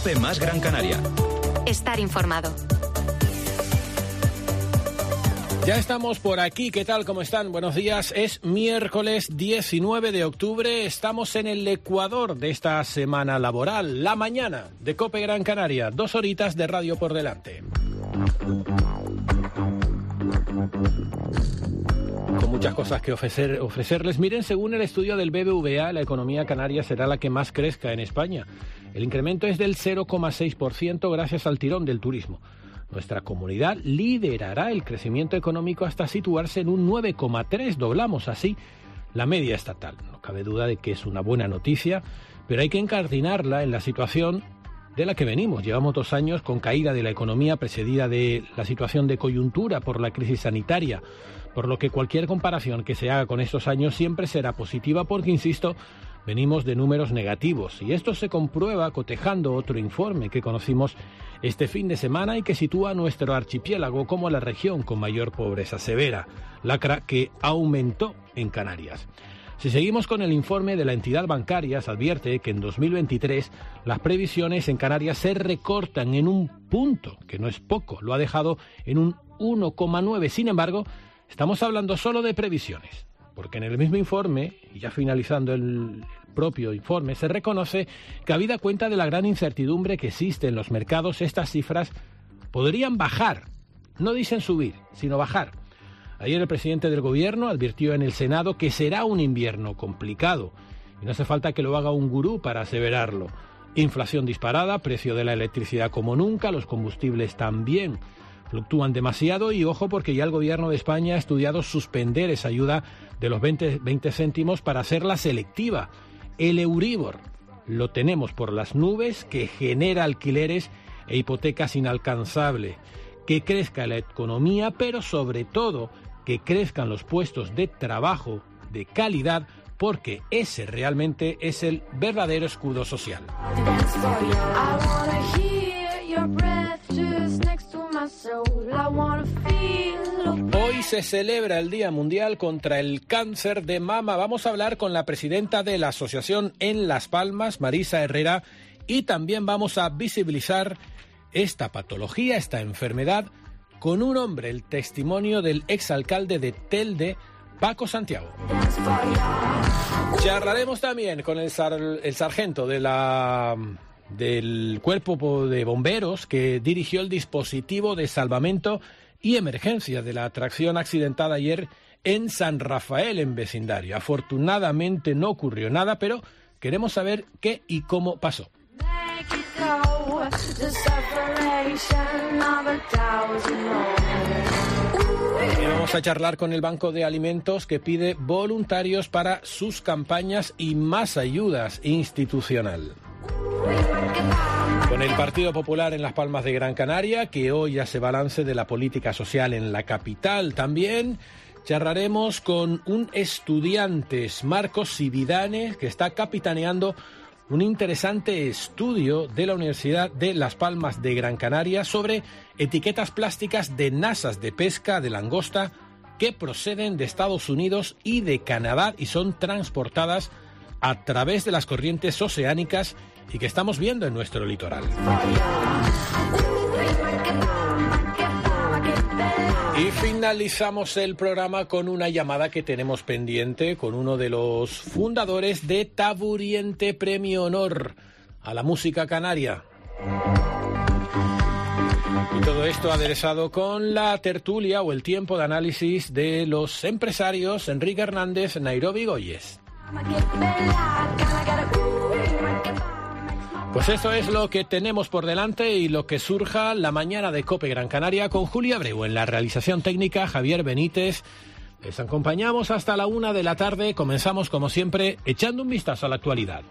COPE más Gran Canaria. Estar informado. Ya estamos por aquí, ¿qué tal? ¿Cómo están? Buenos días. Es miércoles 19 de octubre. Estamos en el Ecuador de esta semana laboral. La mañana de COPE Gran Canaria. 2 horitas de radio por delante. Con muchas cosas que ofrecerles. Miren, según el estudio del BBVA, la economía canaria será la que más crezca en España. El incremento es del 0,6% gracias al tirón del turismo. Nuestra comunidad liderará el crecimiento económico hasta situarse en un 9,3%. Doblamos así la media estatal. No cabe duda de que es una buena noticia, pero hay que incardinarla en la situación de la que venimos. Llevamos 2 años con caída de la economía precedida de la situación de coyuntura por la crisis sanitaria, por lo que cualquier comparación que se haga con estos años siempre será positiva porque, insisto, venimos de números negativos y esto se comprueba cotejando otro informe que conocimos este fin de semana y que sitúa a nuestro archipiélago como la región con mayor pobreza severa, lacra que aumentó en Canarias. Si seguimos con el informe de la entidad bancaria, se advierte que en 2023 las previsiones en Canarias se recortan en un punto, que no es poco, lo ha dejado en un 1,9. Sin embargo, estamos hablando solo de previsiones, porque en el mismo informe, y ya finalizando el propio informe, se reconoce que habida cuenta de la gran incertidumbre que existe en los mercados, estas cifras podrían bajar. No dicen subir, sino bajar. Ayer el presidente del gobierno advirtió en el Senado que será un invierno complicado, y no hace falta que lo haga un gurú para aseverarlo. Inflación disparada, precio de la electricidad como nunca, los combustibles también fluctúan demasiado y ojo porque ya el gobierno de España ha estudiado suspender esa ayuda de los 20 céntimos para hacerla selectiva. El Euribor lo tenemos por las nubes, que genera alquileres e hipotecas inalcanzables. Que crezca la economía, pero sobre todo que crezcan los puestos de trabajo de calidad, porque ese realmente es el verdadero escudo social. Hoy se celebra el Día Mundial contra el Cáncer de Mama. Vamos a hablar con la presidenta de la asociación en Las Palmas, Marisa Herrera, y también vamos a visibilizar esta patología, esta enfermedad, con un hombre, el testimonio del exalcalde de Telde, Paco Santiago. Charlaremos también con el sargento del Cuerpo de Bomberos que dirigió el dispositivo de salvamento y emergencia de la atracción accidentada ayer en San Rafael, en vecindario. Afortunadamente no ocurrió nada, pero queremos saber qué y cómo pasó. Y vamos a charlar con el Banco de Alimentos que pide voluntarios para sus campañas y más ayudas institucional. Con el Partido Popular en Las Palmas de Gran Canaria, que hoy hace balance de la política social en la capital. También charlaremos con un estudiante, Marcos Cividane, que está capitaneando un interesante estudio de la Universidad de Las Palmas de Gran Canaria sobre etiquetas plásticas de nasas de pesca de langosta que proceden de Estados Unidos y de Canadá y son transportadas a través de las corrientes oceánicas y que estamos viendo en nuestro litoral. Y finalizamos el programa con una llamada que tenemos pendiente con uno de los fundadores de Taburiente Premio Honor a la música canaria. Y todo esto aderezado con la tertulia o el tiempo de análisis de los empresarios Enrique Hernández, Nairobi Goyes. Pues eso es lo que tenemos por delante y lo que surja la mañana de COPE Gran Canaria con Julia Abreu en la realización técnica, Javier Benítez. Les acompañamos hasta la 1 de la tarde. Comenzamos como siempre echando un vistazo a la actualidad.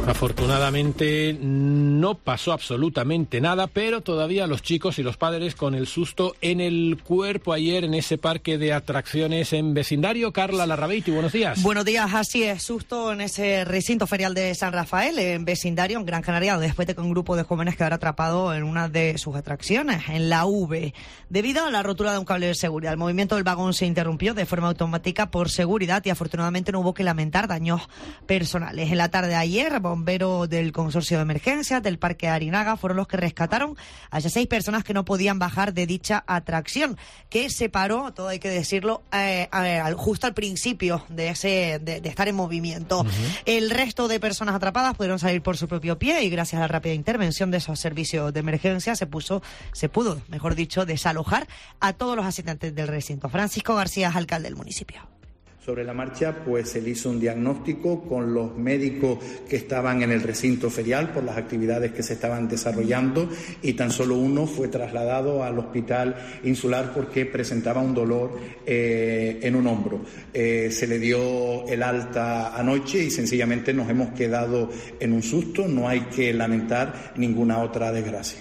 Afortunadamente no pasó absolutamente nada, pero todavía los chicos y los padres con el susto en el cuerpo ayer en ese parque de atracciones en vecindario. Carla Larrabeiti, buenos días. Buenos días, así es, susto en ese recinto ferial de San Rafael, en vecindario, en Gran Canaria, después de que un grupo de jóvenes quedara atrapado en una de sus atracciones, en la V. Debido a la rotura de un cable de seguridad, el movimiento del vagón se interrumpió de forma automática por seguridad y afortunadamente no hubo que lamentar daños personales. En la tarde de ayer, bomberos del consorcio de emergencias del Parque Arinaga fueron los que rescataron a esas 6 personas que no podían bajar de dicha atracción, que se paró, todo hay que decirlo, justo al principio de estar en movimiento. El resto de personas atrapadas pudieron salir por su propio pie y gracias a la rápida intervención de esos servicios de emergencia se pudo, mejor dicho, desalojar a todos los asistentes del recinto. Francisco García es alcalde del municipio. Sobre la marcha, pues se le hizo un diagnóstico con los médicos que estaban en el recinto ferial por las actividades que se estaban desarrollando y tan solo uno fue trasladado al hospital insular porque presentaba un dolor en un hombro. Se le dio el alta anoche y sencillamente nos hemos quedado en un susto, no hay que lamentar ninguna otra desgracia.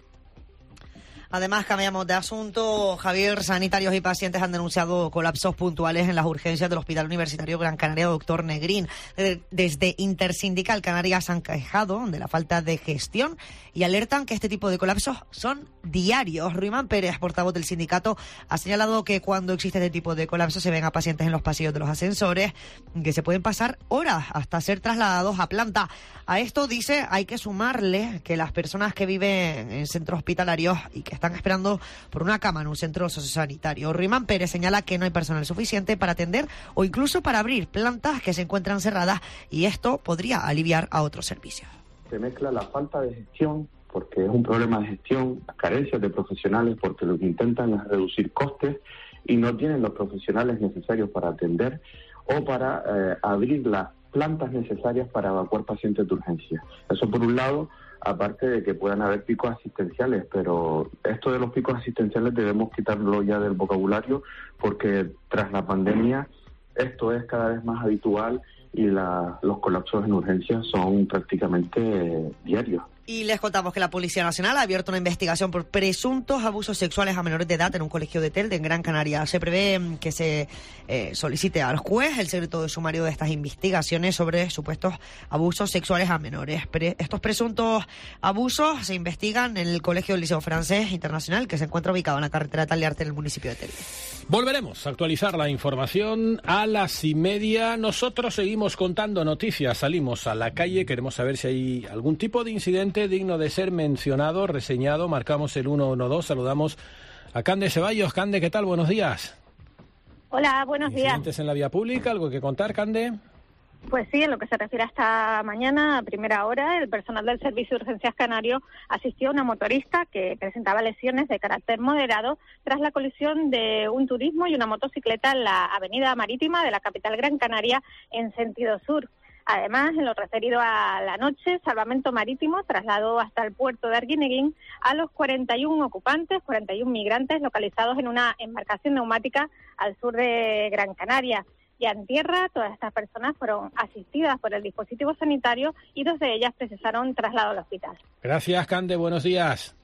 Además, cambiamos de asunto. Javier, sanitarios y pacientes han denunciado colapsos puntuales en las urgencias del Hospital Universitario Gran Canaria Doctor Negrín. Desde Intersindical Canarias han quejado de la falta de gestión y alertan que este tipo de colapsos son diarios. Ruimán Pérez, portavoz del sindicato, ha señalado que cuando existe este tipo de colapsos se ven a pacientes en los pasillos de los ascensores que se pueden pasar horas hasta ser trasladados a planta. A esto, dice, hay que sumarle que las personas que viven en centros hospitalarios y que están esperando por una cama en un centro sociosanitario. Ruimán Pérez señala que no hay personal suficiente para atender o incluso para abrir plantas que se encuentran cerradas y esto podría aliviar a otros servicios. Se mezcla la falta de gestión, porque es un problema de gestión, las carencias de profesionales, porque lo que intentan es reducir costes y no tienen los profesionales necesarios para atender o para abrir las plantas necesarias para evacuar pacientes de urgencia. Eso por un lado, aparte de que puedan haber picos asistenciales, pero esto de los picos asistenciales debemos quitarlo ya del vocabulario porque tras la pandemia esto es cada vez más habitual y los colapsos en urgencias son prácticamente diarios. Y les contamos que la Policía Nacional ha abierto una investigación por presuntos abusos sexuales a menores de edad en un colegio de Telde, en Gran Canaria. Se prevé que se solicite al juez el secreto de sumario de estas investigaciones sobre supuestos abusos sexuales a menores. Estos presuntos abusos se investigan en el Colegio del Liceo Francés Internacional, que se encuentra ubicado en la carretera Taliarte, en el municipio de Telde. Volveremos a actualizar la información a las 1:30. Nosotros seguimos contando noticias, salimos a la calle, queremos saber si hay algún tipo de incidente digno de ser mencionado, reseñado. Marcamos el 112, saludamos a Cande Ceballos. Cande, ¿qué tal? Buenos días. Hola, buenos días. ¿Incidentes en la vía pública? ¿Algo que contar, Cande? Pues sí, en lo que se refiere a esta mañana, a primera hora, el personal del Servicio de Urgencias Canario asistió a una motorista que presentaba lesiones de carácter moderado tras la colisión de un turismo y una motocicleta en la avenida marítima de la capital Gran Canaria en sentido sur. Además, en lo referido a la noche, Salvamento Marítimo trasladó hasta el puerto de Arguineguín a los 41 ocupantes, 41 migrantes localizados en una embarcación neumática al sur de Gran Canaria. Ya en tierra, todas estas personas fueron asistidas por el dispositivo sanitario y 2 de ellas precisaron traslado al hospital. Gracias, Cande. Buenos días.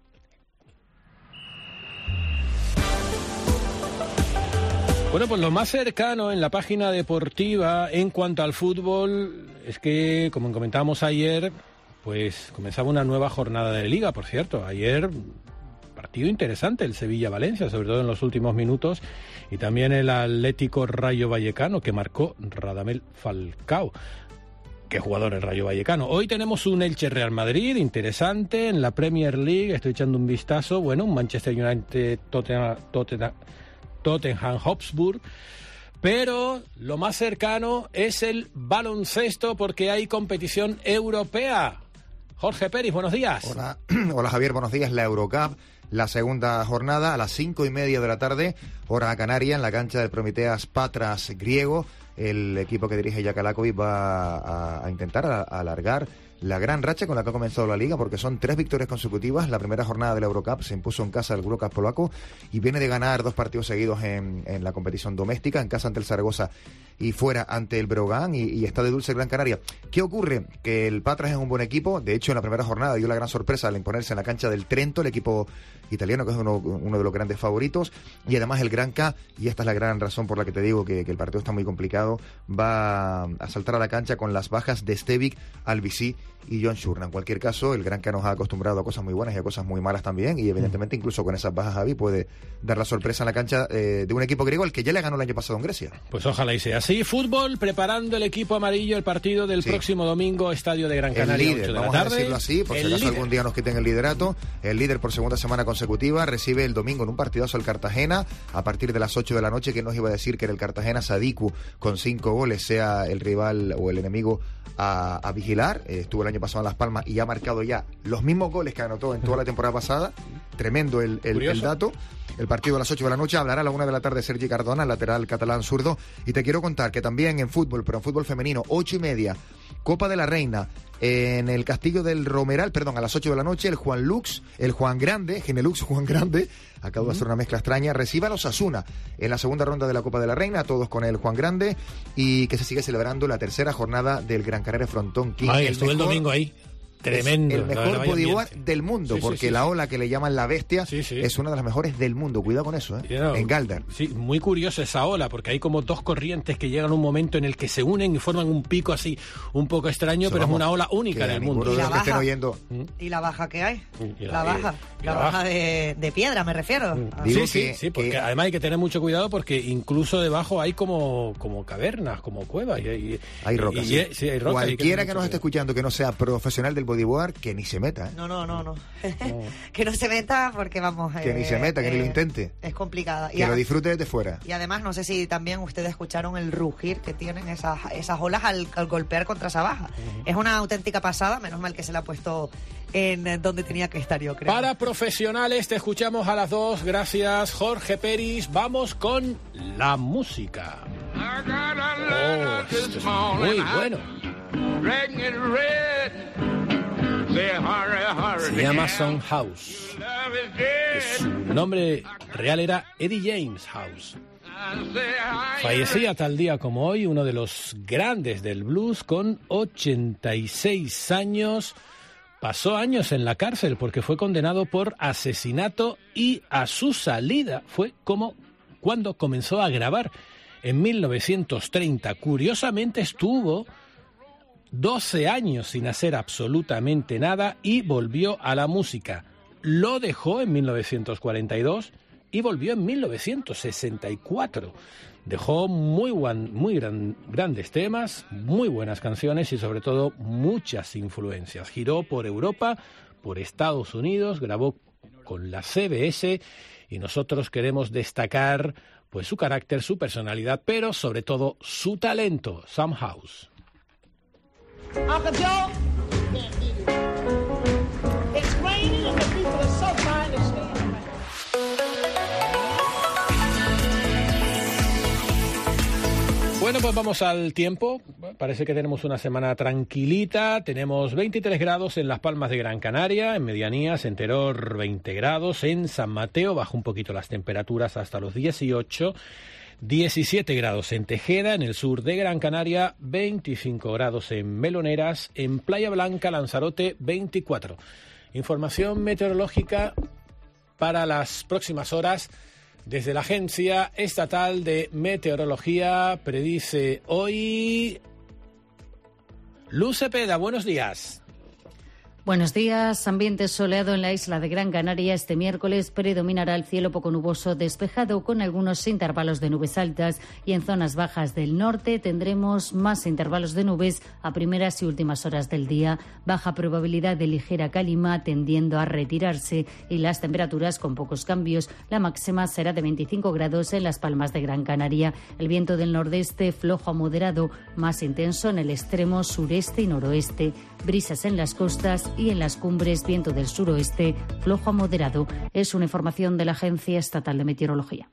Bueno, pues lo más cercano en la página deportiva en cuanto al fútbol es que, como comentábamos ayer, pues comenzaba una nueva jornada de Liga, por cierto. Ayer, partido interesante, el Sevilla-Valencia, sobre todo en los últimos minutos, y también el Atlético Rayo Vallecano, que marcó Radamel Falcao. Qué jugador el Rayo Vallecano. Hoy tenemos un Elche-Real Madrid interesante en la Premier League, estoy echando un vistazo. Bueno, un Manchester Tottenham Hotspur, pero lo más cercano es el baloncesto porque hay competición europea. Jorge Pérez, buenos días. Hola Javier, buenos días. La Eurocup, la segunda jornada a las 5:30 de la tarde, hora canaria, en la cancha del Prometeas Patras griego. El equipo que dirige Jakalakovic va a intentar alargar la gran racha con la que ha comenzado la Liga, porque son 3 victorias consecutivas. La primera jornada de la Eurocup se impuso en casa del Grupo polaco y viene de ganar 2 partidos seguidos en la competición doméstica, en casa ante el Zaragoza y fuera ante el Breogán, y está de dulce Gran Canaria. ¿Qué ocurre? Que el Patras es un buen equipo. De hecho, en la primera jornada dio la gran sorpresa al imponerse en la cancha del Trento, el equipo italiano, que es uno de los grandes favoritos, y además el Granca, y esta es la gran razón por la que te digo que el partido está muy complicado, va a saltar a la cancha con las bajas de Stevic, Albicí y John Shurna. En cualquier caso, el Granca nos ha acostumbrado a cosas muy buenas y a cosas muy malas también, y evidentemente incluso con esas bajas Javi puede dar la sorpresa en la cancha de un equipo griego al que ya le ganó el año pasado en Grecia. Pues ojalá y sea así. Fútbol, preparando el equipo amarillo el partido del próximo domingo, Estadio de Gran Canaria, el líder, 8 de vamos la tarde. a decirlo así, por si acaso algún día nos quiten el liderato. El líder por segunda semana consecutiva recibe el domingo en un partidazo al Cartagena a partir de las 8 de la noche. Que nos iba a decir que en el Cartagena Sadiku con 5 goles sea el rival o el enemigo a vigilar? Estuvo el año pasado en Las Palmas y ha marcado ya los mismos goles que anotó en toda la temporada pasada. Tremendo el dato. El partido a las 8 de la noche. Hablará a la 1 de la tarde Sergi Cardona, el lateral catalán zurdo. Y te quiero contar que también en fútbol, pero en fútbol femenino, 8:30, Copa de la Reina, en el Castillo del Romeral, a las 8 de la noche, el Juan Grande, Genelux Juan Grande, acabo de hacer una mezcla extraña, recibe a los Osasuna en la segunda ronda de la Copa de la Reina, todos con el Juan Grande, y que se sigue celebrando la tercera jornada del Gran Canaria Frontón King. Estuve el domingo ahí. Tremendo. El mejor bodyboard del mundo, porque la ola que le llaman la bestia es una de las mejores del mundo. Cuidado con eso, en Galdar. Sí, muy curiosa esa ola, porque hay como 2 corrientes que llegan a un momento en el que se unen y forman un pico así un poco extraño, pero es una ola única en el mundo. ¿Y la baja? ¿Y la baja que hay? La baja de piedra, me refiero. Sí, porque además hay que tener mucho cuidado, porque incluso debajo hay como cavernas, como cuevas. Hay rocas. Hay rocas. Cualquiera que nos esté escuchando que no sea profesional del bodyboard, que ni se meta. No. Que no se meta, porque vamos... que ni se meta, que ni lo intente. Es complicada. Que lo disfrute desde fuera. Y además, no sé si también ustedes escucharon el rugir que tienen esas olas al golpear contra esa baja. Es una auténtica pasada, menos mal que se la ha puesto en donde tenía que estar, yo creo. Para profesionales, te escuchamos a las 2. Gracias, Jorge Peris. Vamos con la música. Esto es muy bueno. Se llama Son House. Su nombre real era Eddie James House. Fallecía tal día como hoy uno de los grandes del blues con 86 años. Pasó años en la cárcel porque fue condenado por asesinato, y a su salida fue cuando comenzó a grabar en 1930. Curiosamente estuvo 12 años sin hacer absolutamente nada y volvió a la música. Lo dejó en 1942 y volvió en 1964. Dejó grandes temas, muy buenas canciones y sobre todo muchas influencias. Giró por Europa, por Estados Unidos, grabó con la CBS, y nosotros queremos destacar pues su carácter, su personalidad, pero sobre todo su talento. Some House. Uncle Joe, it's raining and the people are so trying to stay. Bueno, pues vamos al tiempo. Parece que tenemos una semana tranquilita. Tenemos 23 grados en Las Palmas de Gran Canaria, en Medianías, en Teror 20 grados, en San Mateo baja un poquito las temperaturas hasta los 18, 17 grados en Tejeda, en el sur de Gran Canaria, 25 grados en Meloneras, en Playa Blanca, Lanzarote, 24. Información meteorológica para las próximas horas. Desde la Agencia Estatal de Meteorología predice hoy Luz Cepeda. Buenos días. Buenos días. Ambiente soleado en la isla de Gran Canaria. Este miércoles predominará el cielo poco nuboso despejado con algunos intervalos de nubes altas, y en zonas bajas del norte tendremos más intervalos de nubes a primeras y últimas horas del día. Baja probabilidad de ligera calima tendiendo a retirarse, y las temperaturas con pocos cambios. La máxima será de 25 grados en Las Palmas de Gran Canaria. El viento del nordeste flojo a moderado, más intenso en el extremo sureste y noroeste. Brisas en las costas y en las cumbres, viento del suroeste, flojo a moderado. Es una información de la Agencia Estatal de Meteorología.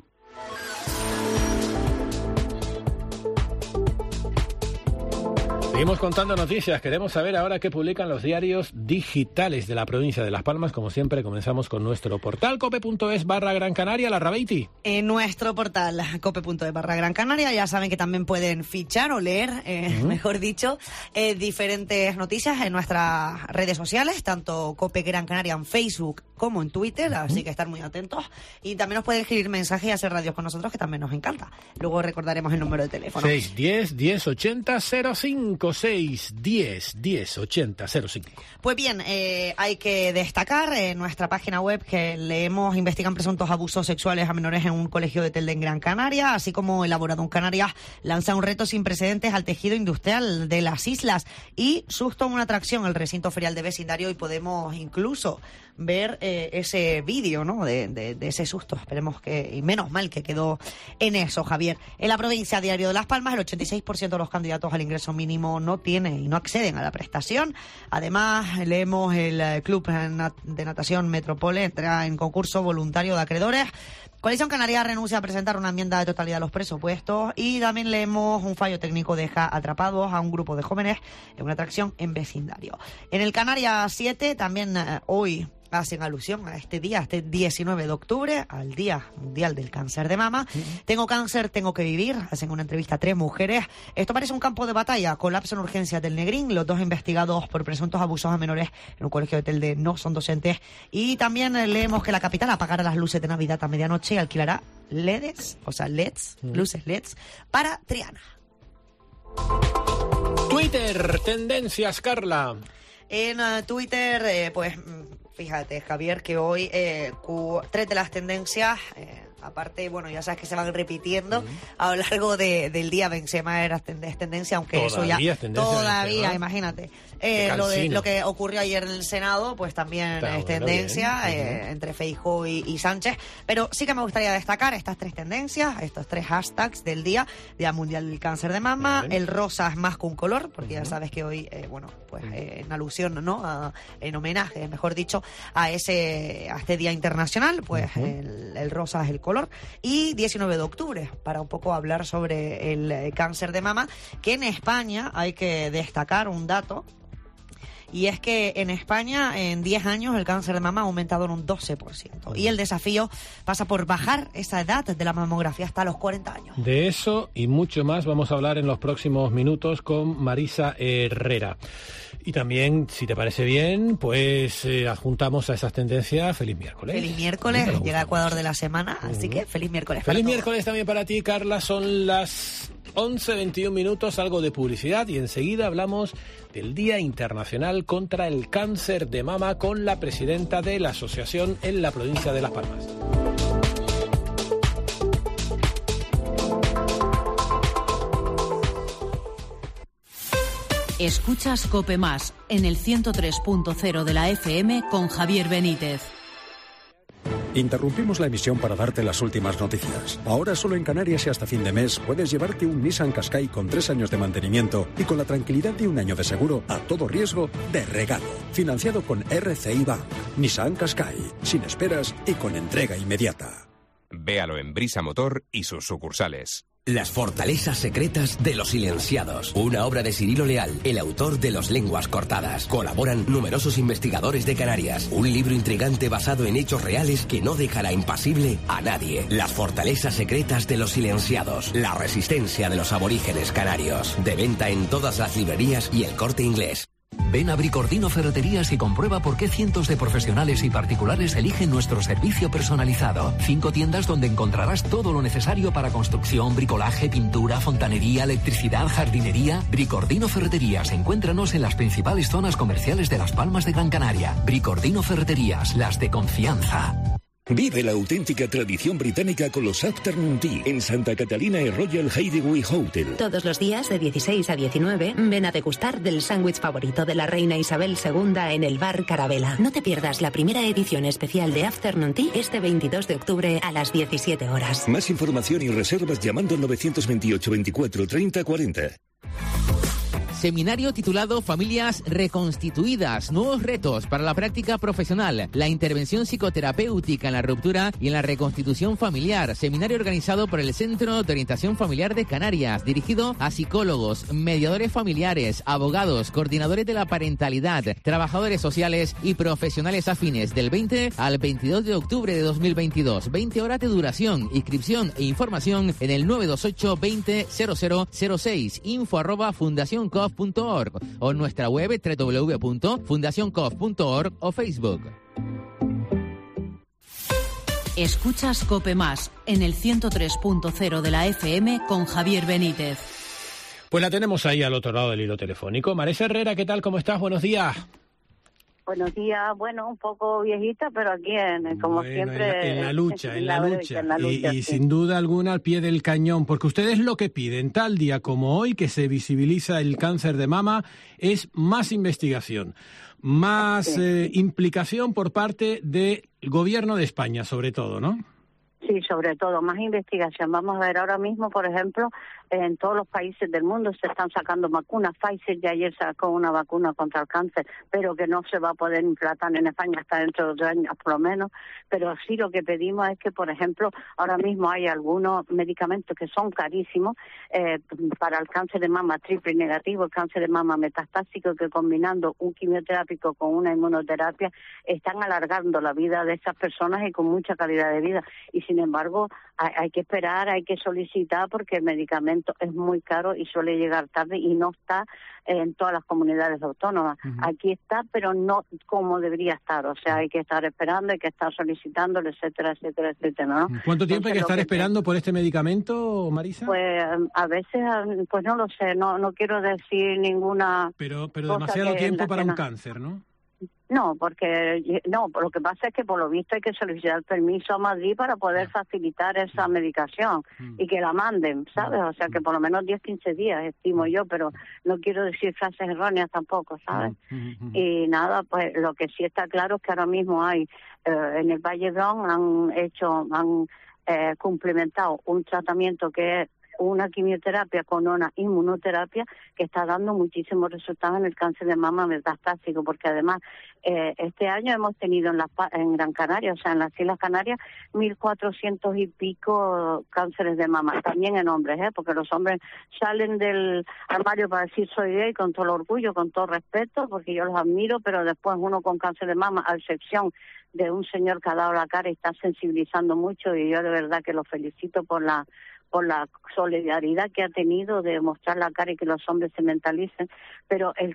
Seguimos contando noticias. Queremos saber ahora qué publican los diarios digitales de la provincia de Las Palmas. Como siempre, comenzamos con nuestro portal cope.es/Gran Canaria. La Rabeiti. En nuestro portal cope.es/Gran Canaria ya saben que también pueden fichar o leer, mejor dicho, diferentes noticias en nuestras redes sociales, tanto Cope Gran Canaria en Facebook como en Twitter, así que estar muy atentos. Y también nos pueden escribir mensajes y hacer radios con nosotros, que también nos encanta. Luego recordaremos el número de teléfono. 610-1080-05. 610-1080-05. Pues bien, hay que destacar en nuestra página web que leemos: investigan presuntos abusos sexuales a menores en un colegio de Telde en Gran Canaria, así como Elaborador Canarias lanza un reto sin precedentes al tejido industrial de las islas, y Susto en una atracción, el recinto ferial de vecindario, y podemos incluso ver ese vídeo, ¿no?, de ese susto. Esperemos que, y menos mal que quedó en eso, Javier. En la provincia, Diario de Las Palmas, el 86% de los candidatos al ingreso mínimo no tienen y no acceden a la prestación. Además, leemos el Club de Natación Metropole entra en concurso voluntario de acreedores. Coalición Canaria renuncia a presentar una enmienda de totalidad a los presupuestos, y también leemos: un fallo técnico deja atrapados a un grupo de jóvenes en una atracción en vecindario. En el Canarias 7 también hoy hacen alusión a este día, este 19 de octubre, al Día Mundial del Cáncer de Mama. Tengo cáncer, tengo que vivir. Hacen una entrevista a 3 mujeres. Esto parece un campo de batalla. Colapso en urgencias del Negrín. Los 2 investigados por presuntos abusos a menores en un colegio de Telde no son docentes. Y también leemos que la capital apagará las luces de Navidad a medianoche y alquilará LEDs, luces LEDs, para Triana. Twitter, tendencias, Carla. En Twitter, pues fíjate, Javier, que hoy 3 de las tendencias, aparte, bueno, ya sabes que se van repitiendo a lo largo del día. Benzema era tendencia, aunque todavía eso ya todavía, imagínate. Lo que ocurrió ayer en el Senado, pues también es tendencia, entre Feijóo y Sánchez. Pero sí que me gustaría destacar estas 3 tendencias, estos 3 hashtags del Día Mundial del Cáncer de Mama. El rosa es más que un color, porque ya sabes que hoy, en alusión, ¿no?, en homenaje, mejor dicho, a este Día Internacional, pues el rosa es el color. Y 19 de octubre, para un poco hablar sobre el cáncer de mama, que en España hay que destacar un dato. Y es que en España, en 10 años, el cáncer de mama ha aumentado en un 12%. Y el desafío pasa por bajar esa edad de la mamografía hasta los 40 años. De eso y mucho más vamos a hablar en los próximos minutos con Marisa Herrera. Y también, si te parece bien, pues adjuntamos a esas tendencias Feliz Miércoles. Feliz Miércoles, llega Ecuador de la semana, así que feliz miércoles. Feliz miércoles también para ti, Carla. Son las 11:21 minutos, algo de publicidad, y enseguida hablamos del Día Internacional contra el Cáncer de Mama con la presidenta de la asociación en la provincia de Las Palmas. Escuchas COPE Más en el 103.0 de la FM con Javier Benítez. Interrumpimos la emisión para darte las últimas noticias. Ahora solo en Canarias y hasta fin de mes puedes llevarte un Nissan Qashqai con 3 años de mantenimiento y con la tranquilidad de 1 año de seguro a todo riesgo de regalo. Financiado con RCI Bank. Nissan Qashqai, sin esperas y con entrega inmediata. Véalo en Brisa Motor y sus sucursales. Las fortalezas secretas de los silenciados. Una obra de Cirilo Leal, el autor de Los lenguas cortadas. Colaboran numerosos investigadores de Canarias. Un libro intrigante basado en hechos reales que no dejará impasible a nadie. Las fortalezas secretas de los silenciados. La resistencia de los aborígenes canarios. De venta en todas las librerías y El Corte Inglés. Ven a Bricordino Ferreterías y comprueba por qué cientos de profesionales y particulares eligen nuestro servicio personalizado. 5 tiendas donde encontrarás todo lo necesario para construcción, bricolaje, pintura, fontanería, electricidad, jardinería. Bricordino Ferreterías. Encuéntranos en las principales zonas comerciales de Las Palmas de Gran Canaria. Bricordino Ferreterías, las de confianza. Vive la auténtica tradición británica con los Afternoon Tea en Santa Catalina y Royal Hideaway Hotel. Todos los días de 16 a 19 ven a degustar del sándwich favorito de la reina Isabel II en el bar Carabela. No te pierdas la primera edición especial de Afternoon Tea este 22 de octubre a las 17 horas. Más información y reservas llamando al 928 24 30 40. Seminario titulado Familias reconstituidas, nuevos retos para la práctica profesional, la intervención psicoterapéutica en la ruptura y en la reconstitución familiar. Seminario organizado por el Centro de Orientación Familiar de Canarias, dirigido a psicólogos, mediadores familiares, abogados, coordinadores de la parentalidad, trabajadores sociales y profesionales afines, del 20 al 22 de octubre de 2022. 20 horas de duración. Inscripción e información en el 928 20 0006, info@fundacioncof.org o en nuestra web www.fundacioncof.org o Facebook. Escuchas COPE Más en el 103.0 de la FM con Javier Benítez. Pues la tenemos ahí al otro lado del hilo telefónico. Marisa Herrera, ¿qué tal? ¿Cómo estás? Buenos días. Buenos días, bueno, un poco viejita, pero aquí como siempre... En la lucha. Y sin duda alguna al pie del cañón, porque ustedes lo que piden, tal día como hoy, que se visibiliza el cáncer de mama, es más investigación, más implicación por parte del gobierno de España, sobre todo, ¿no? Sí, sobre todo, más investigación. Vamos a ver, ahora mismo, por ejemplo, en todos los países del mundo se están sacando vacunas. Pfizer ya ayer sacó una vacuna contra el cáncer, pero que no se va a poder implantar en España hasta dentro de 2 años por lo menos. Pero sí lo que pedimos es que, por ejemplo, ahora mismo hay algunos medicamentos que son carísimos para el cáncer de mama triple negativo, el cáncer de mama metastásico, que combinando un quimioterápico con una inmunoterapia están alargando la vida de esas personas y con mucha calidad de vida. Y sin embargo, hay que esperar, hay que solicitar porque el medicamento es muy caro y suele llegar tarde y no está en todas las comunidades autónomas. Aquí está, pero no como debería estar. O sea, hay que estar esperando, hay que estar solicitándolo, etcétera, etcétera, etcétera, ¿no? ¿Cuánto tiempo hay que estar esperando por este medicamento, Marisa? Pues a veces, pues no lo sé, no quiero decir ninguna... Pero demasiado tiempo para un cáncer, ¿no? No, lo que pasa es que por lo visto hay que solicitar permiso a Madrid para poder facilitar esa medicación y que la manden, ¿sabes? O sea que por lo menos 10-15 días, estimo yo, pero no quiero decir frases erróneas tampoco, ¿sabes? Y nada, pues lo que sí está claro es que ahora mismo hay, en el Valle d'Hebron han complementado un tratamiento que es una quimioterapia con una inmunoterapia que está dando muchísimos resultados en el cáncer de mama metastásico, porque además este año hemos tenido en Gran Canaria, o sea, en las Islas Canarias, 1.400 y pico cánceres de mama, también en hombres, porque los hombres salen del armario para decir soy gay con todo el orgullo, con todo respeto, porque yo los admiro, pero después uno con cáncer de mama, a excepción de un señor que ha dado la cara y está sensibilizando mucho, y yo de verdad que lo felicito por la solidaridad que ha tenido de mostrar la cara y que los hombres se mentalicen, pero el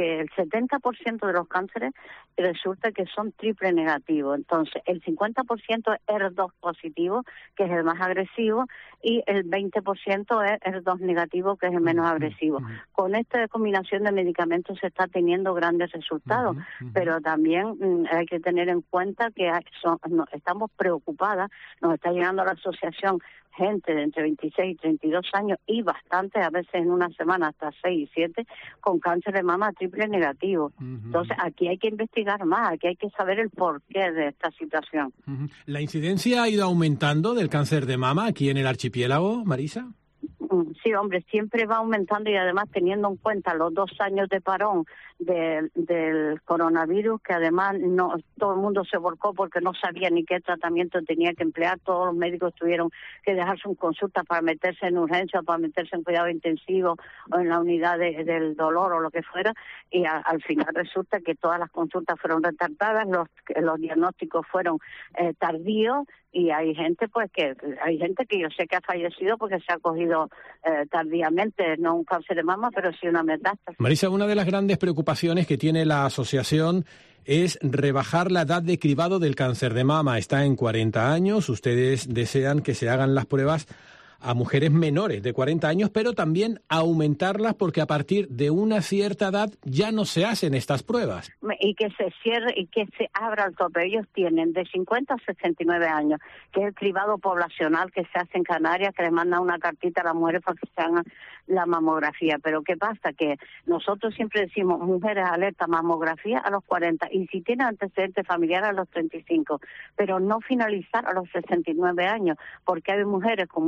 70% de los cánceres resulta que son triple negativos. Entonces, el 50% es HER2 positivo, que es el más agresivo, y el 20% es HER2 negativo, que es el menos agresivo. Con esta combinación de medicamentos se está teniendo grandes resultados, pero también hay que tener en cuenta que estamos preocupadas, nos está llegando a la asociación gente de entre 26 y 32 años y bastante, a veces en una semana hasta 6 y 7, con cáncer de mama triple negativo. Entonces, aquí hay que investigar más, aquí hay que saber el porqué de esta situación. ¿La incidencia ha ido aumentando del cáncer de mama aquí en el archipiélago, Marisa? Sí, hombre, siempre va aumentando y además teniendo en cuenta los 2 años de parón del coronavirus, que además no todo el mundo se volcó porque no sabía ni qué tratamiento tenía que emplear. Todos los médicos tuvieron que dejarse un consulta para meterse en urgencia, para meterse en cuidado intensivo o en la unidad del dolor o lo que fuera, y al final resulta que todas las consultas fueron retardadas, los diagnósticos fueron tardíos, y hay gente que yo sé que ha fallecido porque se ha cogido tardíamente, no un cáncer de mama, pero sí una metástasis. Marisa, una de las grandes preocupaciones que tiene la asociación es rebajar la edad de cribado del cáncer de mama. Está en 40 años, ustedes desean que se hagan las pruebas a mujeres menores de 40 años, pero también aumentarlas porque a partir de una cierta edad ya no se hacen estas pruebas. Y que se cierre y que se abra el tope. Ellos tienen de 50 a 69 años, que es el cribado poblacional que se hace en Canarias, que les manda una cartita a las mujeres para que se hagan la mamografía. Pero ¿qué pasa? Que nosotros siempre decimos mujeres alerta mamografía a los 40 y si tienen antecedentes familiares a los 35, pero no finalizar a los 69 años, porque hay mujeres con muchísima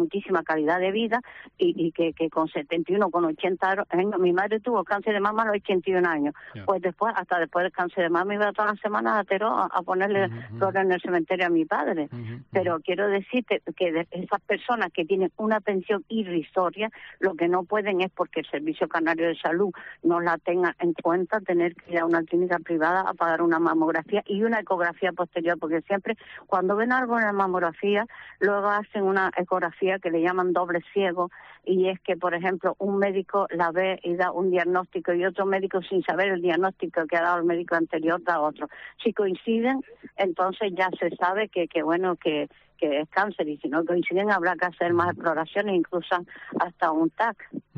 calidad de vida y que con 71, con 80 años, mi madre tuvo cáncer de mama a los 81 años. Pues después del cáncer de mama iba todas las semanas a Teró a ponerle flores en el cementerio a mi padre. Pero quiero decirte que de esas personas que tienen una pensión irrisoria, lo que no pueden es, porque el Servicio Canario de Salud no la tenga en cuenta, tener que ir a una clínica privada a pagar una mamografía y una ecografía posterior, porque siempre cuando ven algo en la mamografía, luego hacen una ecografía que le llaman doble ciego, y es que, por ejemplo, un médico la ve y da un diagnóstico y otro médico, sin saber el diagnóstico que ha dado el médico anterior, da otro. Si coinciden, entonces ya se sabe que es cáncer, y si no coinciden habrá que hacer más exploraciones, incluso hasta un TAC.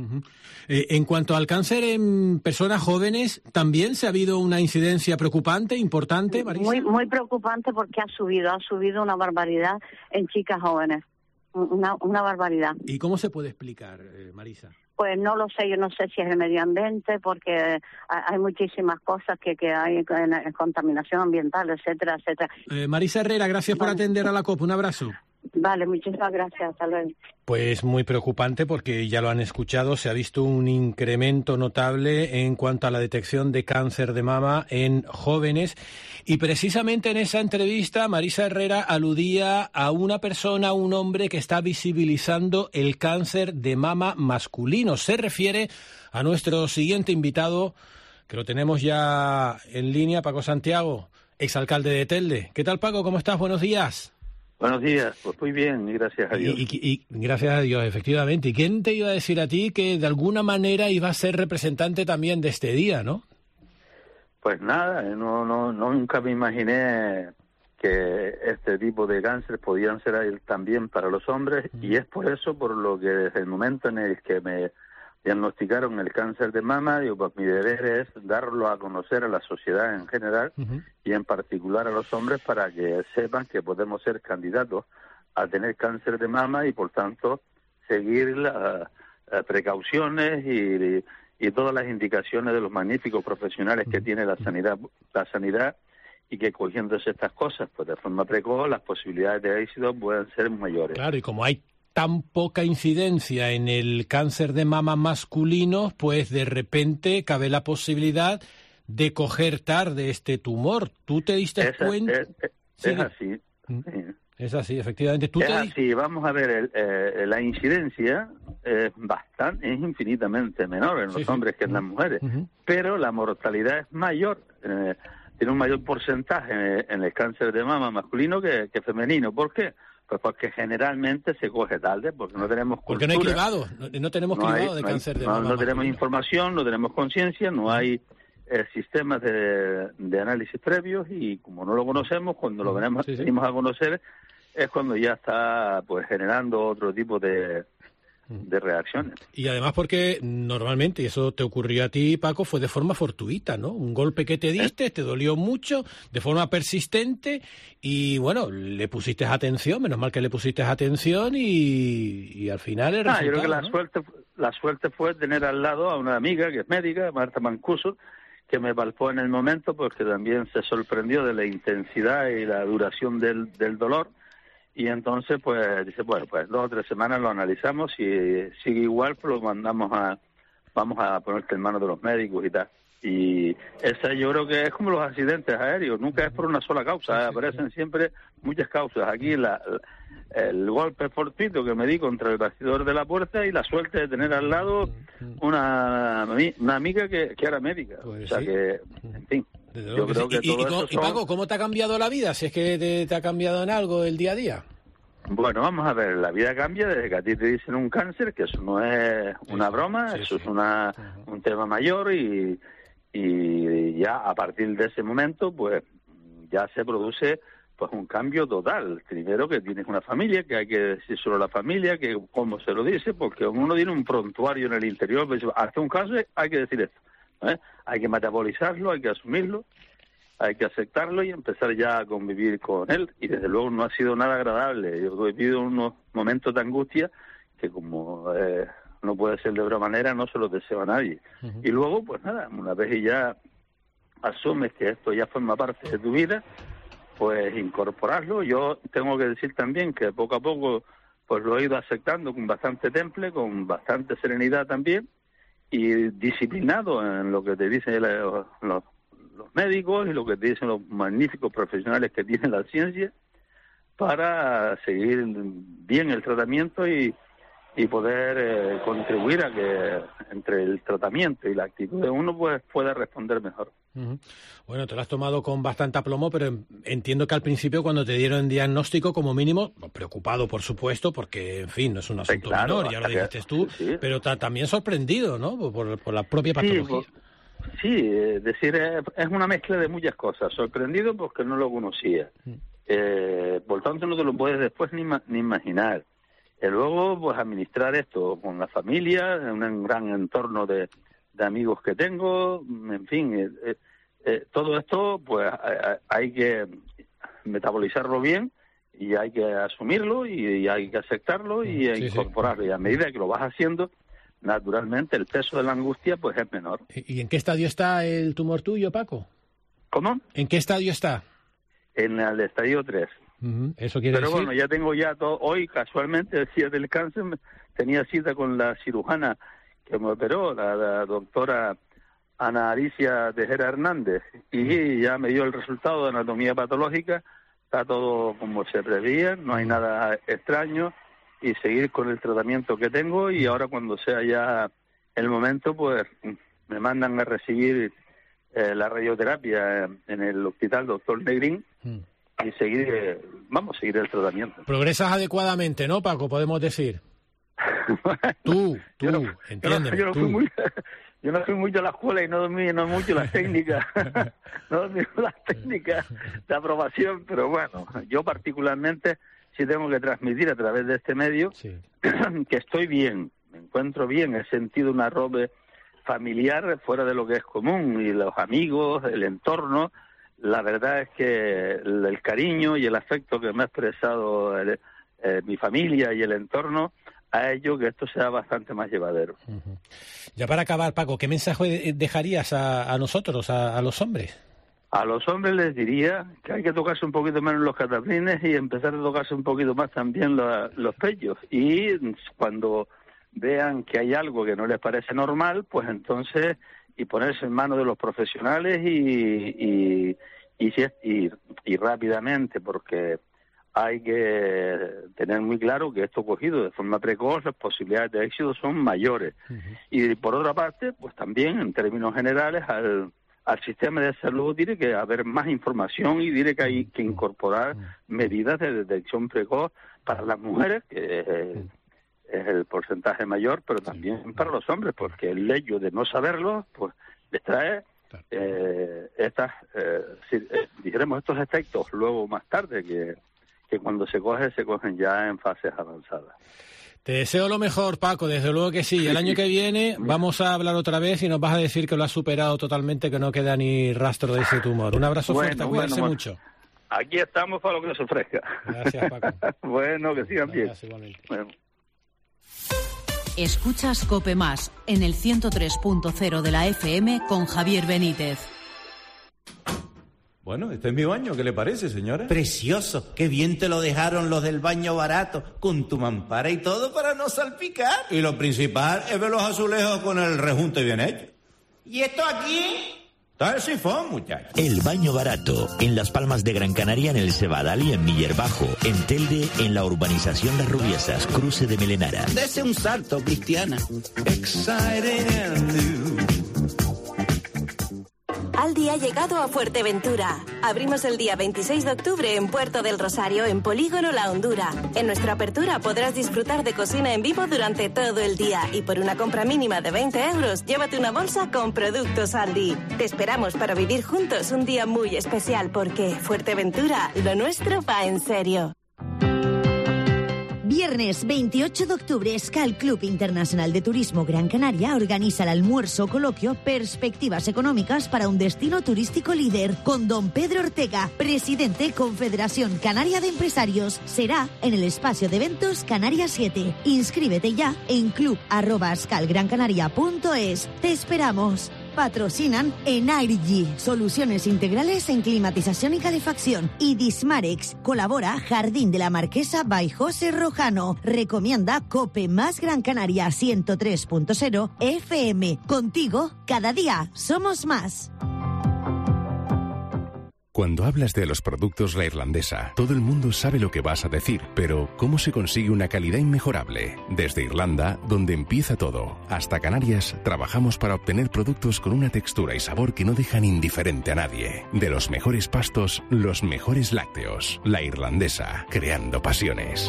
En cuanto al cáncer en personas jóvenes, ¿también se ha habido una incidencia preocupante, importante, Marisa? Muy preocupante, porque ha subido una barbaridad en chicas jóvenes, una barbaridad. ¿Y cómo se puede explicar, Marisa? Pues no lo sé, yo no sé si es el medio ambiente, porque hay muchísimas cosas que hay en contaminación ambiental, etcétera, etcétera. Marisa Herrera, gracias por atender a la COP, un abrazo. Vale, muchísimas gracias, hasta luego. Pues muy preocupante, porque ya lo han escuchado, se ha visto un incremento notable en cuanto a la detección de cáncer de mama en jóvenes, y precisamente en esa entrevista Marisa Herrera aludía a una persona, un hombre que está visibilizando el cáncer de mama masculino. Se refiere a nuestro siguiente invitado, que lo tenemos ya en línea, Paco Santiago, exalcalde de Telde. ¿Qué tal, Paco? ¿Cómo estás? Buenos días. Buenos días, pues muy bien, y gracias a Dios. Y gracias a Dios, efectivamente. ¿Y quién te iba a decir a ti que de alguna manera iba a ser representante también de este día, no? Pues nada, nunca me imaginé que este tipo de cáncer podían ser también para los hombres, y es por eso por lo que desde el momento en el que me diagnosticaron el cáncer de mama, digo, pues mi deber es darlo a conocer a la sociedad en general y en particular a los hombres, para que sepan que podemos ser candidatos a tener cáncer de mama y por tanto seguir las precauciones y todas las indicaciones de los magníficos profesionales que tiene la sanidad, y que cogiéndose estas cosas pues de forma precoz, las posibilidades de éxito pueden ser mayores. Claro, y como hay tan poca incidencia en el cáncer de mama masculino, pues de repente cabe la posibilidad de coger tarde este tumor. ¿Tú te diste cuenta? Es así. Es así, efectivamente. Así, vamos a ver, la incidencia es infinitamente menor en los hombres que en las mujeres, pero la mortalidad es mayor, tiene un mayor porcentaje en el cáncer de mama masculino que femenino. ¿Por qué? Pues porque generalmente se coge tarde, porque no tenemos cultura. Porque no hay cribado, no tenemos cribado de cáncer de mama. No tenemos información, no tenemos conciencia, no hay sistemas de análisis previos, y como no lo conocemos, cuando lo venimos a conocer, es cuando ya está pues generando otro tipo de reacciones. Y además porque normalmente, y eso te ocurrió a ti, Paco, fue de forma fortuita, ¿no? Un golpe que te diste, te dolió mucho, de forma persistente, y bueno, le pusiste atención, menos mal que le pusiste atención, y al final el resultado, yo creo que ¿no? la suerte fue tener al lado a una amiga que es médica, Marta Mancuso, que me palpó en el momento, porque también se sorprendió de la intensidad y la duración del dolor. Y entonces, pues, dice, bueno, pues 2 o 3 semanas lo analizamos, y sigue igual, pues lo vamos a ponerte en manos de los médicos y tal. Y esa yo creo que es como los accidentes aéreos, nunca es por una sola causa, aparecen siempre muchas causas. Aquí el golpe fortuito que me di contra el bastidor de la puerta, y la suerte de tener al lado una amiga que era médica. Pues o sea que, en fin. Yo creo que y Paco, ¿cómo te ha cambiado la vida? Si es que te ha cambiado en algo el día a día. Bueno, vamos a ver, la vida cambia desde que a ti te dicen un cáncer, que eso no es una broma, eso es un tema mayor, y ya a partir de ese momento, pues ya se produce pues un cambio total. Primero, que tienes una familia, que hay que decir solo a la familia, que cómo se lo dice, porque uno tiene un prontuario en el interior, pues, hasta un caso hay que decir esto. Hay que metabolizarlo, hay que asumirlo, hay que aceptarlo y empezar ya a convivir con él. Y desde luego no ha sido nada agradable. Yo he vivido unos momentos de angustia que, como no puede ser de otra manera, no se los deseo a nadie. Y luego, pues nada, una vez ya asumes que esto ya forma parte de tu vida, pues incorporarlo. Yo tengo que decir también que poco a poco pues lo he ido aceptando con bastante temple, con bastante serenidad también, y disciplinado en lo que te dicen los médicos y lo que te dicen los magníficos profesionales que tienen la ciencia, para seguir bien el tratamiento y poder contribuir a que entre el tratamiento y la actitud de uno pues pueda responder mejor. Uh-huh. Bueno, te lo has tomado con bastante aplomo, pero entiendo que al principio cuando te dieron el diagnóstico, como mínimo, preocupado por supuesto, porque en fin, no es un asunto menor, ya lo dijiste tú, sí. Pero también sorprendido, ¿no? Por la propia patología. Sí, decir, es una mezcla de muchas cosas. Sorprendido porque no lo conocía. Por tanto no te lo puedes después ni imaginar. Y luego, pues administrar esto con la familia, en un gran entorno de amigos que tengo, en fin, todo esto, pues hay que metabolizarlo bien y hay que asumirlo y hay que aceptarlo y incorporarlo. Y a medida que lo vas haciendo, naturalmente el peso de la angustia pues es menor. ¿Y en qué estadio está el tumor tuyo, Paco? ¿Cómo? ¿En qué estadio está? En el estadio 3. Eso quiere decir... Pero bueno, ya tengo todo. Hoy, casualmente, el día del cáncer, tenía cita con la cirujana que me operó, la doctora Ana Alicia Tejera Hernández, y ya me dio el resultado de anatomía patológica. Está todo como se preveía, no hay nada extraño, y seguir con el tratamiento que tengo, y ahora cuando sea ya el momento, pues me mandan a recibir la radioterapia en el hospital Doctor Negrín, y seguir el tratamiento. Progresas adecuadamente, ¿no, Paco? Podemos decir. Tú, entiéndeme. Yo no fui mucho a la escuela y no dominé mucho las técnicas, de aprobación, pero bueno, yo particularmente sí tengo que transmitir a través de este medio que estoy bien, me encuentro bien, he sentido un arrope familiar fuera de lo que es común, y los amigos, el entorno. La verdad es que el cariño y el afecto que me ha expresado mi familia y el entorno ha hecho que esto sea bastante más llevadero. Uh-huh. Ya para acabar, Paco, ¿qué mensaje dejarías a nosotros, a los hombres? A los hombres les diría que hay que tocarse un poquito menos los cataplines y empezar a tocarse un poquito más también los pechos. Y cuando vean que hay algo que no les parece normal, pues entonces... y ponerse en manos de los profesionales y rápidamente, porque hay que tener muy claro que esto cogido de forma precoz, las posibilidades de éxito son mayores. Uh-huh. Y por otra parte, pues también en términos generales al sistema de salud tiene que haber más información y tiene que hay que incorporar medidas de detección precoz para las mujeres, que es el porcentaje mayor, pero también para los hombres, porque el hecho de no saberlo, pues les trae estos efectos luego más tarde, que cuando se cogen ya en fases avanzadas. Te deseo lo mejor, Paco, desde luego que sí. El año que viene vamos a hablar otra vez y nos vas a decir que lo has superado totalmente, que no queda ni rastro de ese tumor. Un abrazo fuerte, cuídense mucho. Aquí estamos para lo que nos ofrezca. Gracias, Paco. Bueno, que sigan bien. Bueno. Escuchas COPE Más en el 103.0 de la FM con Javier Benítez. Bueno, este es mi baño, ¿qué le parece, señora? Precioso, qué bien te lo dejaron los del baño barato, con tu mampara y todo para no salpicar. Y lo principal es ver los azulejos con el rejunte bien hecho. ¿Y esto aquí? Está el sifón, muchachos. El baño barato, en Las Palmas de Gran Canaria, en el Cebadal y en Miller Bajo. En Telde, en la urbanización Las Rubiesas, cruce de Melenara. Dese un salto, Cristiana. Exciting and new. Aldi ha llegado a Fuerteventura. Abrimos el día 26 de octubre en Puerto del Rosario, en Polígono La Hondura. En nuestra apertura podrás disfrutar de cocina en vivo durante todo el día, y por una compra mínima de 20 euros, llévate una bolsa con productos Aldi. Te esperamos para vivir juntos un día muy especial, porque Fuerteventura, lo nuestro va en serio. Viernes 28 de octubre, Skal Club Internacional de Turismo Gran Canaria organiza el almuerzo coloquio Perspectivas Económicas para un destino turístico líder, con don Pedro Ortega, presidente Confederación Canaria de Empresarios. Será en el espacio de eventos Canarias 7. Inscríbete ya en club@skalgrancanaria.es. Te esperamos. Patrocinan Energy, soluciones integrales en climatización y calefacción. Y Dismarex. Colabora Jardín de la Marquesa by José Rojano. Recomienda Cope Más Gran Canaria 103.0 FM. Contigo, cada día somos más. Cuando hablas de los productos La Irlandesa, todo el mundo sabe lo que vas a decir, pero ¿cómo se consigue una calidad inmejorable? Desde Irlanda, donde empieza todo, hasta Canarias, trabajamos para obtener productos con una textura y sabor que no dejan indiferente a nadie. De los mejores pastos, los mejores lácteos. La Irlandesa, creando pasiones.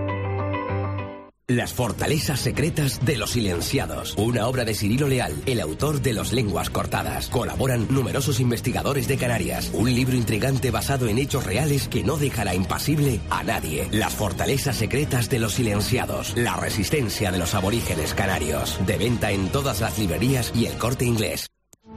Las fortalezas secretas de los silenciados. Una obra de Cirilo Leal, el autor de Los Lenguas Cortadas. Colaboran numerosos investigadores de Canarias. Un libro intrigante basado en hechos reales que no dejará impasible a nadie. Las fortalezas secretas de los silenciados. La resistencia de los aborígenes canarios. De venta en todas las librerías y El Corte Inglés.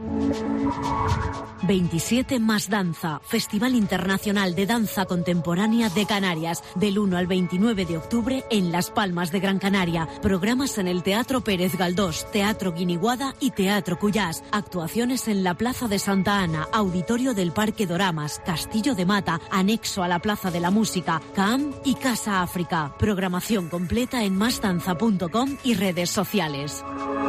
27 más danza, Festival Internacional de Danza Contemporánea de Canarias, del 1 al 29 de octubre en Las Palmas de Gran Canaria. Programas en el Teatro Pérez Galdós, Teatro Guiniguada y Teatro Cuyás. Actuaciones en la Plaza de Santa Ana, Auditorio del Parque Doramas, Castillo de Mata, anexo a la Plaza de la Música, CAM y Casa África. Programación completa en masdanza.com y redes sociales.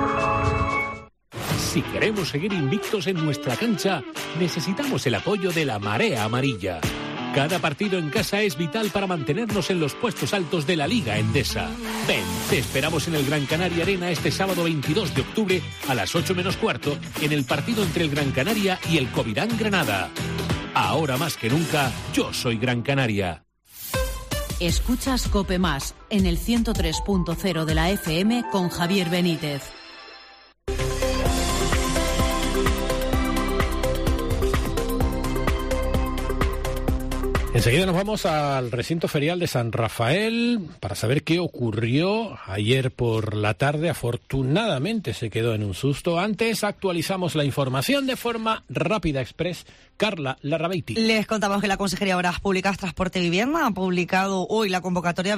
Si queremos seguir invictos en nuestra cancha, necesitamos el apoyo de la Marea Amarilla. Cada partido en casa es vital para mantenernos en los puestos altos de la Liga Endesa. Ven, te esperamos en el Gran Canaria Arena este sábado 22 de octubre a las 8 menos cuarto en el partido entre el Gran Canaria y el Covirán Granada. Ahora más que nunca, yo soy Gran Canaria. Escuchas COPE Más en el 103.0 de la FM con Javier Benítez. Enseguida nos vamos al recinto ferial de San Rafael para saber qué ocurrió ayer por la tarde. Afortunadamente se quedó en un susto. Antes actualizamos la información de forma rápida, express. Carla Larrabeiti. Les contamos que la Consejería de Obras Públicas, Transporte y Vivienda ha publicado hoy la convocatoria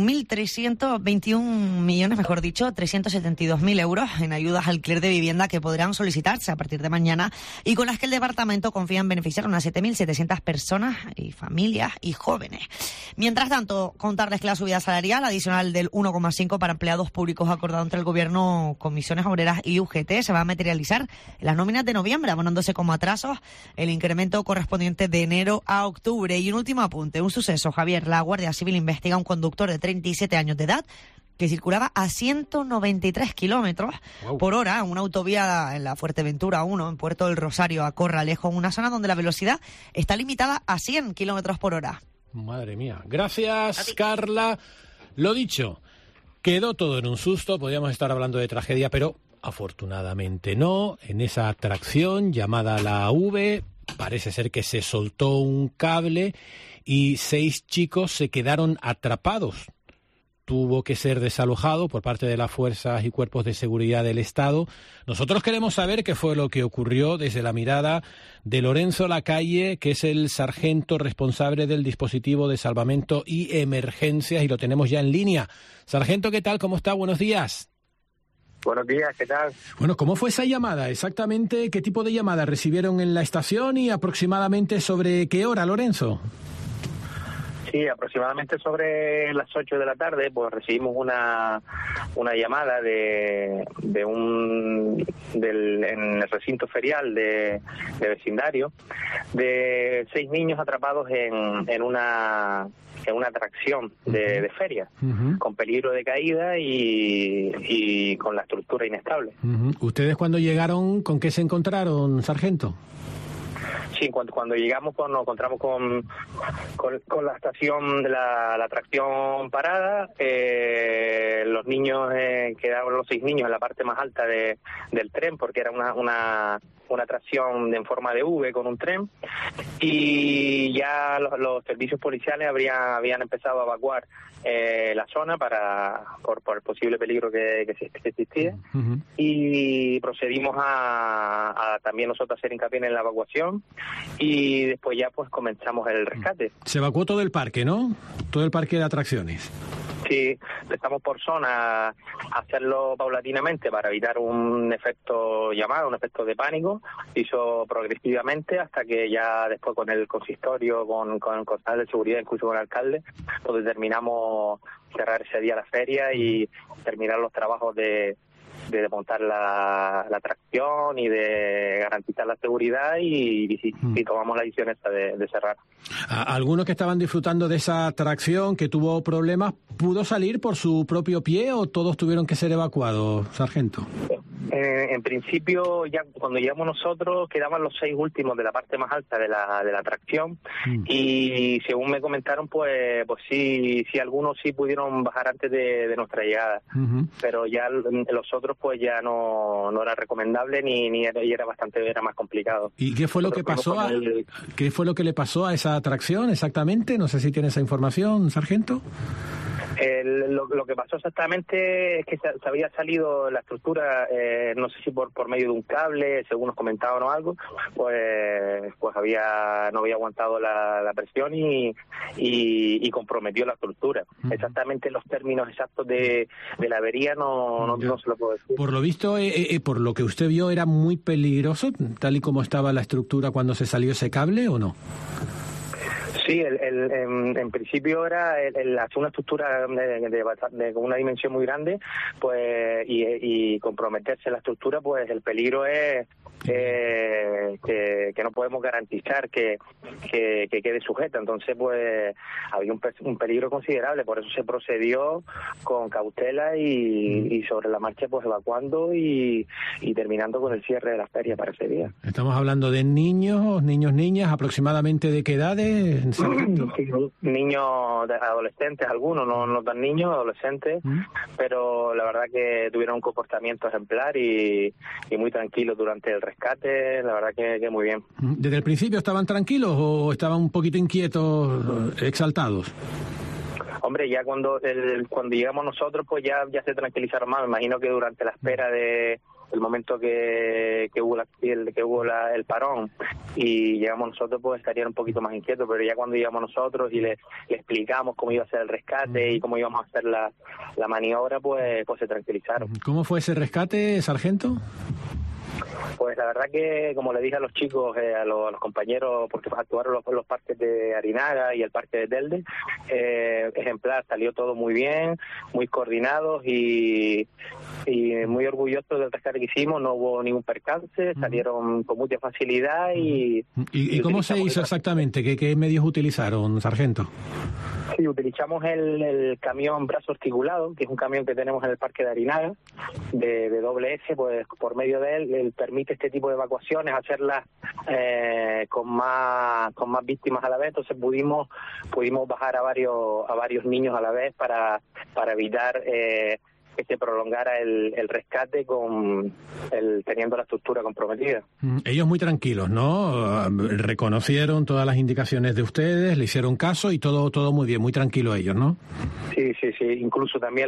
372.000 euros en ayudas al alquiler de vivienda que podrán solicitarse a partir de mañana y con las que el departamento confía en beneficiar a unas 7.700 personas y familias y jóvenes. Mientras tanto, contarles que la subida salarial adicional del 1,5 para empleados públicos acordado entre el Gobierno, Comisiones Obreras y UGT se va a materializar en las nóminas de noviembre, abonándose como atrasos el incremento correspondiente de enero a octubre. Y un último apunte, un suceso, Javier. La Guardia Civil investiga a un conductor de 37 años de edad que circulaba a 193 kilómetros por hora en una autovía en la Fuerteventura 1, en Puerto del Rosario, a Corralejo, en una zona donde la velocidad está limitada a 100 kilómetros por hora. Madre mía. Gracias, Carla. Lo dicho, quedó todo en un susto. Podríamos estar hablando de tragedia, pero afortunadamente no. En esa atracción llamada la V, parece ser que se soltó un cable y 6 chicos se quedaron atrapados. Tuvo que ser desalojado por parte de las fuerzas y cuerpos de seguridad del Estado. Nosotros queremos saber qué fue lo que ocurrió desde la mirada de Lorenzo Lacalle, que es el sargento responsable del dispositivo de salvamento y emergencias, y lo tenemos ya en línea. Sargento, ¿qué tal? ¿Cómo está? Buenos días. Buenos días, ¿qué tal? Bueno, ¿cómo fue esa llamada? Exactamente, ¿qué tipo de llamada recibieron en la estación y aproximadamente sobre qué hora, Lorenzo? Sí, aproximadamente sobre las 8 de la tarde, pues recibimos una llamada en el recinto ferial de vecindario de 6 niños atrapados en una atracción de feria, con peligro de caída y con la estructura inestable. ¿Ustedes cuando llegaron, con qué se encontraron, sargento? Sí, cuando llegamos pues nos encontramos con la estación de la atracción parada. Los niños quedaron los 6 niños en la parte más alta del tren, porque era una una atracción en forma de V con un tren, y ya los servicios policiales habían empezado a evacuar la zona por el posible peligro que existía. Y procedimos a también nosotros hacer hincapié en la evacuación, y después ya pues comenzamos el rescate. Se evacuó todo el parque, ¿no? Todo el parque de atracciones. Sí, empezamos por zona a hacerlo paulatinamente para evitar un efecto llamado, un efecto de pánico. Hizo progresivamente hasta que ya después con el consistorio, con el concejal de seguridad, incluso con el alcalde, pues determinamos cerrar ese día la feria y terminar los trabajos de montar la atracción y de garantizar la seguridad, y tomamos la decisión esta de cerrar. ¿Algunos que estaban disfrutando de esa atracción, que tuvo problemas, pudo salir por su propio pie o todos tuvieron que ser evacuados, sargento? En principio, ya cuando llegamos nosotros, quedaban los 6 últimos de la parte más alta de la atracción, y según me comentaron, pues sí, algunos sí pudieron bajar antes de nuestra llegada, pero ya los otros pues ya no era recomendable y era más complicado. ¿Y qué fue lo que pasó? ¿Qué fue lo que le pasó a esa atracción exactamente? No sé si tiene esa información, sargento. Lo que pasó exactamente es que se había salido la estructura, no sé si por medio de un cable, según nos comentaban o algo, pues no había aguantado la presión y comprometió la estructura. Exactamente los términos exactos de la avería no se lo puedo decir. Por lo visto, por lo que usted vio, ¿era muy peligroso, tal y como estaba la estructura cuando se salió ese cable, o no? Sí, en principio era hacer una estructura con una dimensión muy grande, pues y comprometerse la estructura, pues el peligro es que no podemos garantizar que quede sujeta. Entonces, pues había un peligro considerable, por eso se procedió con cautela y sobre la marcha pues evacuando y terminando con el cierre de la feria para ese día. Estamos hablando de niños, niñas, aproximadamente ¿de qué edades? Sí, niños, adolescentes, algunos, no tan niños, adolescentes, pero la verdad que tuvieron un comportamiento ejemplar y muy tranquilo durante el rescate, la verdad que muy bien. ¿Desde el principio estaban tranquilos o estaban un poquito inquietos, exaltados? Hombre, ya cuando llegamos nosotros, pues ya se tranquilizaron más. Me imagino que durante la espera el momento que hubo el parón y llegamos nosotros, pues estarían un poquito más inquietos, pero ya cuando llegamos nosotros y le explicamos cómo iba a ser el rescate y cómo íbamos a hacer la maniobra, pues se tranquilizaron. ¿Cómo fue ese rescate, sargento? Pues la verdad que, como le dije a los chicos, a los compañeros, porque actuaron los parques de Arinaga y el parque de Telde, ejemplar, salió todo muy bien, muy coordinados y muy orgullosos del rescate que hicimos. No hubo ningún percance, salieron con mucha facilidad y ¿cómo se hizo exactamente? ¿Qué medios utilizaron, sargento? Sí, utilizamos el camión brazo articulado, que es un camión que tenemos en el parque de Arinaga, de doble eje, pues por medio de él permite este tipo de evacuaciones, hacerlas con más víctimas a la vez. Entonces pudimos bajar a varios niños a la vez para evitar que se prolongara el rescate teniendo la estructura comprometida. Ellos muy tranquilos, ¿no? Reconocieron todas las indicaciones de ustedes, le hicieron caso y todo muy bien, muy tranquilo ellos, ¿no? Sí. Incluso también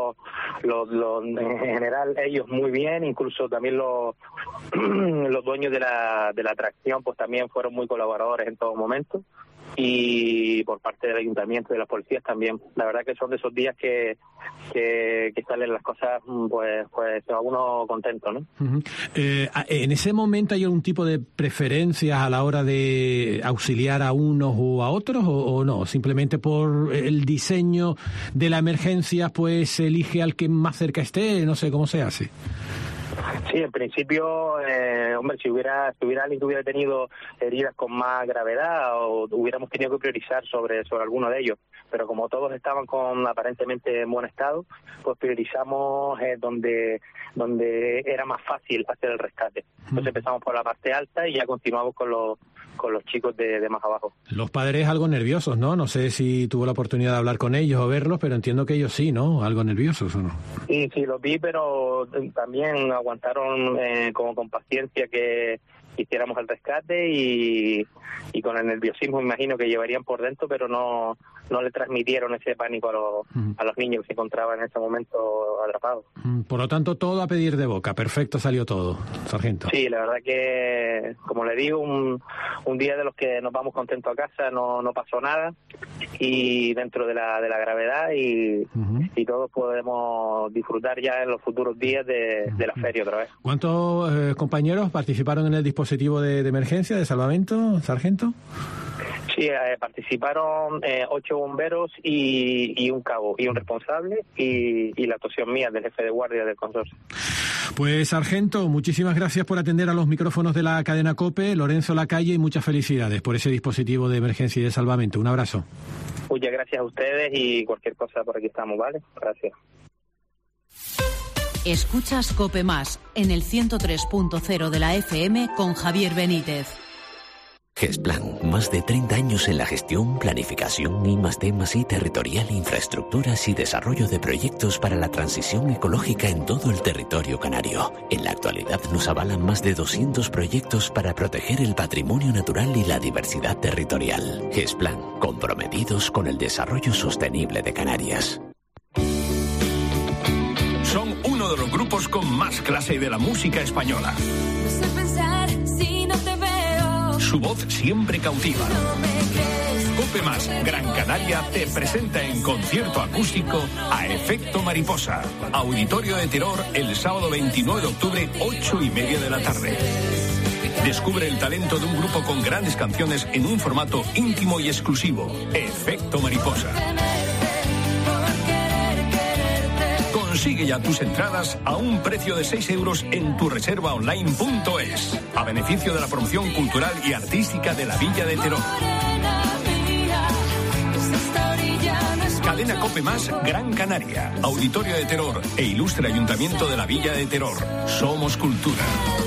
en general ellos muy bien, incluso también los dueños de la atracción pues también fueron muy colaboradores en todo momento. Y por parte del ayuntamiento y de las policías también. La verdad que son de esos días que salen las cosas, pues se va uno contento, ¿no? ¿En ese momento hay algún tipo de preferencias a la hora de auxiliar a unos o a otros o no? Simplemente por el diseño de la emergencia, pues se elige al que más cerca esté, no sé cómo se hace. Sí, en principio, hombre, si hubiera alguien que hubiera tenido heridas con más gravedad, o hubiéramos tenido que priorizar sobre alguno de ellos, pero como todos estaban aparentemente en buen estado, pues priorizamos donde era más fácil hacer el rescate. Entonces empezamos por la parte alta y ya continuamos con los chicos de más abajo. Los padres algo nerviosos, ¿no? No sé si tuvo la oportunidad de hablar con ellos o verlos, pero entiendo que ellos sí, ¿no? Algo nerviosos, ¿o no? Sí, los vi, pero también aguantaron con paciencia que hiciéramos el rescate y con el nerviosismo imagino que llevarían por dentro, pero no le transmitieron ese pánico a los niños que se encontraban en ese momento atrapados. Por lo tanto, todo a pedir de boca. Perfecto salió todo, sargento. Sí, la verdad que, como le digo, un día de los que nos vamos contentos a casa, no pasó nada, y dentro de la gravedad, y todos podemos disfrutar ya en los futuros días de la feria otra vez. ¿Cuántos compañeros participaron en el dispositivo de emergencia, de salvamento, sargento? Sí, participaron 8 bomberos y un cabo y un responsable y la actuación mía del jefe de guardia del consorcio. Pues sargento, muchísimas gracias por atender a los micrófonos de la cadena COPE, Lorenzo Lacalle, y muchas felicidades por ese dispositivo de emergencia y de salvamento. Un abrazo. Muchas gracias a ustedes y cualquier cosa por aquí estamos, ¿vale? Gracias. Escuchas COPE Más en el 103.0 de la FM con Javier Benítez. Gesplan, más de 30 años en la gestión, planificación, I+D+I territorial, infraestructuras y desarrollo de proyectos para la transición ecológica en todo el territorio canario. En la actualidad nos avalan más de 200 proyectos para proteger el patrimonio natural y la diversidad territorial. Gesplan, comprometidos con el desarrollo sostenible de Canarias. Son uno de los grupos con más clase de la música española. No sé pensar si no te veo. Su voz siempre cautiva. COPE Más Gran Canaria te presenta en concierto acústico a Efecto Mariposa. Auditorio de Terror el sábado 29 de octubre, 8:30 de la tarde. Descubre el talento de un grupo con grandes canciones en un formato íntimo y exclusivo. Efecto Mariposa. Consigue ya tus entradas a un precio de 6 euros en tureservaonline.es, a beneficio de la promoción cultural y artística de la Villa de Terror. Cadena COPE Más Gran Canaria, Auditorio de Terror e Ilustre Ayuntamiento de la Villa de Terror. Somos cultura.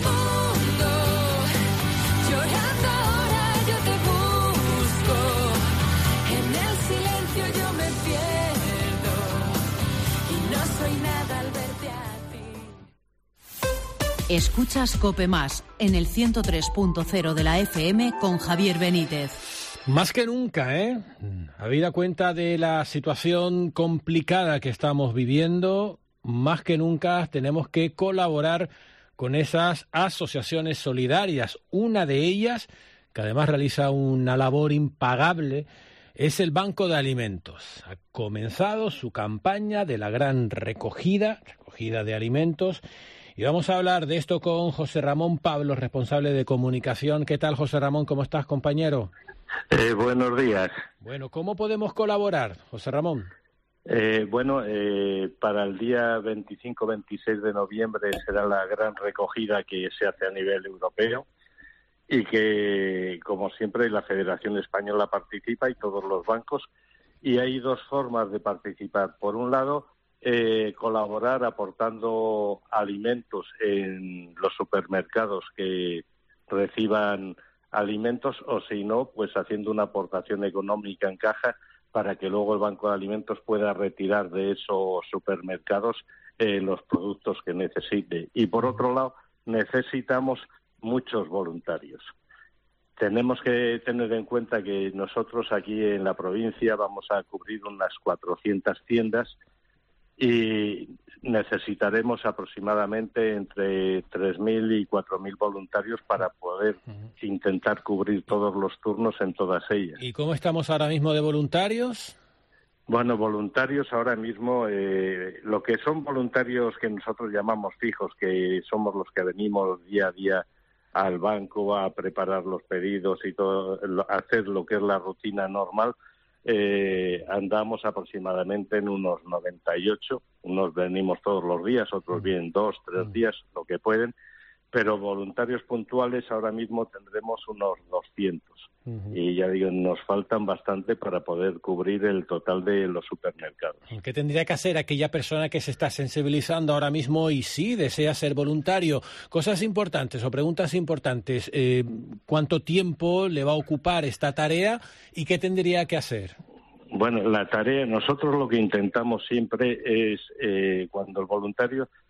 Escuchas COPE Más en el 103.0 de la FM con Javier Benítez. Más que nunca, habida cuenta de la situación complicada que estamos viviendo, más que nunca tenemos que colaborar con esas asociaciones solidarias. Una de ellas, que además realiza una labor impagable, es el Banco de Alimentos. Ha comenzado su campaña de la gran recogida de alimentos. Y vamos a hablar de esto con José Ramón Pablo, responsable de comunicación. ¿Qué tal, José Ramón? ¿Cómo estás, compañero? Buenos días. Bueno, ¿cómo podemos colaborar, José Ramón? Para el día 25-26 de noviembre será la gran recogida que se hace a nivel europeo y que, como siempre, la Federación Española participa y todos los bancos. Y hay dos formas de participar. Por un lado, colaborar aportando alimentos en los supermercados que reciban alimentos, o si no, pues haciendo una aportación económica en caja para que luego el Banco de Alimentos pueda retirar de esos supermercados los productos que necesite. Y por otro lado, necesitamos muchos voluntarios. Tenemos que tener en cuenta que nosotros aquí en la provincia vamos a cubrir unas 400 tiendas y necesitaremos aproximadamente entre 3.000 y 4.000 voluntarios para poder intentar cubrir todos los turnos en todas ellas. ¿Y cómo estamos ahora mismo de voluntarios? Bueno, voluntarios ahora mismo, lo que son voluntarios que nosotros llamamos fijos, que somos los que venimos día a día al banco a preparar los pedidos y todo, hacer lo que es la rutina normal, andamos aproximadamente en unos 98, unos venimos todos los días, otros vienen 2, 3 días, lo que pueden, pero voluntarios puntuales ahora mismo tendremos unos 200. Y ya digo, nos faltan bastante para poder cubrir el total de los supermercados. ¿Qué tendría que hacer aquella persona que se está sensibilizando ahora mismo y sí desea ser voluntario? Cosas importantes o preguntas importantes. ¿Cuánto tiempo le va a ocupar esta tarea y qué tendría que hacer? Bueno, la tarea, nosotros lo que intentamos siempre es, cuando el voluntario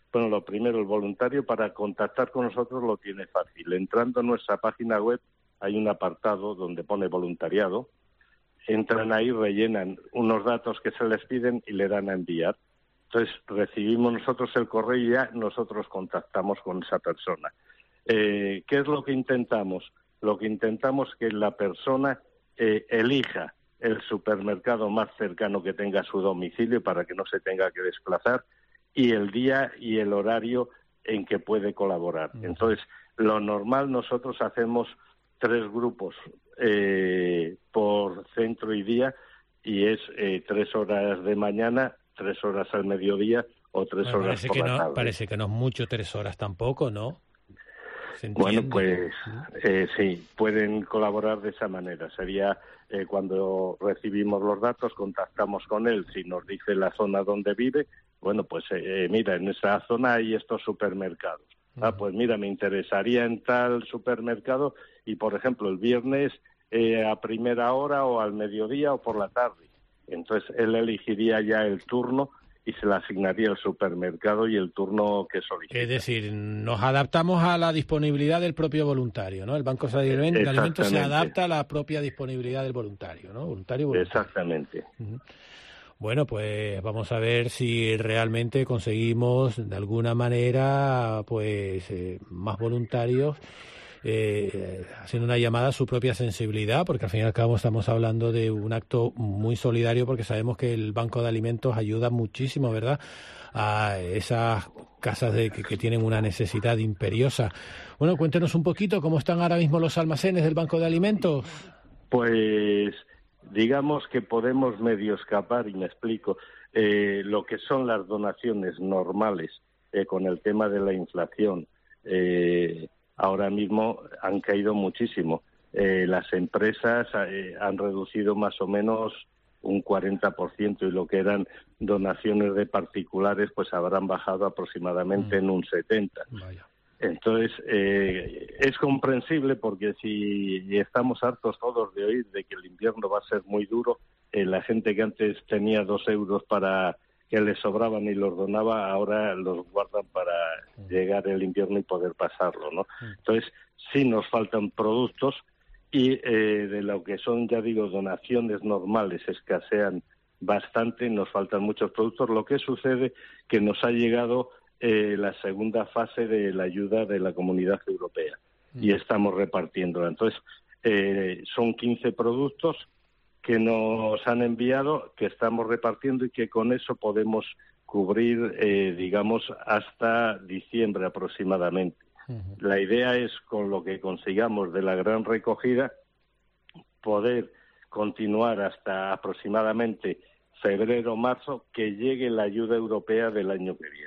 Bueno, lo primero, el voluntario para contactar con nosotros lo tiene fácil. Entrando en nuestra página web hay un apartado donde pone voluntariado. Entran ahí, rellenan unos datos que se les piden y le dan a enviar. Entonces recibimos nosotros el correo y ya nosotros contactamos con esa persona. ¿Qué es lo que intentamos? Lo que intentamos es que la persona elija el supermercado más cercano que tenga a su domicilio para que no se tenga que desplazar, y el día y el horario en que puede colaborar. Entonces, lo normal, nosotros hacemos 3 grupos por centro y día, y es 3 horas de mañana, 3 horas al mediodía o 3 horas por la tarde. Parece que no es mucho 3 horas tampoco, ¿no? Bueno, pues sí, pueden colaborar de esa manera. Sería cuando recibimos los datos, contactamos con él. Si nos dice la zona donde vive, bueno, pues mira, en esa zona hay estos supermercados. Pues mira, me interesaría en tal supermercado y, por ejemplo, el viernes a primera hora o al mediodía o por la tarde. Entonces, él elegiría ya el turno y se le asignaría el supermercado y el turno que solicita. Es decir, nos adaptamos a la disponibilidad del propio voluntario, ¿no? El Banco de Alimentos se adapta a la propia disponibilidad del voluntario, ¿no? Voluntario. Exactamente. Bueno, pues vamos a ver si realmente conseguimos de alguna manera pues más voluntarios, haciendo una llamada a su propia sensibilidad, porque al fin y al cabo estamos hablando de un acto muy solidario, porque sabemos que el Banco de Alimentos ayuda muchísimo, ¿verdad?, a esas casas que tienen una necesidad imperiosa. Bueno, cuéntenos un poquito cómo están ahora mismo los almacenes del Banco de Alimentos. Pues digamos que podemos medio escapar, y me explico. Lo que son las donaciones normales con el tema de la inflación, ahora mismo han caído muchísimo. Las empresas han reducido más o menos un 40%, y lo que eran donaciones de particulares pues habrán bajado aproximadamente en un 70%. Vaya. Entonces, es comprensible, porque si estamos hartos todos de oír de que el invierno va a ser muy duro, la gente que antes tenía 2 euros para que les sobraban y los donaba, ahora los guardan para llegar el invierno y poder pasarlo, ¿no? Entonces, sí nos faltan productos, y de lo que son, ya digo, donaciones normales escasean bastante, nos faltan muchos productos. Lo que sucede que nos ha llegado la segunda fase de la ayuda de la Comunidad Europea y estamos repartiéndola. Entonces, son 15 productos que nos han enviado, que estamos repartiendo, y que con eso podemos cubrir, digamos, hasta diciembre aproximadamente. La idea es, con lo que consigamos de la gran recogida, poder continuar hasta aproximadamente febrero o marzo, que llegue la ayuda europea del año que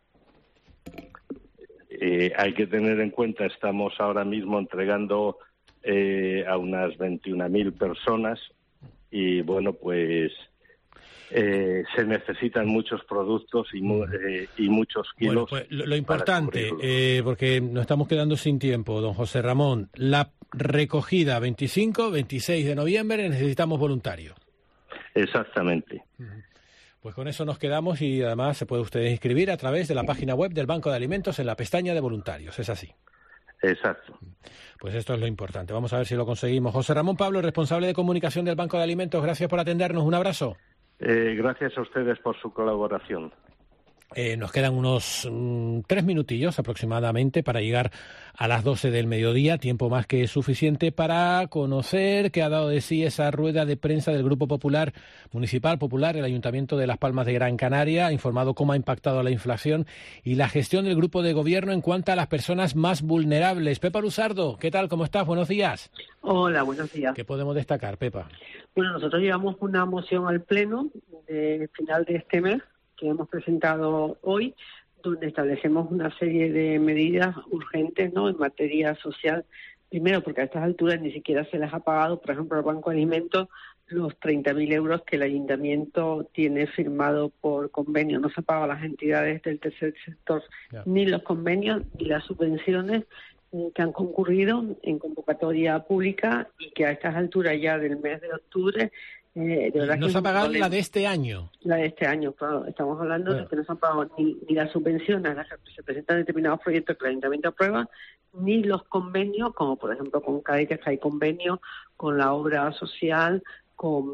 viene. Hay que tener en cuenta, estamos ahora mismo entregando a unas 21.000 personas, y bueno, pues se necesitan muchos productos y muchos kilos. Bueno, pues lo importante, porque nos estamos quedando sin tiempo, don José Ramón, la recogida 25, 26 de noviembre, necesitamos voluntarios. Exactamente. Pues con eso nos quedamos, y además se puede usted inscribir a través de la página web del Banco de Alimentos en la pestaña de voluntarios, es así. Exacto. Pues esto es lo importante. Vamos a ver si lo conseguimos. José Ramón Pablo, responsable de comunicación del Banco de Alimentos, gracias por atendernos. Un abrazo. Gracias a ustedes por su colaboración. Nos quedan unos 3 minutillos aproximadamente para llegar a las 12 del mediodía, tiempo más que suficiente para conocer qué ha dado de sí esa rueda de prensa del Grupo Popular, Municipal Popular, el Ayuntamiento de Las Palmas de Gran Canaria, ha informado cómo ha impactado la inflación y la gestión del grupo de gobierno en cuanto a las personas más vulnerables. Pepa Luzardo, ¿qué tal? ¿Cómo estás? Buenos días. Hola, buenos días. ¿Qué podemos destacar, Pepa? Bueno, nosotros llevamos una moción al Pleno de final de este mes, que hemos presentado hoy, donde establecemos una serie de medidas urgentes, ¿no?, en materia social. Primero, porque a estas alturas ni siquiera se les ha pagado, por ejemplo, al Banco de Alimentos, los 30.000 euros que el Ayuntamiento tiene firmado por convenio. No se paga a las entidades del tercer sector, ni los convenios ni las subvenciones que han concurrido en convocatoria pública, y que a estas alturas ya del mes de octubre De verdad no que se ha pagado problema. la de este año. La de este año, claro. Estamos hablando de que no se han pagado ni las subvenciones a las que se presentan determinados proyectos que el Ayuntamiento aprueba, ni los convenios, como por ejemplo con Cádiz, que hay convenios con la obra social, con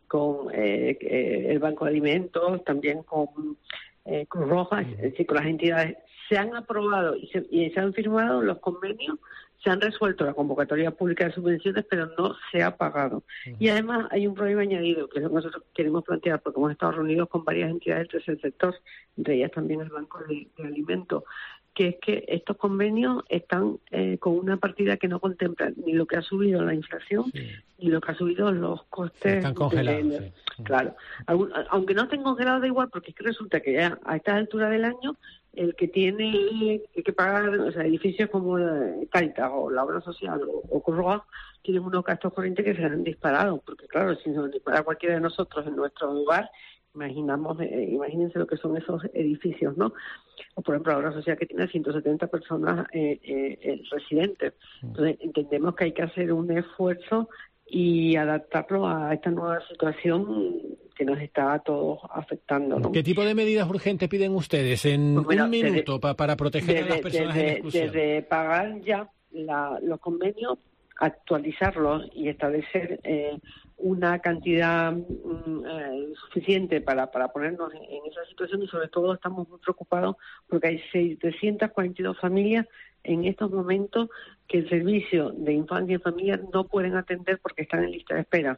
el Banco de Alimentos, también con Cruz Roja, es decir, con las entidades. Se han aprobado y se han firmado los convenios, se han resuelto la convocatoria pública de subvenciones, pero no se ha pagado. Y además hay un problema añadido, que es lo que nosotros queremos plantear, porque hemos estado reunidos con varias entidades del tercer sector, entre ellas también el Banco de Alimentos, que es que estos convenios están con una partida que no contempla ni lo que ha subido la inflación, ni lo que ha subido los costes. Están congelados, Claro. Aunque no estén congelados, da igual, porque es que resulta que ya a esta altura del año el que tiene que pagar, o sea, edificios como Cáritas o la obra social o Cruz Roja tienen unos gastos corrientes que se han disparado, porque claro, si nos dispara cualquiera de nosotros en nuestro hogar, imagínense lo que son esos edificios, ¿no? O por ejemplo la obra social que tiene 170 personas residentes. Entonces entendemos que hay que hacer un esfuerzo y adaptarlo a esta nueva situación que nos está a todos afectando, ¿no? ¿Qué tipo de medidas urgentes piden ustedes en un minuto para proteger a las personas en exclusión? Desde pagar ya los convenios, actualizarlos y establecer una cantidad suficiente para ponernos en esa situación, y sobre todo estamos muy preocupados porque hay 742 familias en estos momentos que el servicio de infancia y familia no pueden atender porque están en lista de espera.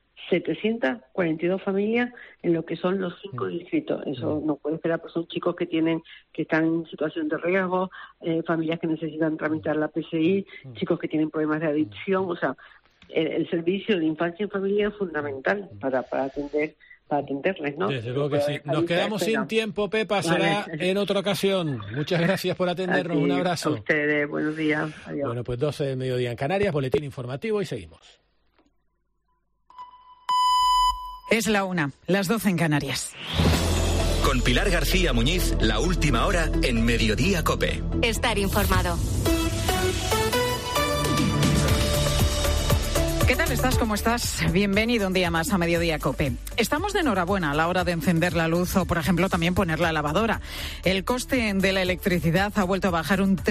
742 familias en lo que son los 5 distritos. Eso no puede esperar, pues son chicos que están en situación de riesgo, familias que necesitan tramitar la PCI, chicos que tienen problemas de adicción. O sea, el servicio de infancia y familia es fundamental para atenderles, ¿no? Desde luego que sí. Nos quedamos sin tiempo, Pepa, será en otra ocasión. Muchas gracias por atendernos, un abrazo. A ustedes, buenos días. Adiós. Bueno, pues 12 del mediodía en Canarias, boletín informativo y seguimos. Es la 1, las 12 en Canarias. Con Pilar García Muñiz, la última hora en Mediodía COPE. Estar informado. ¿Qué tal estás? ¿Cómo estás? Bienvenido un día más a Mediodía COPE. Estamos de enhorabuena a la hora de encender la luz o, por ejemplo, también poner la lavadora. El coste de la electricidad ha vuelto a bajar un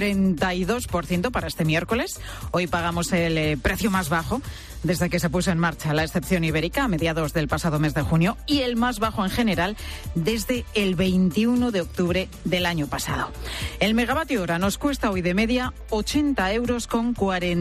32% para este miércoles. Hoy pagamos el precio más bajo desde que se puso en marcha la excepción ibérica a mediados del pasado mes de junio, y el más bajo en general desde el 21 de octubre del año pasado. El megavatio hora nos cuesta hoy de media 80 euros con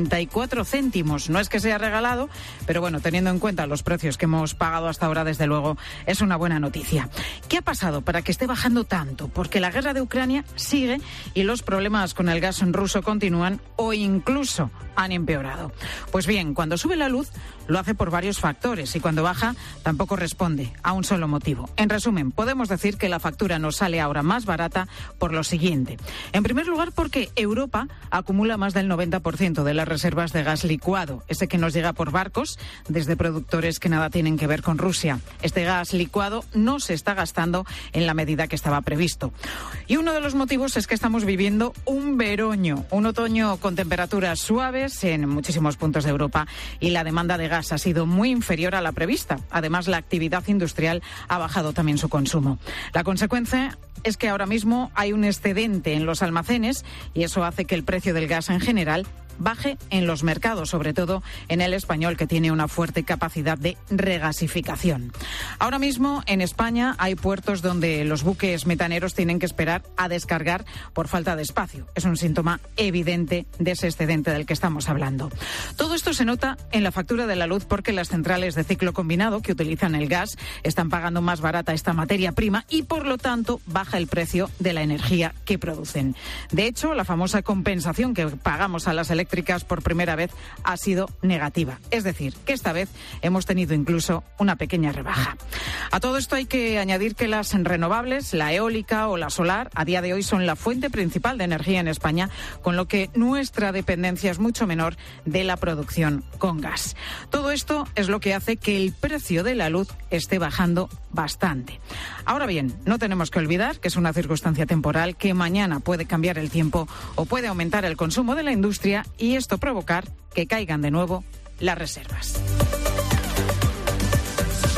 44 céntimos. No es que sea regalado, pero bueno, teniendo en cuenta los precios que hemos pagado hasta ahora, desde luego es una buena noticia. ¿Qué ha pasado para que esté bajando tanto? Porque la guerra de Ucrania sigue y los problemas con el gas ruso continúan o incluso han empeorado. Pues bien, cuando sube la luz lo hace por varios factores y cuando baja tampoco responde a un solo motivo. En resumen, podemos decir que la factura nos sale ahora más barata por lo siguiente. En primer lugar, porque Europa acumula más del 90% de las reservas de gas licuado, ese que nos llega por barcos desde productores que nada tienen que ver con Rusia. Este gas licuado no se está gastando en la medida que estaba previsto. Y uno de los motivos es que estamos viviendo un veroño, un otoño con temperaturas suaves en muchísimos puntos de Europa, y la demanda de gas ha sido muy inferior a la prevista. Además, la actividad industrial ha bajado también su consumo. La consecuencia es que ahora mismo hay un excedente en los almacenes y eso hace que el precio del gas en general baje en los mercados, sobre todo en el español, que tiene una fuerte capacidad de regasificación. Ahora mismo en España hay puertos donde los buques metaneros tienen que esperar a descargar por falta de espacio. Es un síntoma evidente de ese excedente del que estamos hablando. Todo esto se nota en la factura de la luz porque las centrales de ciclo combinado que utilizan el gas están pagando más barata esta materia prima y, por lo tanto, baja el precio de la energía que producen. De hecho, la famosa compensación que pagamos a las eléctricas por primera vez ha sido negativa. Es decir, que esta vez hemos tenido incluso una pequeña rebaja. A todo esto hay que añadir que las renovables, la eólica o la solar, a día de hoy son la fuente principal de energía en España, con lo que nuestra dependencia es mucho menor de la producción con gas. Todo esto es lo que hace que el precio de la luz esté bajando bastante. Ahora bien, no tenemos que olvidar que es una circunstancia temporal, que mañana puede cambiar el tiempo o puede aumentar el consumo de la industria y esto provocar que caigan de nuevo las reservas.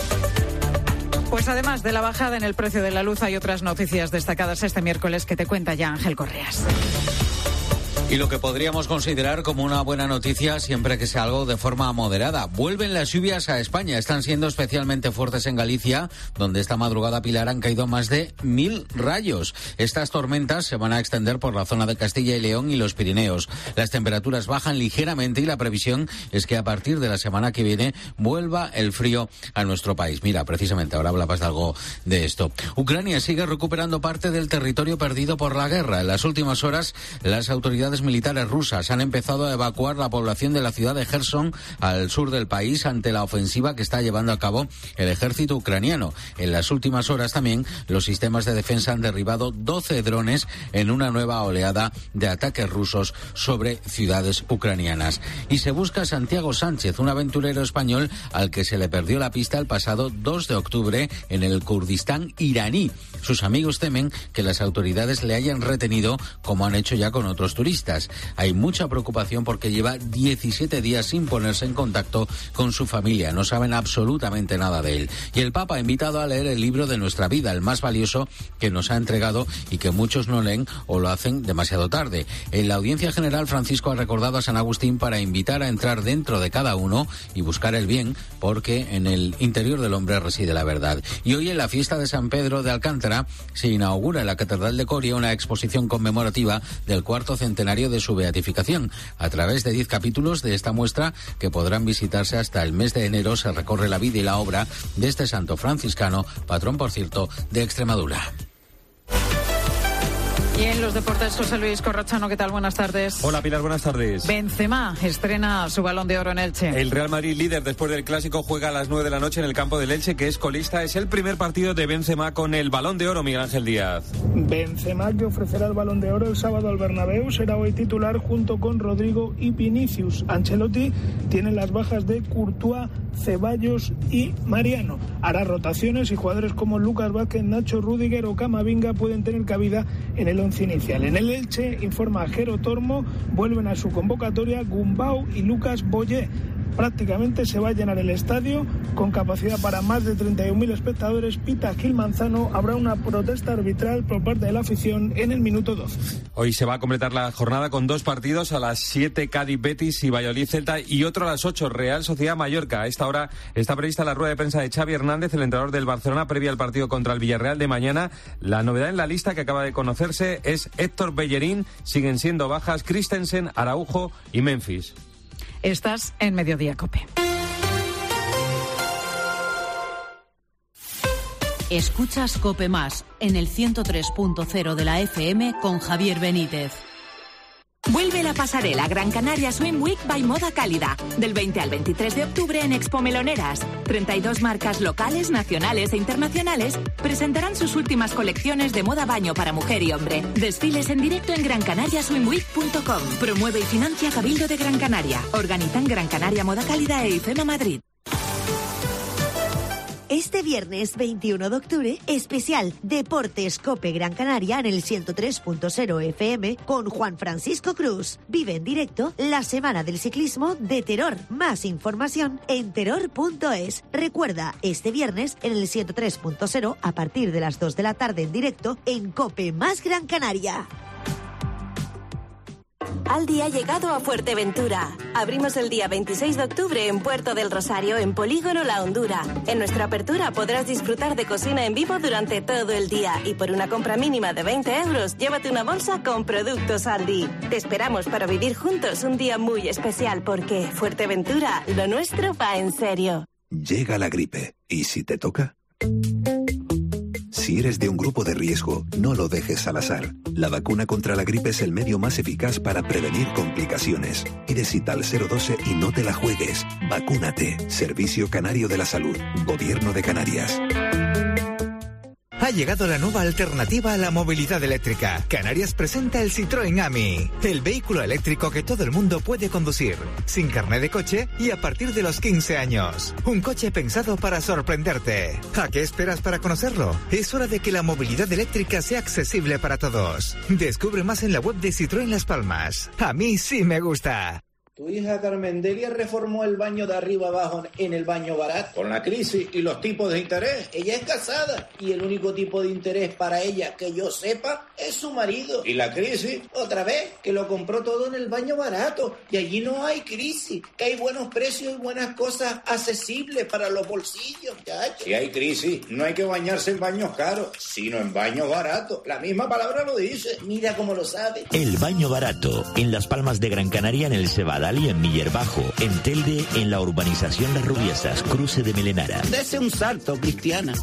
Pues además de la bajada en el precio de la luz, hay otras noticias destacadas este miércoles que te cuenta ya Ángel Correas. Y lo que podríamos considerar como una buena noticia, siempre que sea algo de forma moderada. Vuelven las lluvias a España. Están siendo especialmente fuertes en Galicia, donde esta madrugada, Pilar, han caído más de 1000 rayos. Estas tormentas se van a extender por la zona de Castilla y León y los Pirineos. Las temperaturas bajan ligeramente y la previsión es que a partir de la semana que viene vuelva el frío a nuestro país. Mira, precisamente ahora hablabas de algo de esto. Ucrania sigue recuperando parte del territorio perdido por la guerra. En las últimas horas, las autoridades militares rusas han empezado a evacuar la población de la ciudad de Gerson al sur del país ante la ofensiva que está llevando a cabo el ejército ucraniano. En las últimas horas también los sistemas de defensa han derribado 12 drones en una nueva oleada de ataques rusos sobre ciudades ucranianas. Y se busca a Santiago Sánchez, un aventurero español al que se le perdió la pista el pasado 2 de octubre en el Kurdistán iraní. Sus amigos temen que las autoridades le hayan retenido, como han hecho ya con otros turistas. Hay mucha preocupación porque lleva 17 días sin ponerse en contacto con su familia. No saben absolutamente nada de él. Y el Papa ha invitado a leer el libro de nuestra vida, el más valioso que nos ha entregado y que muchos no leen o lo hacen demasiado tarde. En la audiencia general, Francisco ha recordado a San Agustín para invitar a entrar dentro de cada uno y buscar el bien, porque en el interior del hombre reside la verdad. Y hoy, en la fiesta de San Pedro de Alcántara, se inaugura en la Catedral de Coria una exposición conmemorativa del 4º centenario de su beatificación. A través de 10 capítulos de esta muestra, que podrán visitarse hasta el mes de enero, se recorre la vida y la obra de este santo franciscano, patrón, por cierto, de Extremadura. Y en los deportes, José Luis Corrochano, ¿qué tal? Buenas tardes. Hola, Pilar, buenas tardes. Benzema estrena su Balón de Oro en Elche. El Real Madrid, líder después del Clásico, juega a las 9 de la noche en el campo del Elche, que es colista. Es el primer partido de Benzema con el Balón de Oro, Miguel Ángel Díaz. Benzema, que ofrecerá el Balón de Oro el sábado al Bernabéu, será hoy titular junto con Rodrigo y Vinicius. Ancelotti tiene las bajas de Courtois, Ceballos y Mariano. Hará rotaciones y jugadores como Lucas Vázquez, Nacho, Rüdiger o Camavinga pueden tener cabida en el once inicial. En el Elche, informa Jero Tormo, vuelven a su convocatoria Gumbau y Lucas Boyé. Prácticamente se va a llenar el estadio con capacidad para más de 31.000 espectadores. Pita Gil Manzano, habrá una protesta arbitral por parte de la afición en el minuto 12. Hoy se va a completar la jornada con 2 partidos, a las 7 Cádiz Betis y Valladolid Celta, y otro a las 8 Real Sociedad Mallorca. A esta hora está prevista la rueda de prensa de Xavi Hernández, el entrenador del Barcelona, previa al partido contra el Villarreal de mañana. La novedad en la lista que acaba de conocerse es Héctor Bellerín. Siguen siendo bajas Christensen, Araujo y Memphis. Estás en Mediodía COPE. Escuchas COPE Más en el 103.0 de la FM con Javier Benítez. Vuelve la pasarela Gran Canaria Swim Week by Moda Cálida. Del 20 al 23 de octubre en Expo Meloneras. 32 marcas locales, nacionales e internacionales presentarán sus últimas colecciones de moda baño para mujer y hombre. Desfiles en directo en grancanariaswimweek.com. Promueve y financia Cabildo de Gran Canaria. Organizan Gran Canaria Moda Cálida e IFEMA Madrid. Este viernes 21 de octubre, especial Deportes COPE Gran Canaria en el 103.0 FM con Juan Francisco Cruz. Vive en directo la Semana del Ciclismo de Terror. Más información en terror.es. Recuerda, este viernes en el 103.0 a partir de las 2 de la tarde en directo en COPE Más Gran Canaria. Aldi ha llegado a Fuerteventura. Abrimos el día 26 de octubre en Puerto del Rosario, en Polígono La Hondura. En nuestra apertura podrás disfrutar de cocina en vivo durante todo el día y por una compra mínima de 20 euros, llévate una bolsa con productos Aldi. Te esperamos para vivir juntos un día muy especial porque Fuerteventura, lo nuestro va en serio. Llega la gripe. ¿Y si te toca? Si eres de un grupo de riesgo, no lo dejes al azar. La vacuna contra la gripe es el medio más eficaz para prevenir complicaciones. Pide cita al 012 y no te la juegues. Vacúnate. Servicio Canario de la Salud. Gobierno de Canarias. Ha llegado la nueva alternativa a la movilidad eléctrica. Canarias presenta el Citroën Ami, el vehículo eléctrico que todo el mundo puede conducir, sin carné de coche y a partir de los 15 años. Un coche pensado para sorprenderte. ¿A qué esperas para conocerlo? Es hora de que la movilidad eléctrica sea accesible para todos. Descubre más en la web de Citroën Las Palmas. A mí sí me gusta. Tu hija Carmendelia reformó el baño de arriba abajo en el baño barato. Con la crisis y los tipos de interés, ella es casada y el único tipo de interés para ella que yo sepa es su marido. Y la crisis, otra vez, que lo compró todo en el baño barato. Y allí no hay crisis, que hay buenos precios y buenas cosas accesibles para los bolsillos, chacho. Si hay crisis, no hay que bañarse en baños caros, sino en baños baratos. La misma palabra lo dice. Mira cómo lo sabe. El baño barato, en Las Palmas de Gran Canaria, en el Cebadal y en Miller Bajo, en Telde, en la urbanización Las Rubiesas, cruce de Melenara. Dese un salto, Cristiana.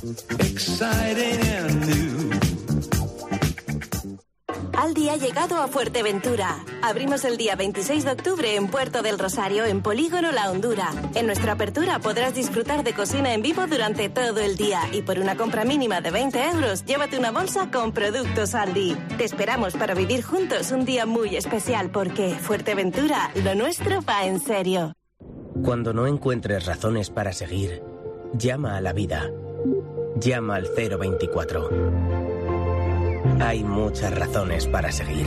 Aldi ha llegado a Fuerteventura. Abrimos el día 26 de octubre en Puerto del Rosario, en Polígono La Hondura. En nuestra apertura podrás disfrutar de cocina en vivo durante todo el día y por una compra mínima de 20 euros, llévate una bolsa con productos Aldi. Te esperamos para vivir juntos un día muy especial porque Fuerteventura, lo nuestro va en serio. Cuando no encuentres razones para seguir, llama a la vida. Llama al 024. Hay muchas razones para seguir.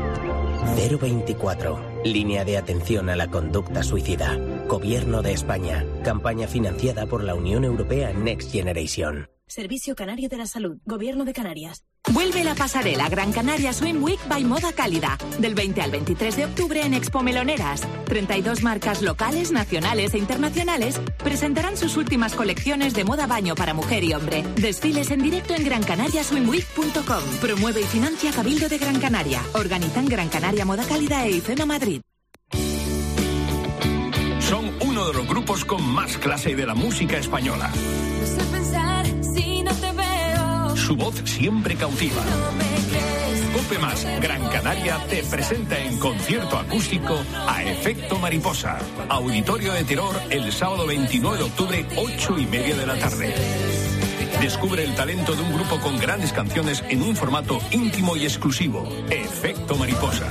024. Línea de atención a la conducta suicida. Gobierno de España. Campaña financiada por la Unión Europea Next Generation. Servicio Canario de la Salud. Gobierno de Canarias. Vuelve la pasarela Gran Canaria Swim Week by Moda Cálida. Del 20 al 23 de octubre en Expo Meloneras. 32 marcas locales, nacionales e internacionales presentarán sus últimas colecciones de moda baño para mujer y hombre. Desfiles en directo en grancanariaswimweek.com. Promueve y financia Cabildo de Gran Canaria. Organizan Gran Canaria Moda Cálida e IFEMA Madrid. Son uno de los grupos con más clase de la música española. No sé pensar si no te veo. Su voz siempre cautiva. No me crees. Cope Más Gran Canaria te presenta en concierto acústico a Efecto Mariposa. Auditorio de Terror el sábado 29 de octubre, 8:30 de la tarde. Descubre el talento de un grupo con grandes canciones en un formato íntimo y exclusivo. Efecto Mariposa.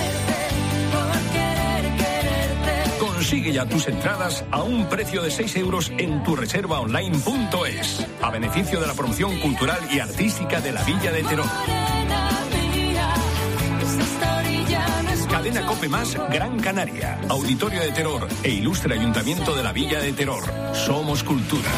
Consigue ya tus entradas a un precio de 6 euros en tureservaonline.es, a beneficio de la promoción cultural y artística de la Villa de Terror. Cadena Cope Más Gran Canaria, Auditorio de Terror e Ilustre Ayuntamiento de la Villa de Terror. Somos cultura.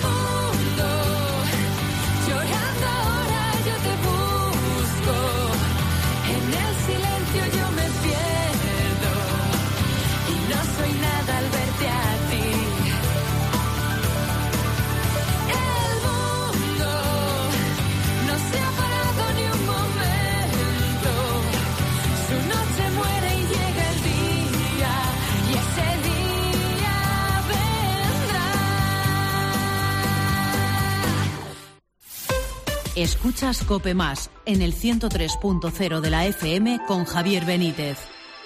Escuchas Cope Más en el 103.0 de la FM con Javier Benítez.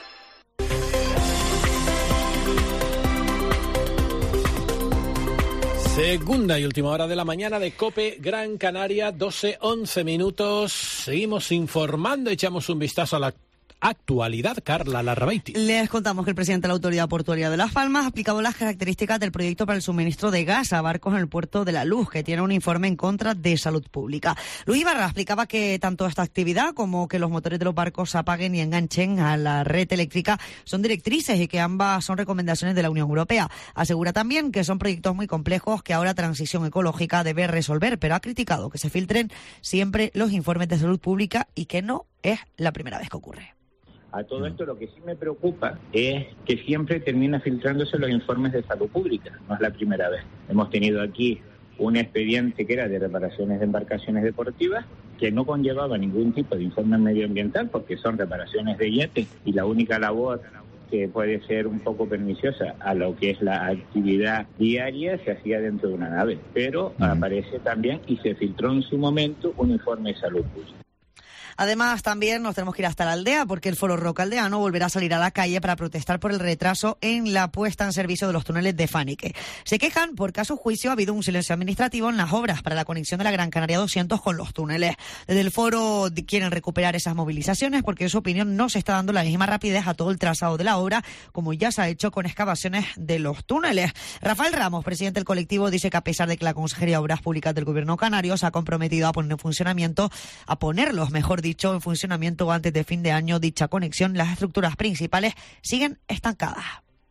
Segunda y última hora de la mañana de COPE Gran Canaria, 12:11 minutos. Seguimos informando, echamos un vistazo a la actualidad. Carla Larrabeiti. Les contamos que el presidente de la Autoridad Portuaria de Las Palmas ha explicado las características del proyecto para el suministro de gas a barcos en el puerto de La Luz, que tiene un informe en contra de salud pública. Luis Ibarra explicaba que tanto esta actividad como que los motores de los barcos se apaguen y enganchen a la red eléctrica son directrices y que ambas son recomendaciones de la Unión Europea. Asegura también que son proyectos muy complejos que ahora Transición Ecológica debe resolver, pero ha criticado que se filtren siempre los informes de salud pública y que no es la primera vez que ocurre. A todo esto lo que sí me preocupa es que siempre termina filtrándose los informes de salud pública. No es la primera vez. Hemos tenido aquí un expediente que era de reparaciones de embarcaciones deportivas que no conllevaba ningún tipo de informe medioambiental porque son reparaciones de yates y la única labor que puede ser un poco perniciosa a lo que es la actividad diaria se hacía dentro de una nave. Pero aparece también y se filtró en su momento un informe de salud pública. Además, también nos tenemos que ir hasta la aldea porque el Foro Roca Aldeano volverá a salir a la calle para protestar por el retraso en la puesta en servicio de los túneles de Fánique. Se quejan porque a su juicio ha habido un silencio administrativo en las obras para la conexión de la Gran Canaria 200 con los túneles. Desde el foro quieren recuperar esas movilizaciones porque en su opinión no se está dando la misma rapidez a todo el trazado de la obra como ya se ha hecho con excavaciones de los túneles. Rafael Ramos, presidente del colectivo, dice que a pesar de que la Consejería de Obras Públicas del Gobierno canario se ha comprometido a ponerlos dicho, en funcionamiento antes de fin de año, dicha conexión, las estructuras principales siguen estancadas.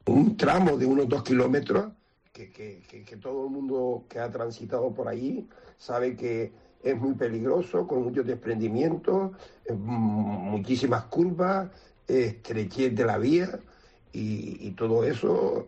Un tramo de unos 2 kilómetros que todo el mundo que ha transitado por allí sabe que es muy peligroso, con muchos desprendimientos, muchísimas curvas, estrechez de la vía y todo eso,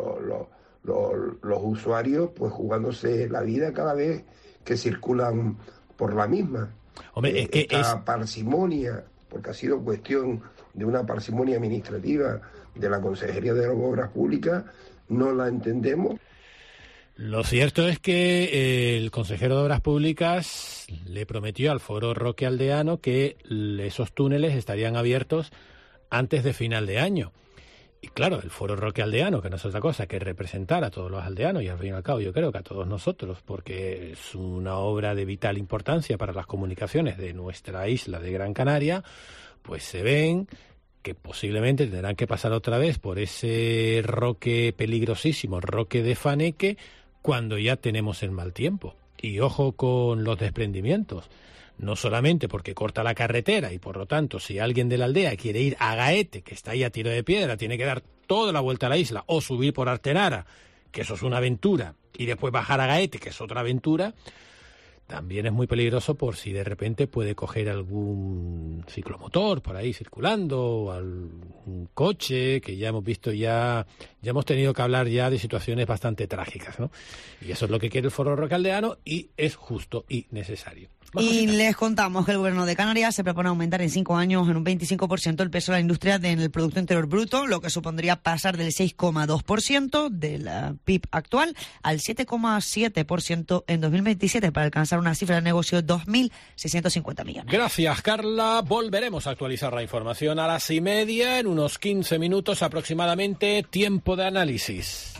los usuarios pues jugándose la vida cada vez que circulan por la misma. Hombre, es que esta parsimonia, porque ha sido cuestión de una parsimonia administrativa de la Consejería de Obras Públicas, no la entendemos. Lo cierto es que el consejero de Obras Públicas le prometió al Foro Roque Aldeano que esos túneles estarían abiertos antes de final de año. Y claro, el Foro Roque Aldeano, que no es otra cosa que representar a todos los aldeanos y al fin y al cabo yo creo que a todos nosotros, porque es una obra de vital importancia para las comunicaciones de nuestra isla de Gran Canaria, pues se ven que posiblemente tendrán que pasar otra vez por ese roque peligrosísimo, Roque de Faneque, cuando ya tenemos el mal tiempo. Y ojo con los desprendimientos, no solamente porque corta la carretera y por lo tanto si alguien de la aldea quiere ir a Gaete, que está ahí a tiro de piedra, tiene que dar toda la vuelta a la isla, o subir por Artenara, que eso es una aventura, y después bajar a Gaete, que es otra aventura. También es muy peligroso por si de repente puede coger algún ciclomotor por ahí circulando, o algún coche, que ya hemos visto, ya hemos tenido que hablar ya de situaciones bastante trágicas, ¿no? Y eso es lo que quiere el Foro Roque Aldeano y es justo y necesario. Y les contamos que el Gobierno de Canarias se propone aumentar en 5 años en un 25% el peso de la industria en el Producto Interior Bruto, lo que supondría pasar del 6,2% del PIB actual al 7,7% en 2027 para alcanzar una cifra de negocio de 2.650 millones. Gracias, Carla. Volveremos a actualizar la información a las 1:30, en unos 15 minutos aproximadamente. Tiempo de análisis.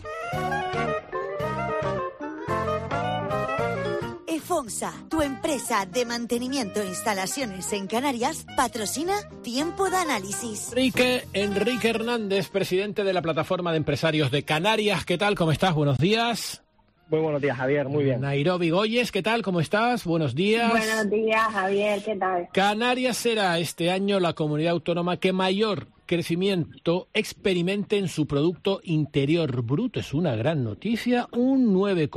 Efonsa, tu empresa de mantenimiento e instalaciones en Canarias, patrocina Tiempo de Análisis. Enrique Hernández, presidente de la Plataforma de Empresarios de Canarias. ¿Qué tal? ¿Cómo estás? Buenos días. Muy buenos días, Javier. Muy bien. Nairobi Goyes, ¿qué tal? ¿Cómo estás? Buenos días. Buenos días, Javier. ¿Qué tal? Canarias será este año la comunidad autónoma que mayor crecimiento experimente en su Producto Interior Bruto. Es una gran noticia, un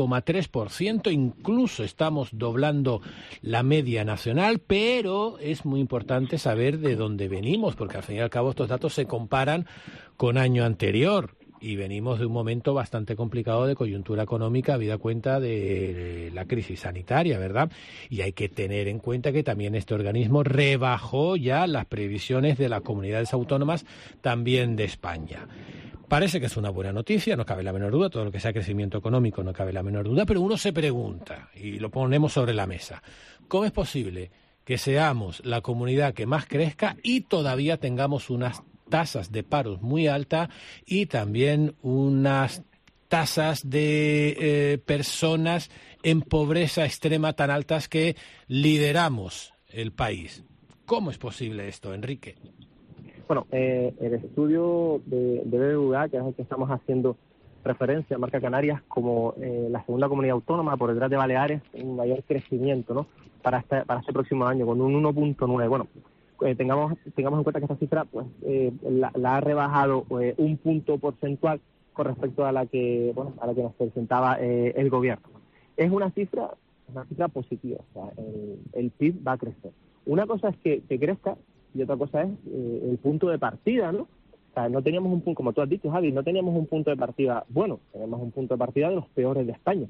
9,3%, incluso estamos doblando la media nacional, pero es muy importante saber de dónde venimos, porque al fin y al cabo estos datos se comparan con año anterior. Y venimos de un momento bastante complicado de coyuntura económica, habida cuenta de la crisis sanitaria, ¿verdad? Y hay que tener en cuenta que también este organismo rebajó ya las previsiones de las comunidades autónomas, también de España. Parece que es una buena noticia, no cabe la menor duda, todo lo que sea crecimiento económico no cabe la menor duda, pero uno se pregunta, y lo ponemos sobre la mesa, ¿cómo es posible que seamos la comunidad que más crezca y todavía tengamos unas tasas de paros muy altas y también unas tasas de personas en pobreza extrema tan altas que lideramos el país? ¿Cómo es posible esto, Enrique? Bueno, el estudio de BBVA, que es el que estamos haciendo referencia, marca Canarias como la segunda comunidad autónoma por detrás de Baleares en mayor crecimiento, ¿no? Para este próximo año, con un 1.9. Bueno, tengamos en cuenta que esta cifra pues la ha rebajado un punto porcentual con respecto a la que nos presentaba el gobierno. Es una cifra positiva, o sea, el PIB va a crecer. Una cosa es que crezca y otra cosa es el punto de partida, ¿no? O sea, no teníamos un punto, como tú has dicho, Javi, no teníamos un punto de partida bueno, tenemos un punto de partida de los peores de España,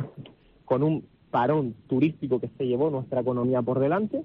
con un parón turístico que se llevó nuestra economía por delante.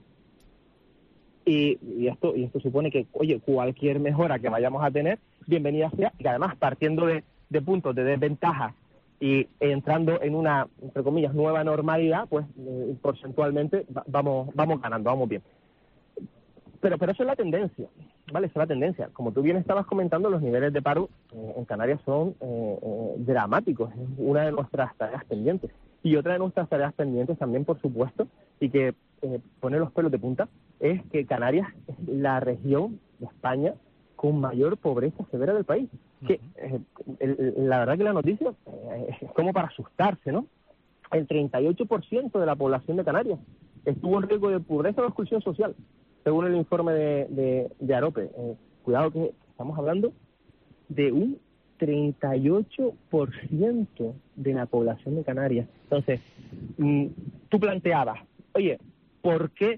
Y esto supone que, oye, cualquier mejora que vayamos a tener, bienvenida sea, y además partiendo de puntos de desventaja y entrando en una, entre comillas, nueva normalidad, pues porcentualmente vamos ganando, vamos bien. Pero eso es la tendencia, ¿vale? Eso es la tendencia. Como tú bien estabas comentando, los niveles de paro en Canarias son dramáticos, es una de nuestras tareas pendientes. Y otra de nuestras tareas pendientes también, por supuesto, y que pone los pelos de punta, es que Canarias es la región de España con mayor pobreza severa del país. Que la verdad que la noticia es como para asustarse, ¿no? El 38% de la población de Canarias estuvo en riesgo de pobreza o exclusión social, según el informe de AROPE. Cuidado que estamos hablando de un 38% de la población de Canarias. Entonces, tú planteabas, oye, ¿por qué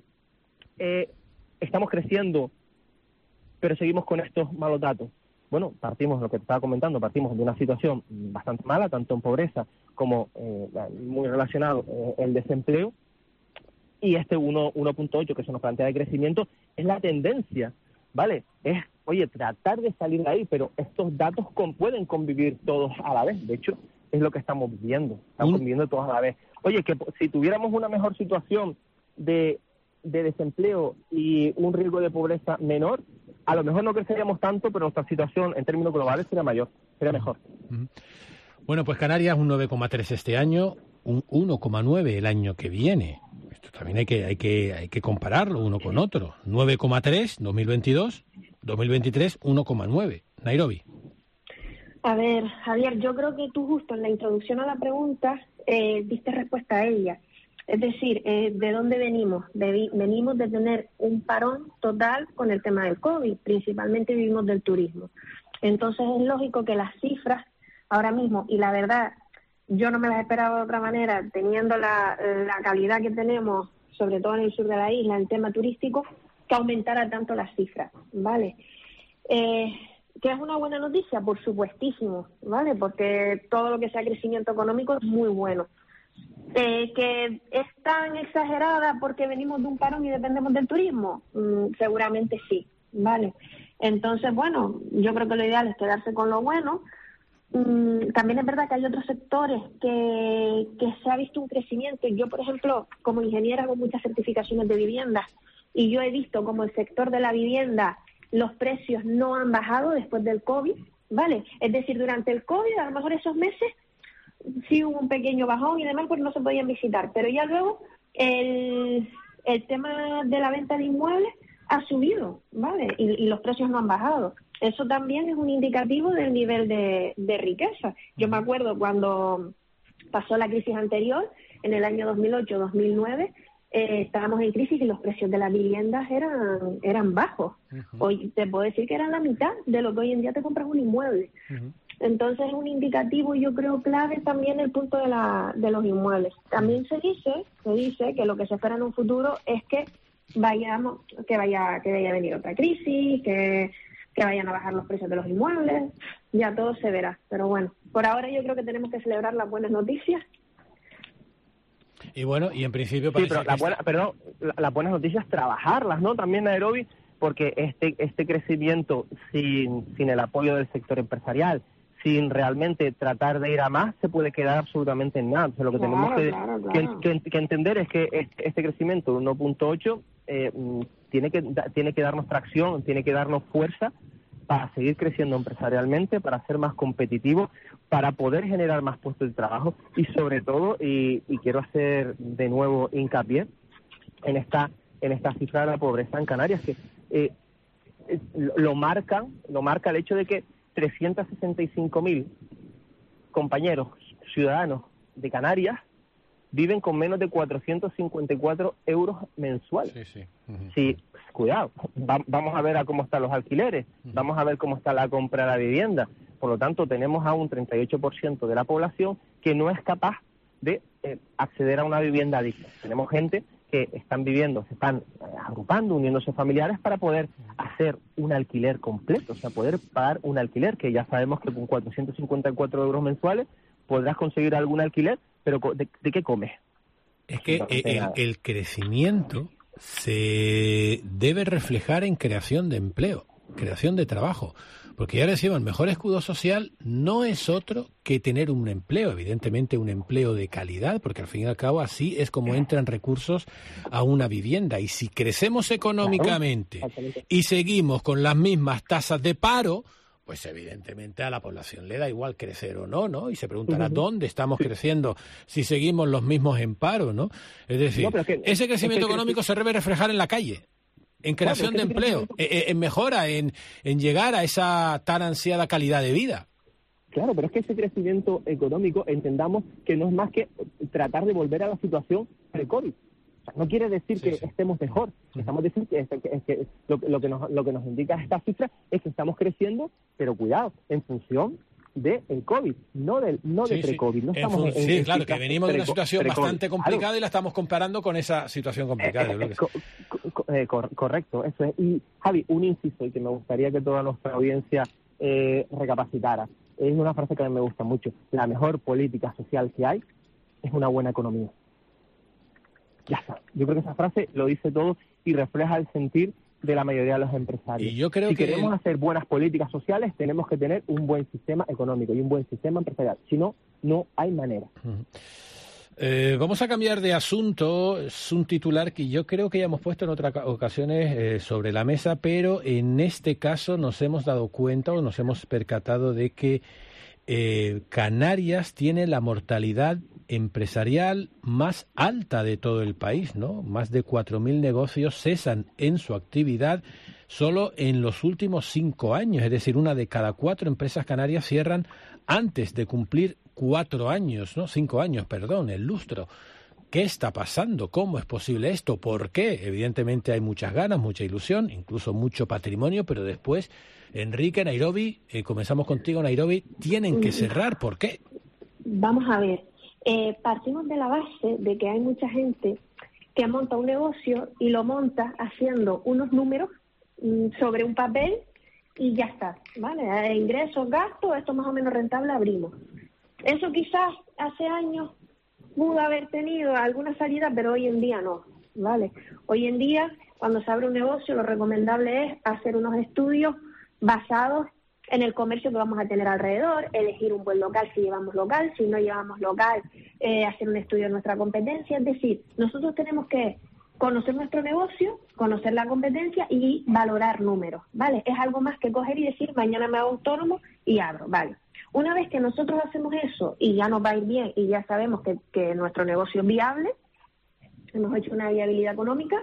estamos creciendo pero seguimos con estos malos datos? Bueno, partimos, lo que te estaba comentando, partimos de una situación bastante mala, tanto en pobreza como muy relacionado el desempleo, y este 1.8 que se nos plantea de crecimiento es la tendencia, ¿vale? Es, oye, tratar de salir de ahí, pero estos datos pueden convivir todos a la vez. De hecho, es lo que estamos viviendo todos a la vez. Oye, que si tuviéramos una mejor situación de desempleo y un riesgo de pobreza menor, a lo mejor no creceríamos tanto, pero nuestra situación en términos globales sería mayor, sería mejor. Bueno, pues Canarias un 9,3 este año, un 1,9 el año que viene. Esto también hay que compararlo uno con otro. 9,3 2022, 2023 1,9. Nairobi. A ver, Javier, yo creo que tú justo en la introducción a la pregunta diste respuesta a ella. Es decir, ¿de dónde venimos? Venimos de tener un parón total con el tema del COVID, principalmente vivimos del turismo. Entonces es lógico que las cifras ahora mismo, y la verdad, yo no me las esperaba de otra manera, teniendo la calidad que tenemos, sobre todo en el sur de la isla, el tema turístico, que aumentara tanto las cifras, ¿vale? ¿Que es una buena noticia? Por supuestísimo, ¿vale? Porque todo lo que sea crecimiento económico es muy bueno. ¿Que es tan exagerada porque venimos de un parón y dependemos del turismo? Seguramente sí, ¿vale? Entonces, bueno, yo creo que lo ideal es quedarse con lo bueno. También es verdad que hay otros sectores que se ha visto un crecimiento. Yo, por ejemplo, como ingeniera hago muchas certificaciones de vivienda y yo he visto como el sector de la vivienda, los precios no han bajado después del COVID, ¿vale? Es decir, durante el COVID, a lo mejor esos meses sí hubo un pequeño bajón y demás, pues no se podían visitar, pero ya luego el tema de la venta de inmuebles ha subido, ¿vale? Y los precios no han bajado. Eso también es un indicativo del nivel de riqueza. Yo me acuerdo cuando pasó la crisis anterior, en el año 2008-2009, estábamos en crisis y los precios de las viviendas eran bajos. Hoy te puedo decir que eran la mitad de lo que hoy en día te compras un inmueble. Entonces es un indicativo, yo creo, clave también el punto de los inmuebles. También se dice que lo que se espera en un futuro es que vaya a venir otra crisis, que vayan a bajar los precios de los inmuebles, ya todo se verá. Pero bueno, por ahora yo creo que tenemos que celebrar las buenas noticias. Y bueno, y en principio sí, pero las buenas noticias trabajarlas, ¿no? También, Nairobi, porque este crecimiento sin el apoyo del sector empresarial, sin realmente tratar de ir a más, se puede quedar absolutamente en nada. O sea, lo que tenemos que entender es que este crecimiento de 1.8 tiene que darnos tracción, tiene que darnos fuerza para seguir creciendo empresarialmente, para ser más competitivos, para poder generar más puestos de trabajo y sobre todo, y quiero hacer de nuevo hincapié en esta cifra de la pobreza en Canarias, que lo marca el hecho de que 365.000 compañeros ciudadanos de Canarias viven con menos de 454 euros mensuales. Sí, cuidado, vamos a ver a cómo están los alquileres, vamos a ver cómo está la compra de la vivienda. Por lo tanto, tenemos a un 38% de la población que no es capaz de acceder a una vivienda digna. Tenemos gente que se están agrupando, uniéndose familiares para poder hacer un alquiler completo, o sea, poder pagar un alquiler, que ya sabemos que con 454 euros mensuales podrás conseguir algún alquiler, pero ¿de qué comes? Es que el crecimiento se debe reflejar en creación de empleo, creación de trabajo. Porque ya decimos, el mejor escudo social no es otro que tener un empleo, evidentemente un empleo de calidad, porque al fin y al cabo así es como entran recursos a una vivienda. Y si crecemos económicamente y seguimos con las mismas tasas de paro, pues evidentemente a la población le da igual crecer o no, ¿no? Y se preguntará dónde estamos creciendo si seguimos los mismos en paro, ¿no? Es decir, ese crecimiento económico se debe reflejar en la calle, en creación de empleo, en mejora, en llegar a esa tan ansiada calidad de vida. Claro, pero es que ese crecimiento económico entendamos que no es más que tratar de volver a la situación pre-COVID. O sea, no quiere decir que estemos mejor. Estamos diciendo que lo que nos indica esta cifra es que estamos creciendo, pero cuidado, en función del COVID, no de pre-COVID. No estamos claro, que venimos de una situación bastante complicada y la estamos comparando con esa situación complicada. Correcto, eso es. Y Javi, un inciso y que me gustaría que toda nuestra audiencia recapacitara. Es una frase que a mí me gusta mucho. La mejor política social que hay es una buena economía. Ya está. Yo creo que esa frase lo dice todo y refleja el sentir de la mayoría de los empresarios. Y yo creo si queremos hacer buenas políticas sociales, tenemos que tener un buen sistema económico y un buen sistema empresarial. Si no, no hay manera. Vamos a cambiar de asunto. Es un titular que yo creo que ya hemos puesto en otras ocasiones sobre la mesa, pero en este caso nos hemos dado cuenta o nos hemos percatado de que Canarias tiene la mortalidad empresarial más alta de todo el país, ¿no? Más de 4.000 negocios cesan en su actividad solo en los últimos 5 años, es decir, 1 de cada 4 empresas canarias cierran antes de cumplir 4 años, ¿no? 5 años, perdón, el lustro. ¿Qué está pasando? ¿Cómo es posible esto? ¿Por qué? Evidentemente hay muchas ganas, mucha ilusión, incluso mucho patrimonio, pero después, Enrique, Nairobi, comenzamos contigo, Nairobi, tienen que cerrar. ¿Por qué? Vamos a ver. Partimos de la base de que hay mucha gente que monta un negocio y lo monta haciendo unos números sobre un papel y ya está, ¿vale? Ingresos, gastos, esto más o menos rentable, abrimos. Eso quizás hace años pudo haber tenido alguna salida, pero hoy en día no, ¿vale? Hoy en día, cuando se abre un negocio, lo recomendable es hacer unos estudios basados en el comercio que vamos a tener alrededor, elegir un buen local si llevamos local, si no llevamos local, hacer un estudio de nuestra competencia. Es decir, nosotros tenemos que conocer nuestro negocio, conocer la competencia y valorar números, ¿vale? Es algo más que coger y decir, mañana me hago autónomo y abro, ¿vale? Una vez que nosotros hacemos eso y ya nos va a ir bien y ya sabemos que nuestro negocio es viable, hemos hecho una viabilidad económica,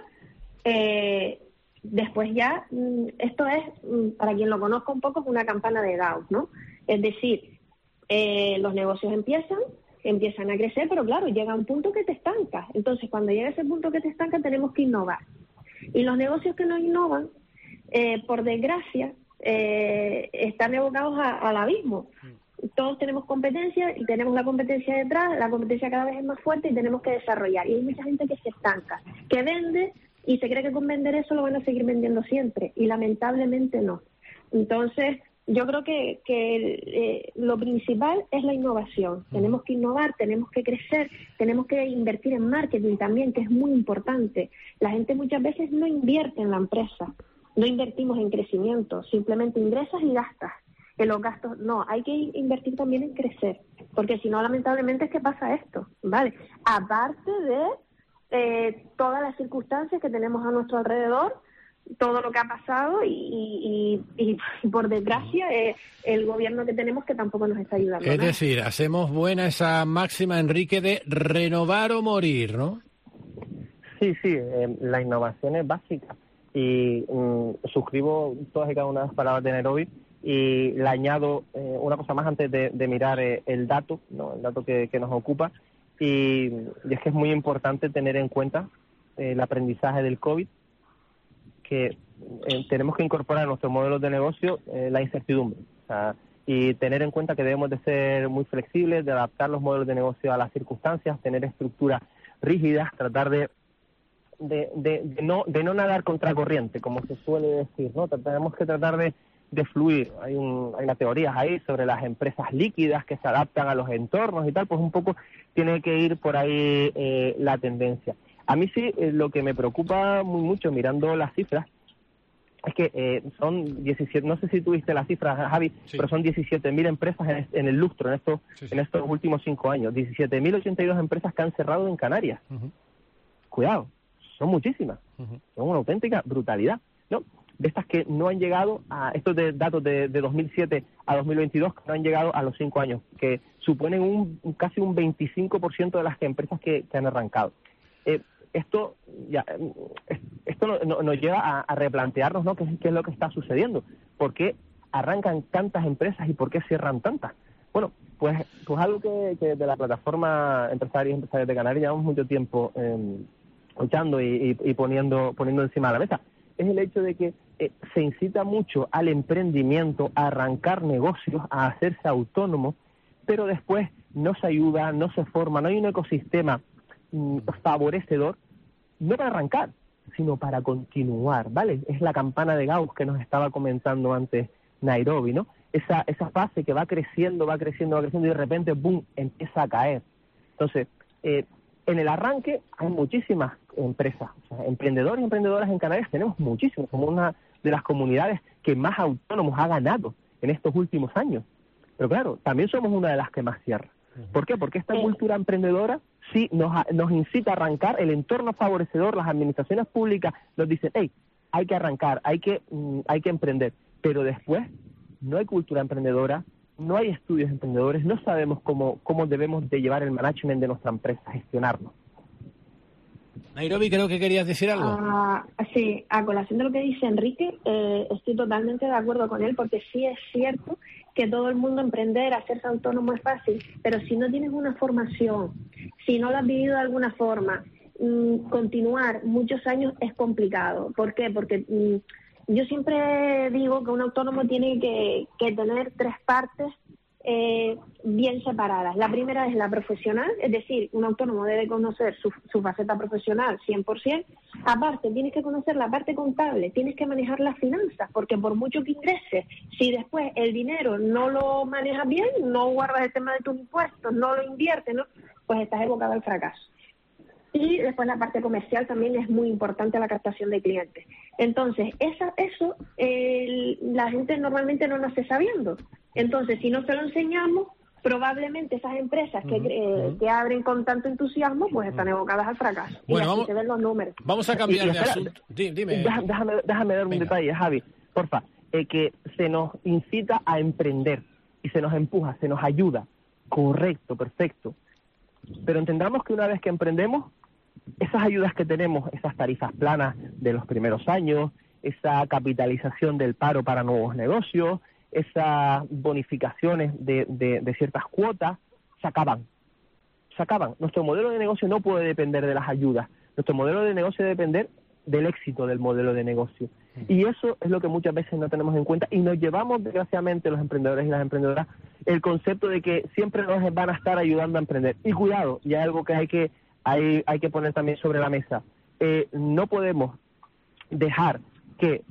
después ya, esto es, para quien lo conozca un poco, es una campana de Gauss, ¿no? Es decir, los negocios empiezan a crecer, pero claro, llega un punto que te estanca. Entonces, cuando llega ese punto que te estanca, tenemos que innovar. Y los negocios que no innovan, por desgracia, están evocados al abismo. Todos tenemos competencia y tenemos la competencia detrás, la competencia cada vez es más fuerte y tenemos que desarrollar. Y hay mucha gente que se estanca, que vende y se cree que con vender eso lo van a seguir vendiendo siempre, y lamentablemente no. Entonces, yo creo que lo principal es la innovación. Tenemos que innovar, tenemos que crecer, tenemos que invertir en marketing también, que es muy importante. La gente muchas veces no invierte en la empresa, no invertimos en crecimiento, simplemente ingresas y gastas. En los gastos, no, hay que invertir también en crecer, porque si no, lamentablemente es que pasa esto, ¿vale? Aparte de todas las circunstancias que tenemos a nuestro alrededor, todo lo que ha pasado y por desgracia el gobierno que tenemos que tampoco nos está ayudando. Es decir, hacemos buena esa máxima, Enrique, de renovar o morir, ¿no? Sí, la innovación es básica y suscribo todas y cada una de las palabras de Nairobi y le añado una cosa más antes de mirar el dato, ¿no? El dato que nos ocupa. Y es que es muy importante tener en cuenta el aprendizaje del COVID, que tenemos que incorporar a nuestros modelos de negocio la incertidumbre. O sea, y tener en cuenta que debemos de ser muy flexibles, de adaptar los modelos de negocio a las circunstancias, tener estructuras rígidas, tratar de no nadar contracorriente, como se suele decir, ¿no? Tenemos que tratar de fluir. Hay unas teorías ahí sobre las empresas líquidas que se adaptan a los entornos y tal, pues un poco tiene que ir por ahí la tendencia. A mí sí, lo que me preocupa mucho mirando las cifras es que son 17, no sé si tuviste las cifras, Javi, sí, pero son 17.000 empresas en el lustro en estos últimos 5 años, 17.082 empresas que han cerrado en Canarias. Cuidado, son muchísimas, son una auténtica brutalidad, ¿no? De estas que no han llegado a estos datos de 2007 a 2022, que no han llegado a los 5 años, que suponen casi un 25% de las empresas que han arrancado. Esto nos lleva a replantearnos, ¿no? ¿Qué es lo que está sucediendo? ¿Por qué arrancan tantas empresas y por qué cierran tantas? Bueno, pues algo que de la plataforma Empresarios de Canarias llevamos mucho tiempo luchando y poniendo encima de la mesa. Es el hecho de que se incita mucho al emprendimiento, a arrancar negocios, a hacerse autónomo, pero después no se ayuda, no se forma, no hay un ecosistema favorecedor, no para arrancar, sino para continuar, ¿vale? Es la campana de Gauss que nos estaba comentando antes Nairobi, ¿no? Esa fase que va creciendo y de repente, ¡boom!, empieza a caer. Entonces, en el arranque hay muchísimas empresas, o sea, emprendedores y emprendedoras en Canarias tenemos muchísimos, somos una de las comunidades que más autónomos ha ganado en estos últimos años. Pero claro, también somos una de las que más cierra. ¿Por qué? Porque esta cultura emprendedora sí nos incita a arrancar, el entorno favorecedor, las administraciones públicas nos dicen, hey, hay que arrancar, hay que emprender, pero después no hay cultura emprendedora, no hay estudios emprendedores, no sabemos cómo debemos de llevar el management de nuestra empresa, gestionarlo. Nairobi, creo que querías decir algo. Sí, a colación de lo que dice Enrique, estoy totalmente de acuerdo con él, porque sí es cierto que todo el mundo emprender, hacerse autónomo es fácil, pero si no tienes una formación, si no lo has vivido de alguna forma, continuar muchos años es complicado. ¿Por qué? Porque yo siempre digo que un autónomo tiene que tener tres partes bien separadas. La primera es la profesional, es decir, un autónomo debe conocer su faceta profesional 100%. Aparte, tienes que conocer la parte contable, tienes que manejar las finanzas, porque por mucho que ingreses, si después el dinero no lo manejas bien, no guardas el tema de tus impuestos, no lo inviertes, ¿no?, pues estás evocado al fracaso. Y después la parte comercial también es muy importante, la captación de clientes. Entonces, eso la gente normalmente no lo esté sabiendo. Entonces, si no se lo enseñamos, probablemente esas empresas que abren con tanto entusiasmo, pues están evocadas al fracaso. Bueno, y así se ven los números. Vamos a cambiar de asunto. Dime. Déjame dar un detalle, Javi, porfa. Que se nos incita a emprender y se nos empuja, se nos ayuda. Correcto, perfecto. Pero entendamos que una vez que emprendemos, esas ayudas que tenemos, esas tarifas planas de los primeros años, esa capitalización del paro para nuevos negocios, esas bonificaciones de ciertas cuotas, se acaban. Nuestro modelo de negocio no puede depender de las ayudas. Nuestro modelo de negocio debe depender del éxito del modelo de negocio. Y eso es lo que muchas veces no tenemos en cuenta y nos llevamos, desgraciadamente, los emprendedores y las emprendedoras, el concepto de que siempre nos van a estar ayudando a emprender. Y cuidado, y hay algo que hay que poner también sobre la mesa. No podemos dejar que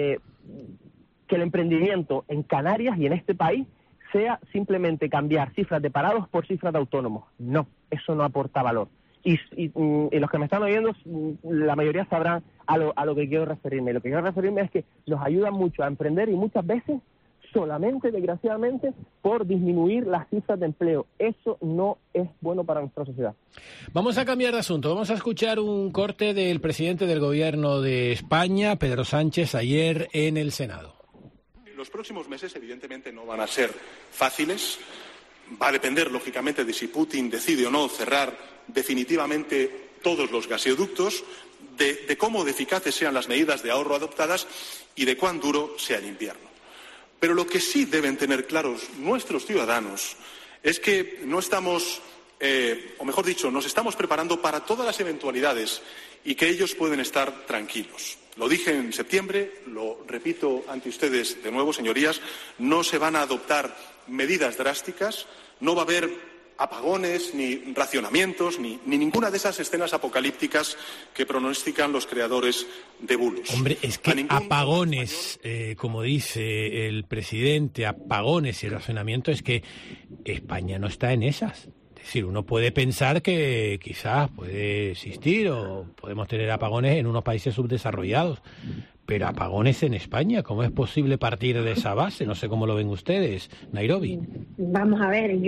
el emprendimiento en Canarias y en este país sea simplemente cambiar cifras de parados por cifras de autónomos. No, eso no aporta valor. Y los que me están oyendo, la mayoría sabrán a lo que quiero referirme. Lo que quiero referirme es que nos ayudan mucho a emprender y muchas veces solamente, desgraciadamente, por disminuir las cifras de empleo. Eso no es bueno para nuestra sociedad. Vamos a cambiar de asunto. Vamos a escuchar un corte del presidente del Gobierno de España, Pedro Sánchez, ayer en el Senado. Los próximos meses, evidentemente, no van a ser fáciles. Va a depender, lógicamente, de si Putin decide o no cerrar definitivamente todos los gasoductos, de cómo de eficaces sean las medidas de ahorro adoptadas y de cuán duro sea el invierno. Pero lo que sí deben tener claros nuestros ciudadanos es que no estamos, o mejor dicho, nos estamos preparando para todas las eventualidades y que ellos pueden estar tranquilos. Lo dije en septiembre, lo repito ante ustedes de nuevo, señorías, no se van a adoptar medidas drásticas, no va a haber apagones, ni racionamientos, ni ninguna de esas escenas apocalípticas que pronostican los creadores de bulos. Hombre, es que apagones, como dice el presidente, apagones y racionamiento, es que España no está en esas. Es decir, uno puede pensar que quizás puede existir o podemos tener apagones en unos países subdesarrollados, pero apagones en España, ¿cómo es posible partir de esa base? No sé cómo lo ven ustedes, Nairobi. Vamos a ver,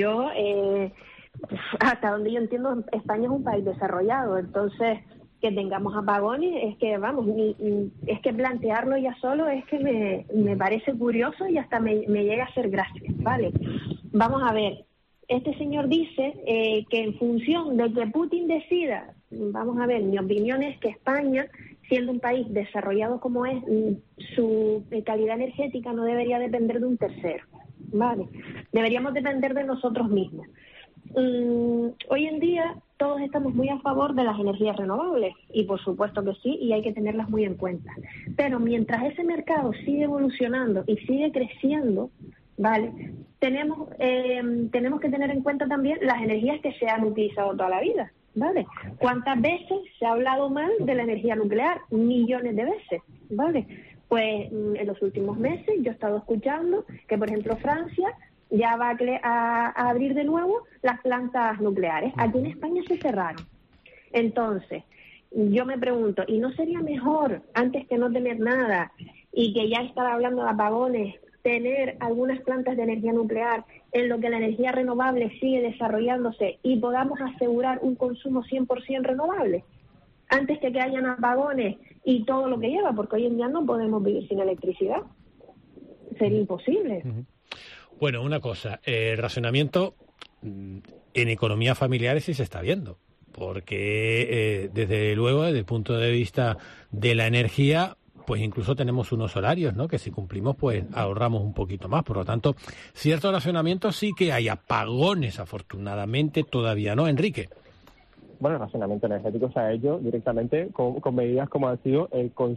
hasta donde yo entiendo, España es un país desarrollado, entonces que tengamos apagones es que, es que plantearlo ya solo es que me parece curioso y hasta me llega a hacer gracia, ¿vale? Vamos a ver, este señor dice que en función de que Putin decida, vamos a ver, mi opinión es que España, siendo un país desarrollado como es, su calidad energética no debería depender de un tercero, ¿vale? Deberíamos depender de nosotros mismos. Hoy en día todos estamos muy a favor de las energías renovables, y por supuesto que sí, y hay que tenerlas muy en cuenta. Pero mientras ese mercado sigue evolucionando y sigue creciendo, ¿vale? Tenemos que tener en cuenta también las energías que se han utilizado toda la vida, ¿vale? ¿Cuántas veces se ha hablado mal de la energía nuclear? Millones de veces, ¿vale? Pues en los últimos meses yo he estado escuchando que, por ejemplo, Francia ya va a abrir de nuevo las plantas nucleares. Aquí en España se cerraron. Entonces, yo me pregunto, ¿y no sería mejor, antes que no tener nada y que ya estar hablando de apagones, tener algunas plantas de energía nuclear en lo que la energía renovable sigue desarrollándose y podamos asegurar un consumo 100% renovable? Antes que hayan apagones y todo lo que lleva, porque hoy en día no podemos vivir sin electricidad. Sería imposible. Bueno, una cosa, el racionamiento en economía familiar sí se está viendo, porque desde luego, desde el punto de vista de la energía, pues incluso tenemos unos horarios, ¿no?, que si cumplimos, pues ahorramos un poquito más. Por lo tanto, cierto racionamiento sí que hay, apagones, afortunadamente todavía no. Enrique. Bueno, el racionamiento energético se ha hecho directamente con medidas como han sido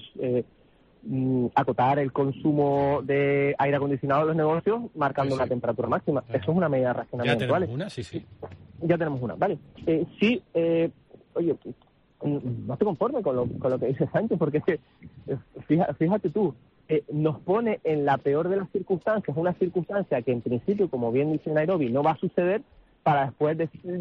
acotar el consumo de aire acondicionado en los negocios, marcando una temperatura máxima. Eso es una medida de racionamiento. Ya tenemos una, sí. Ya tenemos una, ¿vale? Oye, no estoy conforme con lo que dice Sánchez, porque es que, fíjate tú, nos pone en la peor de las circunstancias, una circunstancia que en principio, como bien dice Nairobi, no va a suceder, para después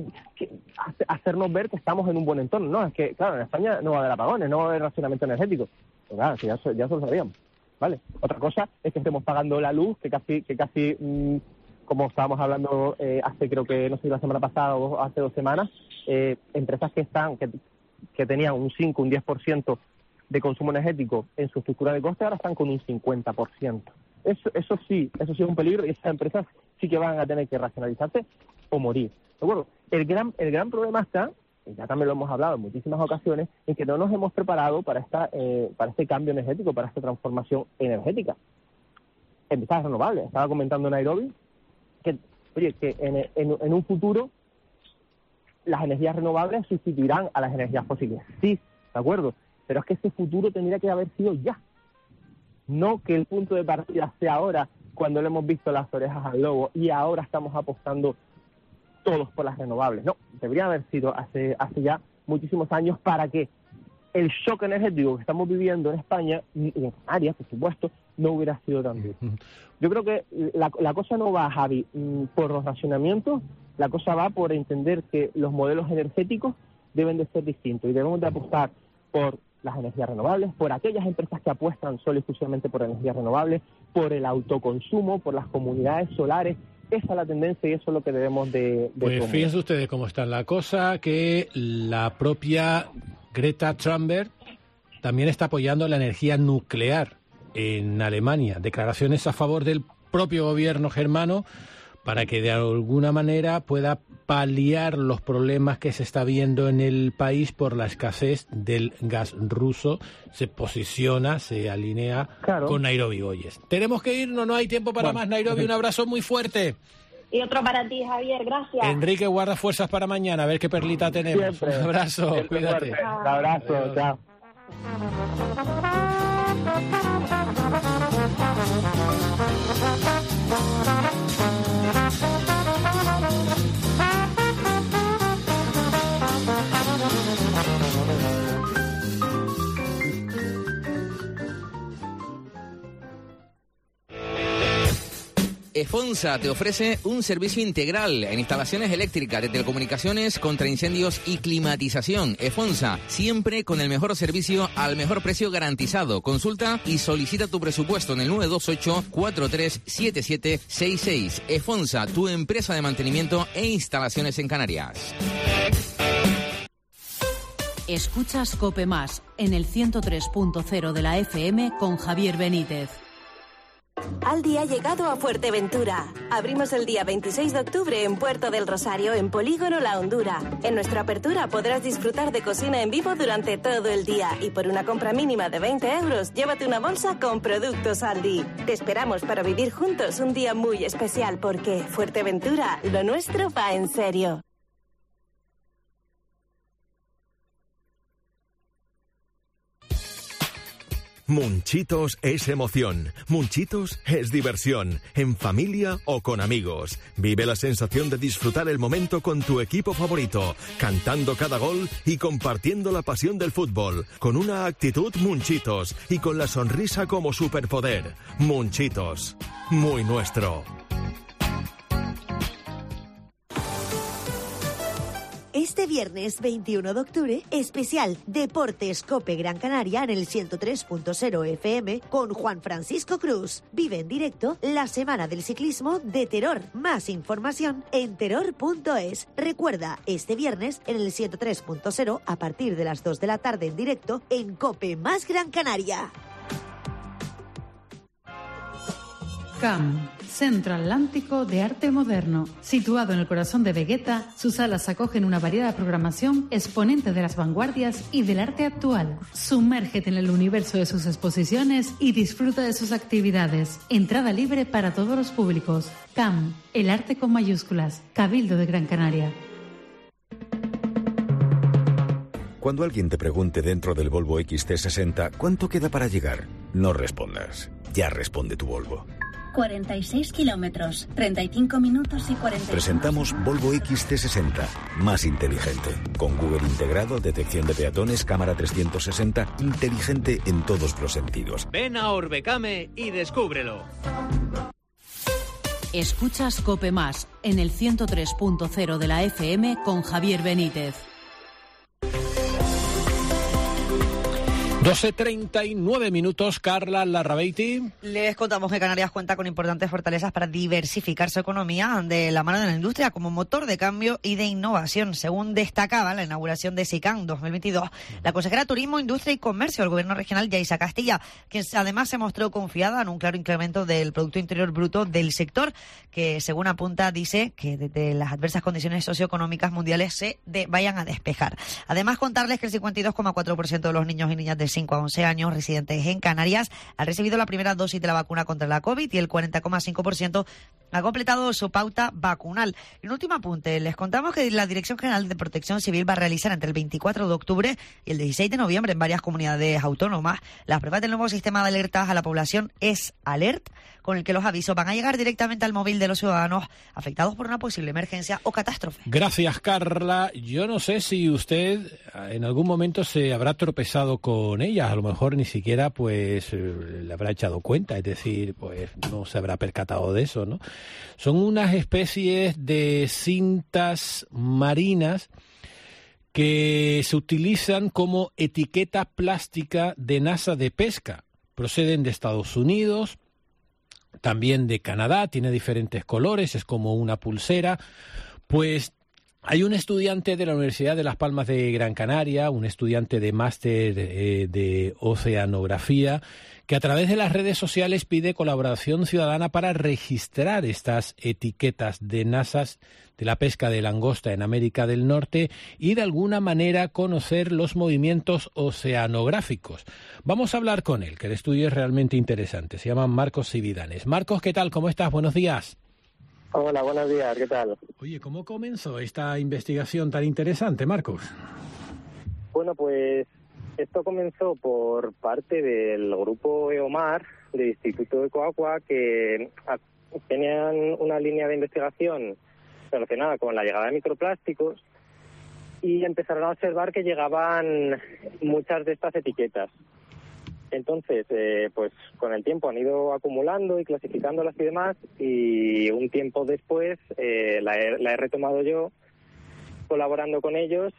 hacernos ver que estamos en un buen entorno. No, es que, claro, en España no va a haber apagones, no va a haber racionamiento energético. Pues claro, ya eso lo sabíamos, ¿vale? Otra cosa es que estemos pagando la luz, que casi como estábamos hablando hace, creo que, no sé, la semana pasada o hace 2 semanas, empresas que tenían un 5, un 10% de consumo energético en su estructura de coste, ahora están con un 50%. Eso sí es un peligro, y esas empresas sí que van a tener que racionalizarse o morir. ¿De acuerdo? El gran problema está, y ya también lo hemos hablado en muchísimas ocasiones, en que no nos hemos preparado para este cambio energético, para esta transformación energética. Empezar renovables. Estaba comentando Nairobi que en un futuro las energías renovables sustituirán a las energías fósiles. Sí, de acuerdo, pero es que ese futuro tendría que haber sido ya. No que el punto de partida sea ahora, cuando le hemos visto las orejas al lobo y ahora estamos apostando todos por las renovables. No, debería haber sido hace ya muchísimos años, para que el shock energético que estamos viviendo en España y en Canarias, por supuesto, no hubiera sido tan duro. Yo creo que la cosa no va, Javi, por los racionamientos, la cosa va por entender que los modelos energéticos deben de ser distintos y debemos de apostar por las energías renovables, por aquellas empresas que apuestan solo y exclusivamente por energías renovables, por el autoconsumo, por las comunidades solares. Esa es la tendencia y eso es lo que debemos de Pues promover. fíjense ustedes cómo está la cosa, que la propia Greta Thunberg también está apoyando la energía nuclear en Alemania. Declaraciones a favor del propio gobierno germano para que de alguna manera pueda paliar los problemas que se está viendo en el país por la escasez del gas ruso. Se posiciona, se alinea con Nairobi Oyes. Tenemos que irnos, no hay tiempo para más, Nairobi. Un abrazo muy fuerte. Y otro para ti, Javier, gracias. Enrique, guarda fuerzas para mañana, a ver qué perlita tenemos. Siempre. Un abrazo, Siempre cuídate. fuerte. Un abrazo, adiós. Chao. Efonsa te ofrece un servicio integral en instalaciones eléctricas, de telecomunicaciones, contra incendios y climatización. Efonsa, siempre con el mejor servicio al mejor precio garantizado. Consulta y solicita tu presupuesto en el 928-437766. Efonsa, tu empresa de mantenimiento e instalaciones en Canarias. Escuchas COPE Más en el 103.0 de la FM con Javier Benítez. Aldi ha llegado a Fuerteventura. Abrimos el día 26 de octubre en Puerto del Rosario, en Polígono La Hondura. En nuestra apertura podrás disfrutar de cocina en vivo durante todo el día y por una compra mínima de 20 euros, llévate una bolsa con productos Aldi. Te esperamos para vivir juntos un día muy especial, porque Fuerteventura, lo nuestro va en serio. Munchitos es emoción. Munchitos es diversión. En familia o con amigos. Vive la sensación de disfrutar el momento con tu equipo favorito, cantando cada gol y compartiendo la pasión del fútbol. Con una actitud Munchitos y con la sonrisa como superpoder. Munchitos. Muy nuestro. Este viernes 21 de octubre, especial Deportes COPE Gran Canaria en el 103.0 FM con Juan Francisco Cruz. Vive en directo la Semana del Ciclismo de Terror. Más información en terror.es. Recuerda, este viernes en el 103.0 a partir de las 2 de la tarde en directo en COPE más Gran Canaria. CAM, Centro Atlántico de Arte Moderno. Situado en el corazón de Vegueta, sus salas acogen una variada programación exponente de las vanguardias y del arte actual. Sumérgete en el universo de sus exposiciones y disfruta de sus actividades. Entrada libre para todos los públicos. CAM, el arte con mayúsculas. Cabildo de Gran Canaria. Cuando alguien te pregunte dentro del Volvo XC60 ¿cuánto queda para llegar? No respondas. Ya responde tu Volvo. 46 kilómetros, 35 minutos y 40. Presentamos Volvo XC60, más inteligente. Con Google integrado, detección de peatones, cámara 360, inteligente en todos los sentidos. Ven a Orbecame y descúbrelo. Escuchas COPE Más en el 103.0 de la FM con Javier Benítez. 12:39 minutos, Carla Larrabeiti. Les contamos que Canarias cuenta con importantes fortalezas para diversificar su economía de la mano de la industria como motor de cambio y de innovación. Según destacaba la inauguración de SICAM 2022, la consejera de Turismo, Industria y Comercio del Gobierno Regional, Yaisa Castilla, quien además se mostró confiada en un claro incremento del Producto Interior Bruto del sector, que según apunta dice que desde las adversas condiciones socioeconómicas mundiales se vayan a despejar. Además, contarles que el 52,4% de los niños y niñas de 5 a 11 años residentes en Canarias han recibido la primera dosis de la vacuna contra la COVID y el 40,5% ha completado su pauta vacunal. Y un último apunte, les contamos que la Dirección General de Protección Civil va a realizar entre el 24 de octubre y el 16 de noviembre en varias comunidades autónomas las pruebas del nuevo sistema de alertas a la población Es-Alert, con el que los avisos van a llegar directamente al móvil de los ciudadanos afectados por una posible emergencia o catástrofe. Gracias, Carla. Yo no sé si usted en algún momento se habrá tropezado con ellas, a lo mejor ni siquiera pues le habrá echado cuenta, es decir, pues no se habrá percatado de eso, ¿no? Son unas especies de cintas marinas que se utilizan como etiqueta plástica de NASA de pesca. Proceden de Estados Unidos, también de Canadá, tiene diferentes colores, es como una pulsera. Pues hay un estudiante de la Universidad de Las Palmas de Gran Canaria, un estudiante de máster de oceanografía, que a través de las redes sociales pide colaboración ciudadana para registrar estas etiquetas de NASAs de la pesca de langosta en América del Norte y de alguna manera conocer los movimientos oceanográficos. Vamos a hablar con él, que el estudio es realmente interesante. Se llama Marcos Cividanes. Marcos, ¿qué tal? ¿Cómo estás? Buenos días. Hola, buenos días, ¿qué tal? Oye, ¿cómo comenzó esta investigación tan interesante, Marcos? Bueno, pues esto comenzó por parte del grupo EOMAR del Instituto de Coagua, que tenían una línea de investigación relacionada con la llegada de microplásticos y empezaron a observar que llegaban muchas de estas etiquetas. Entonces, pues con el tiempo han ido acumulando y clasificándolas y demás, y un tiempo después la he retomado yo, colaborando con ellos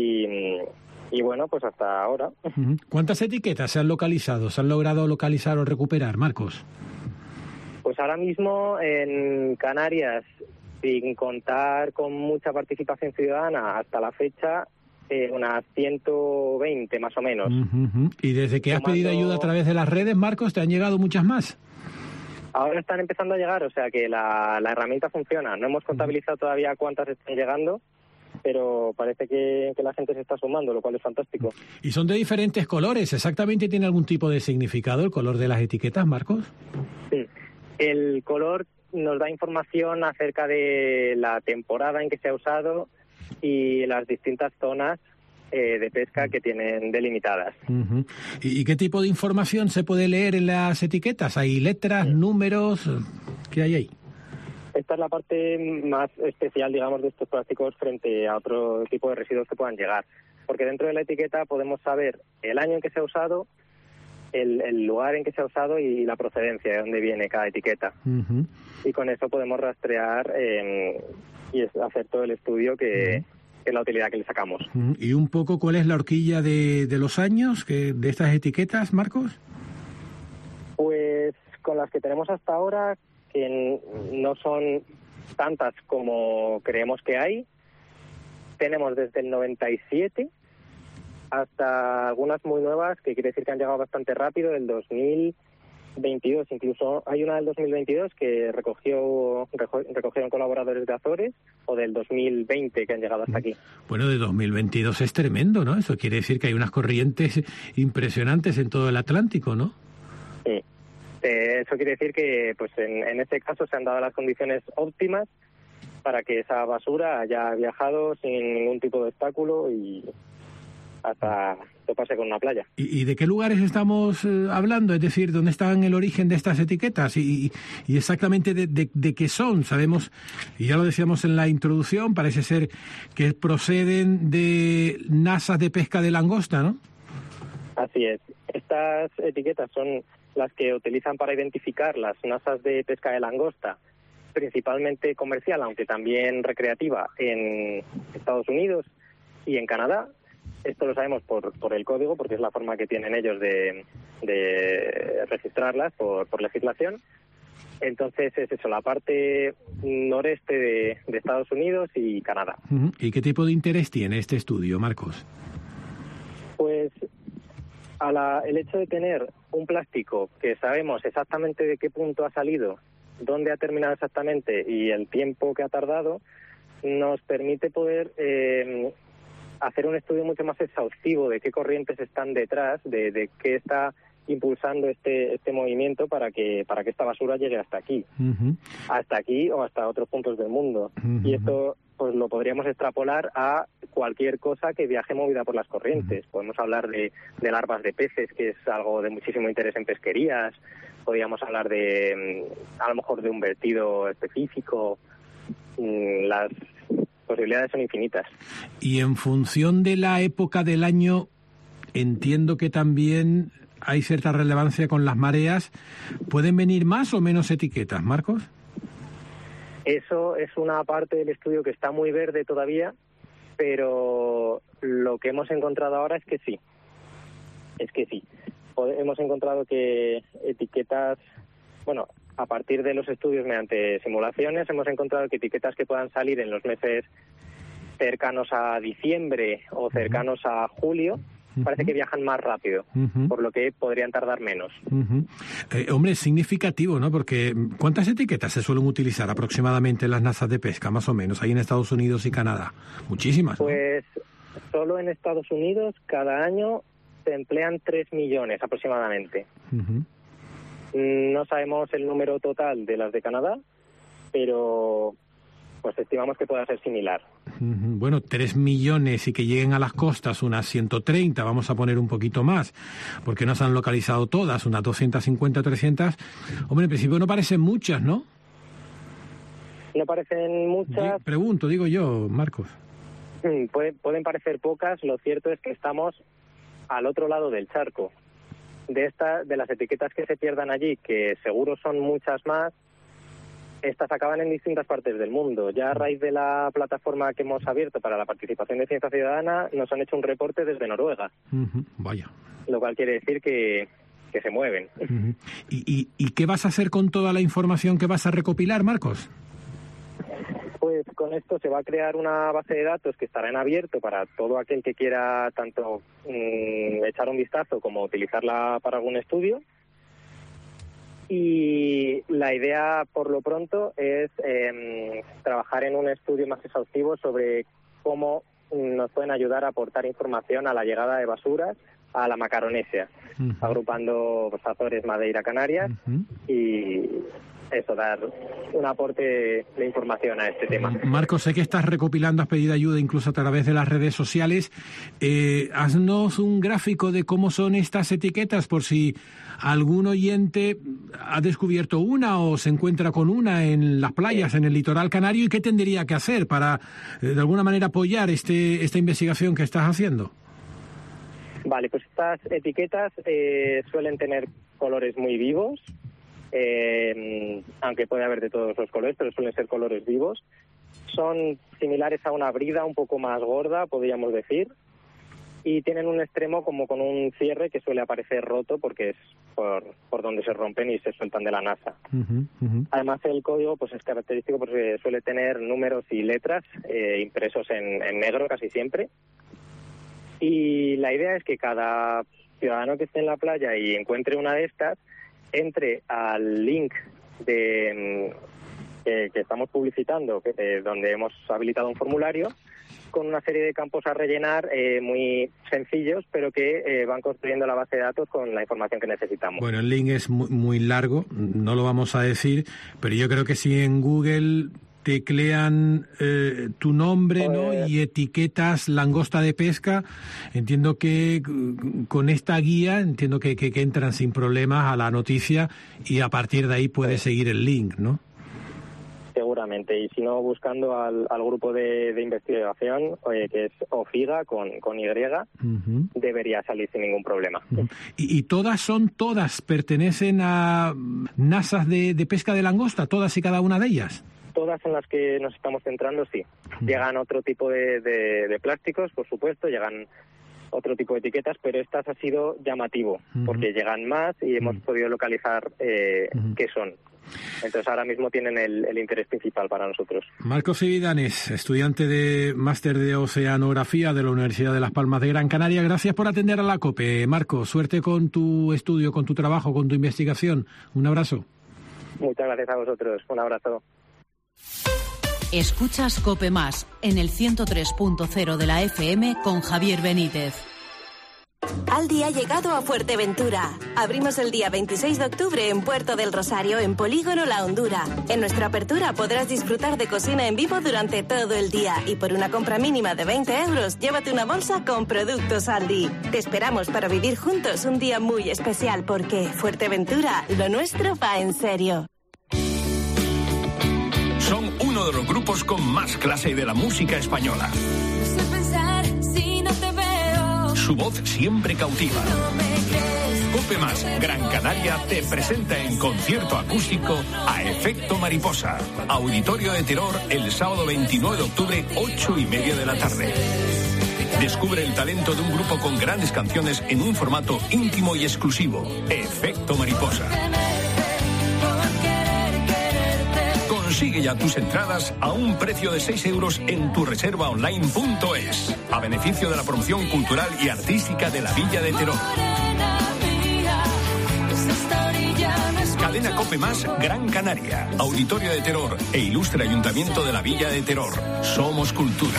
y bueno, pues hasta ahora. ¿Cuántas etiquetas se han localizado? ¿Se han logrado localizar o recuperar, Marcos? Pues ahora mismo en Canarias, sin contar con mucha participación ciudadana hasta la fecha, unas 120 más o menos. ¿Y desde que has pedido ayuda a través de las redes, Marcos, te han llegado muchas más? Ahora están empezando a llegar, o sea que la herramienta funciona. No hemos contabilizado todavía cuántas están llegando, pero parece que la gente se está sumando, lo cual es fantástico. ¿Y son de diferentes colores? ¿Exactamente tiene algún tipo de significado el color de las etiquetas, Marcos? Sí, el color nos da información acerca de la temporada en que se ha usado y las distintas zonas de pesca que tienen delimitadas. Uh-huh. ¿Y qué tipo de información se puede leer en las etiquetas? ¿Hay letras, números? ¿Qué hay ahí? Esta es la parte más especial, digamos, de estos plásticos frente a otro tipo de residuos que puedan llegar. Porque dentro de la etiqueta podemos saber el año en que se ha usado, el lugar en que se ha usado y la procedencia, de dónde viene cada etiqueta. Uh-huh. Y con eso podemos rastrear y hacer todo el estudio que es la utilidad que le sacamos. Uh-huh. ¿Y un poco cuál es la horquilla de los años de estas etiquetas, Marcos? Pues con las que tenemos hasta ahora, que no son tantas como creemos que hay, tenemos desde el 97 hasta algunas muy nuevas, que quiere decir que han llegado bastante rápido, del 2022. Incluso hay una del 2022 que recogieron colaboradores de Azores, o del 2020 que han llegado hasta aquí. Bueno, de 2022 es tremendo, ¿no? Eso quiere decir que hay unas corrientes impresionantes en todo el Atlántico, ¿no? Sí. Eso quiere decir que, pues, en este caso se han dado las condiciones óptimas para que esa basura haya viajado sin ningún tipo de obstáculo y hasta toparse con una playa. ¿Y de qué lugares estamos hablando? Es decir, ¿dónde están el origen de estas etiquetas? Y exactamente de qué son. Sabemos, y ya lo decíamos en la introducción, parece ser que proceden de nasas de pesca de langosta, ¿no? Así es. Estas etiquetas son las que utilizan para identificar las nasas de pesca de langosta, principalmente comercial, aunque también recreativa, en Estados Unidos y en Canadá. Esto lo sabemos por el código, porque es la forma que tienen ellos de registrarlas por legislación. Entonces es eso, la parte noreste de Estados Unidos y Canadá. ¿Y qué tipo de interés tiene este estudio, Marcos? Pues el hecho de tener un plástico que sabemos exactamente de qué punto ha salido, dónde ha terminado exactamente y el tiempo que ha tardado, nos permite poder hacer un estudio mucho más exhaustivo de qué corrientes están detrás, de qué está impulsando este movimiento para que esta basura llegue hasta aquí, hasta aquí o hasta otros puntos del mundo. Y esto pues lo podríamos extrapolar a cualquier cosa que viaje movida por las corrientes. Podemos hablar de larvas de peces, que es algo de muchísimo interés en pesquerías. Podríamos hablar a lo mejor de un vertido específico. Las posibilidades son infinitas. Y en función de la época del año, entiendo que también hay cierta relevancia con las mareas. ¿Pueden venir más o menos etiquetas, Marcos? Eso es una parte del estudio que está muy verde todavía, pero lo que hemos encontrado ahora es que sí. Hemos encontrado que etiquetas, bueno, a partir de los estudios mediante simulaciones, hemos encontrado que etiquetas que puedan salir en los meses cercanos a diciembre o cercanos a julio, parece que viajan más rápido, por lo que podrían tardar menos. Hombre, es significativo, ¿no? Porque ¿cuántas etiquetas se suelen utilizar aproximadamente en las nasas de pesca, más o menos, ahí en Estados Unidos y Canadá? Muchísimas, ¿no? Pues solo en Estados Unidos cada año se emplean 3 millones aproximadamente. No sabemos el número total de las de Canadá, pero pues estimamos que pueda ser similar. Bueno, 3 millones y que lleguen a las costas unas 130, vamos a poner un poquito más, porque no se han localizado todas, unas 250, 300. Hombre, en principio no parecen muchas, ¿no? No parecen muchas. Digo yo, Marcos. Pueden parecer pocas, lo cierto es que estamos al otro lado del charco. De las etiquetas que se pierdan allí, que seguro son muchas más, estas acaban en distintas partes del mundo. Ya a raíz de la plataforma que hemos abierto para la participación de Ciencia Ciudadana, nos han hecho un reporte desde Noruega. Vaya. Lo cual quiere decir que se mueven. ¿Y qué vas a hacer con toda la información que vas a recopilar, Marcos? Pues con esto se va a crear una base de datos que estará en abierto para todo aquel que quiera tanto echar un vistazo como utilizarla para algún estudio. Y la idea, por lo pronto, es trabajar en un estudio más exhaustivo sobre cómo nos pueden ayudar a aportar información a la llegada de basuras a la Macaronesia, agrupando Azores, Madeira, Canarias y dar un aporte de información a este tema. Marcos, sé que estás recopilando, has pedido ayuda incluso a través de las redes sociales. Haznos un gráfico de cómo son estas etiquetas, por si algún oyente ha descubierto una o se encuentra con una en las playas, en el litoral canario, y qué tendría que hacer para, de alguna manera, apoyar esta investigación que estás haciendo. Vale, pues estas etiquetas suelen tener colores muy vivos, aunque puede haber de todos los colores, pero suelen ser colores vivos. Son similares a una brida, un poco más gorda, podríamos decir, y tienen un extremo como con un cierre que suele aparecer roto porque es por donde se rompen y se sueltan de la nasa. Además, el código pues es característico porque suele tener números y letras impresos en negro casi siempre. Y la idea es que cada ciudadano que esté en la playa y encuentre una de estas, entre al link que estamos publicitando, donde hemos habilitado un formulario, con una serie de campos a rellenar muy sencillos, pero que van construyendo la base de datos con la información que necesitamos. Bueno, el link es muy largo, no lo vamos a decir, pero yo creo que si en Google teclean tu nombre, ¿no? Y etiquetas langosta de pesca, entiendo que con esta guía entiendo que entran sin problemas a la noticia y a partir de ahí puede seguir el link, ¿no? Seguramente, y si no, buscando al grupo de investigación, que es OFIGA con Y, debería salir sin ningún problema. ¿Y todas pertenecen a nasas de pesca de langosta, todas y cada una de ellas? Todas en las que nos estamos centrando, sí. Llegan otro tipo de plásticos, por supuesto, llegan otro tipo de etiquetas, pero estas ha sido llamativo, porque llegan más y hemos podido localizar qué son. Entonces ahora mismo tienen el interés principal para nosotros. Marcos Cividanes, estudiante de máster de Oceanografía de la Universidad de Las Palmas de Gran Canaria, gracias por atender a la COPE. Marcos, suerte con tu estudio, con tu trabajo, con tu investigación. Un abrazo. Muchas gracias a vosotros. Un abrazo. Escuchas COPE Más en el 103.0 de la FM con Javier Benítez. Aldi ha llegado a Fuerteventura. Abrimos el día 26 de octubre en Puerto del Rosario, en Polígono La Hondura. En nuestra apertura podrás disfrutar de cocina en vivo durante todo el día y por una compra mínima de 20 euros, llévate una bolsa con productos Aldi. Te esperamos para vivir juntos un día muy especial porque Fuerteventura, lo nuestro va en serio. Son uno de los grupos con más clase de la música española. No sé pensar si no te veo. Su voz siempre cautiva. No me crees. COPE Más Gran Canaria te presenta en concierto acústico a Efecto Mariposa. Auditorio de Terror el sábado 29 de octubre, 8:30 de la tarde. Descubre el talento de un grupo con grandes canciones en un formato íntimo y exclusivo. Efecto Mariposa. Consigue ya tus entradas a un precio de 6 euros en tureservaonline.es, a beneficio de la promoción cultural y artística de la Villa de Terror. Cadena COPE Más Gran Canaria, Auditorio de Terror e Ilustre Ayuntamiento de la Villa de Terror. Somos cultura.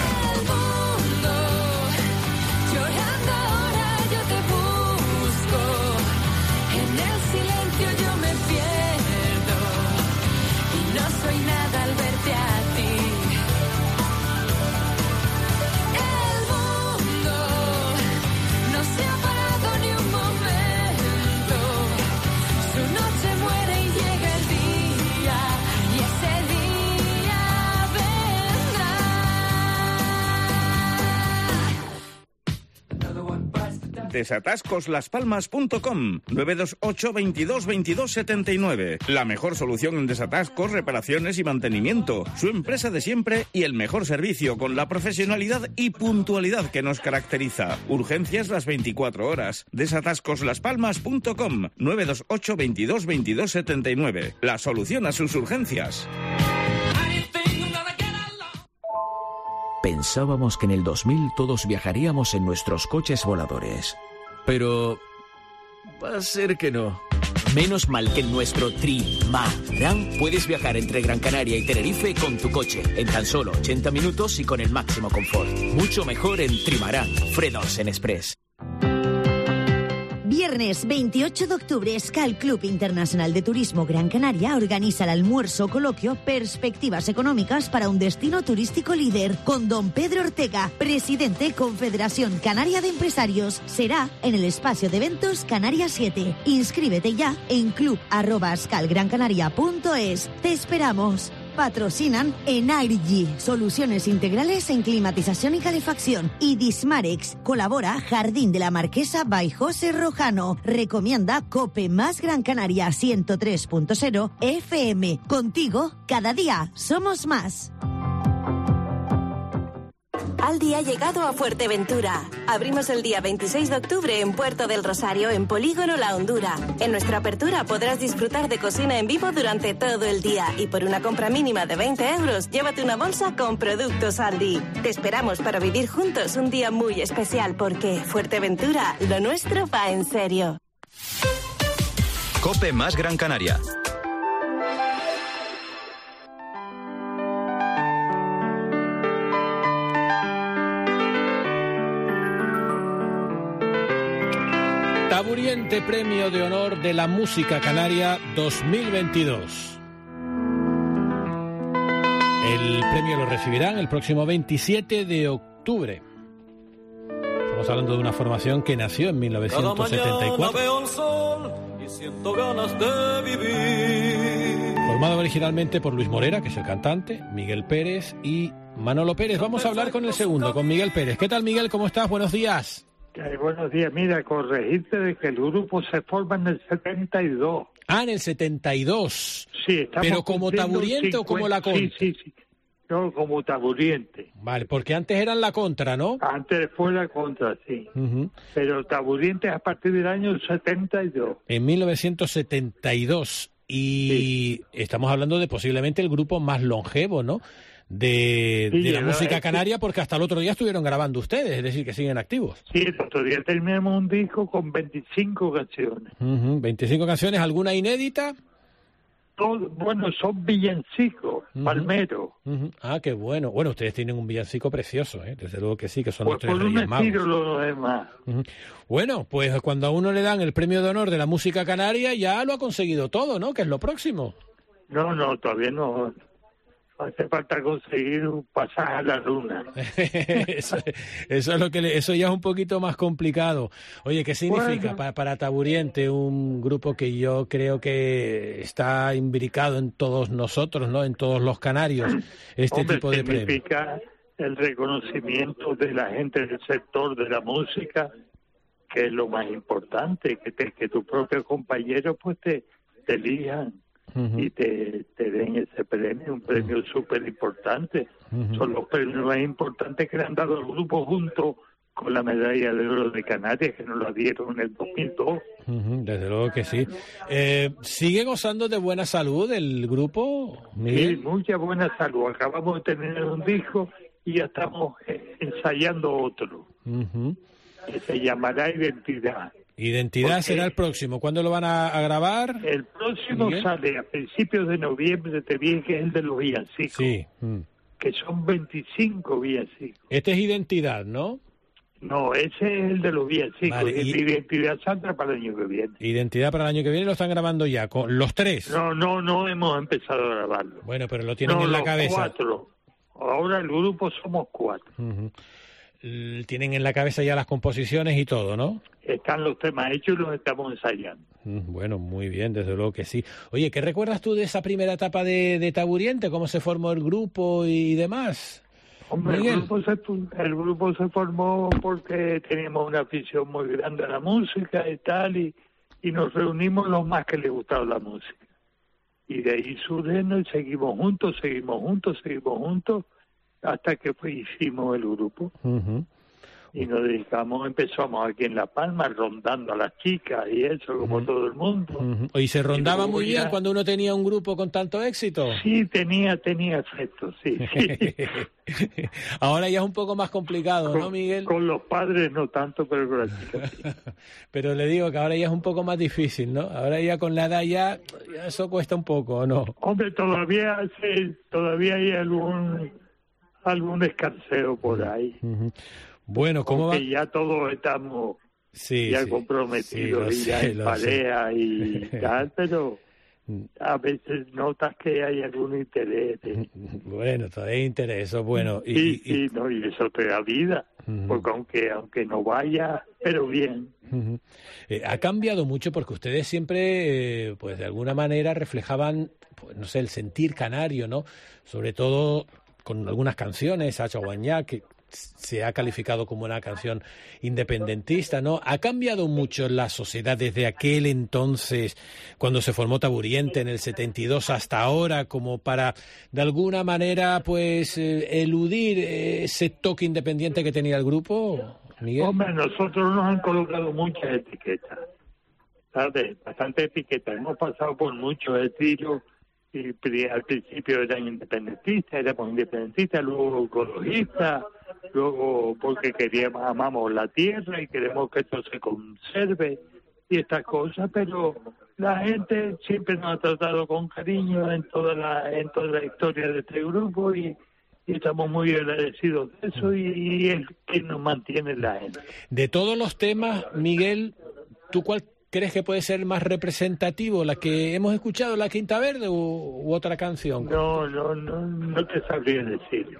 Desatascoslaspalmas.com 928 22 22 79. La mejor solución en desatascos, reparaciones y mantenimiento. Su empresa de siempre y el mejor servicio con la profesionalidad y puntualidad que nos caracteriza. Urgencias las 24 horas. Desatascoslaspalmas.com 928 22 22 79. La solución a sus urgencias. Pensábamos que en el 2000 todos viajaríamos en nuestros coches voladores. Pero va a ser que no. Menos mal que en nuestro Trimarán puedes viajar entre Gran Canaria y Tenerife con tu coche en tan solo 80 minutos y con el máximo confort. Mucho mejor en Trimarán, frenos en express. Viernes 28 de octubre, Skal Club Internacional de Turismo Gran Canaria organiza el almuerzo coloquio Perspectivas Económicas para un destino turístico líder con don Pedro Ortega, presidente Confederación Canaria de Empresarios. Será en el espacio de eventos Canarias 7. Inscríbete ya en club@skalgrancanaria.es. Te esperamos. Patrocinan Energy, soluciones integrales en climatización y calefacción. Y Dismarex. Colabora Jardín de la Marquesa by José Rojano. Recomienda Cope más Gran Canaria 103.0 FM. Contigo, cada día somos más. Aldi ha llegado a Fuerteventura. Abrimos el día 26 de octubre en Puerto del Rosario, en Polígono La Hondura. En nuestra apertura podrás disfrutar de cocina en vivo durante todo el día y por una compra mínima de 20 euros, llévate una bolsa con productos Aldi. Te esperamos para vivir juntos un día muy especial porque Fuerteventura, lo nuestro va en serio. COPE más Gran Canaria. Taburiente Premio de Honor de la Música Canaria 2022. El premio lo recibirán el próximo 27 de octubre. Estamos hablando de una formación que nació en 1974. Veo el sol y siento ganas de vivir. Formado originalmente por Luis Morera, que es el cantante, Miguel Pérez y Manolo Pérez. Vamos a hablar con el segundo, con Miguel Pérez. ¿Qué tal, Miguel? ¿Cómo estás? Buenos días. Buenos días. Mira, corregirte de que el grupo se forma en el 72. Ah, en el 72. Sí, estamos. ¿Pero como Taburiente o como La Contra? Sí. No, como Taburiente. Vale, porque antes eran La Contra, ¿no? Antes fue La Contra, sí. Pero Taburiente es a partir del año 72. En 1972. Y estamos hablando de posiblemente el grupo más longevo, ¿no? De la música canaria, porque hasta el otro día estuvieron grabando ustedes, es decir, que siguen activos. Sí, el otro día terminamos un disco con 25 canciones. 25 canciones, ¿alguna inédita? Bueno, son villancicos, palmeros. Ah, qué bueno. Bueno, ustedes tienen un villancico precioso, ¿eh? Desde luego que sí, que son pues los Tres por Reyes un Magos. estilo lo demás. Bueno, pues cuando a uno le dan el premio de honor de la música canaria, ya lo ha conseguido todo, ¿no? Que es lo próximo. No, todavía no. Hace falta conseguir un pasaje a la luna. eso es lo que eso ya es un poquito más complicado. Oye, ¿qué significa para Taburiente, un grupo que yo creo que está imbricado en todos nosotros, ¿no? En todos los canarios, tipo de premio? Significa el reconocimiento de la gente del sector de la música, que es lo más importante, que tus propios compañeros pues te elijan. Y te den ese premio, un premio súper importante. Son los premios más importantes que le han dado al grupo junto con la medalla de oro de Canarias, que nos la dieron en el 2002. Desde luego que sí. ¿Sigue gozando de buena salud el grupo, Miguel? Sí, mucha buena salud. Acabamos de terminar un disco y ya estamos ensayando otro, que se llamará Identidad. Identidad será el próximo. ¿Cuándo lo van a grabar? El próximo Miguel sale a principios de noviembre, te dije que es el de los villancicos. Sí. Que son 25 villancicos. Este es Identidad, ¿no? No, ese es el de los villancicos. Vale, Identidad Santa para el año que viene. Identidad para el año que viene lo están grabando ya, con los tres. No hemos empezado a grabarlo. Bueno, pero lo tienen en la cabeza. 4. Ahora el grupo somos 4. Tienen en la cabeza ya las composiciones y todo, ¿no? Están los temas hechos y los estamos ensayando. Bueno, muy bien, desde luego que sí. Oye, ¿qué recuerdas tú de esa primera etapa de Taburiente? ¿Cómo se formó el grupo y demás? Hombre, el grupo se formó porque teníamos una afición muy grande a la música y tal, y nos reunimos los más que les gustaba la música. Y de ahí surgen y seguimos juntos, hasta que hicimos el grupo. Y nos empezamos aquí en La Palma, rondando a las chicas y eso, como todo el mundo. ¿Y se rondaba muy bien cuando uno tenía un grupo con tanto éxito? Sí, tenía efecto, sí. Ahora ya es un poco más complicado, ¿no, Miguel? Con los padres no tanto, pero con las chicas sí. Pero le digo que ahora ya es un poco más difícil, ¿no? Ahora ya con la edad ya eso cuesta un poco, ¿no? Hombre, todavía hay algún escarceo por ahí. Bueno, ¿cómo va? Ya todos estamos Sí, ya sí, comprometido sí, y ya en lo pareja y tal, pero a veces notas que hay algún interés. Bueno, todavía hay interés, eso es bueno. Y eso te da vida, porque aunque no vaya, pero bien. Ha cambiado mucho porque ustedes siempre, pues de alguna manera reflejaban, pues no sé, el sentir canario, ¿no? Sobre todo con algunas canciones, Sacha Guanyá, que se ha calificado como una canción independentista, ¿no? ¿Ha cambiado mucho la sociedad desde aquel entonces, cuando se formó Taburiente en el 72 hasta ahora, como para, de alguna manera, pues, eludir ese toque independiente que tenía el grupo, Miguel? Hombre, nosotros nos han colocado muchas etiquetas, ¿sabes? Bastantes etiquetas. Hemos pasado por muchos estilos. Y al principio eran éramos independentistas, luego ecologistas, luego porque amamos la tierra y queremos que esto se conserve y estas cosas, pero la gente siempre nos ha tratado con cariño en toda la historia de este grupo y estamos muy agradecidos de eso y es que nos mantiene la gente. De todos los temas, Miguel, ¿tú cuál crees que puede ser más representativo? ¿La que hemos escuchado, La Quinta Verde, u otra canción? No te sabría decir.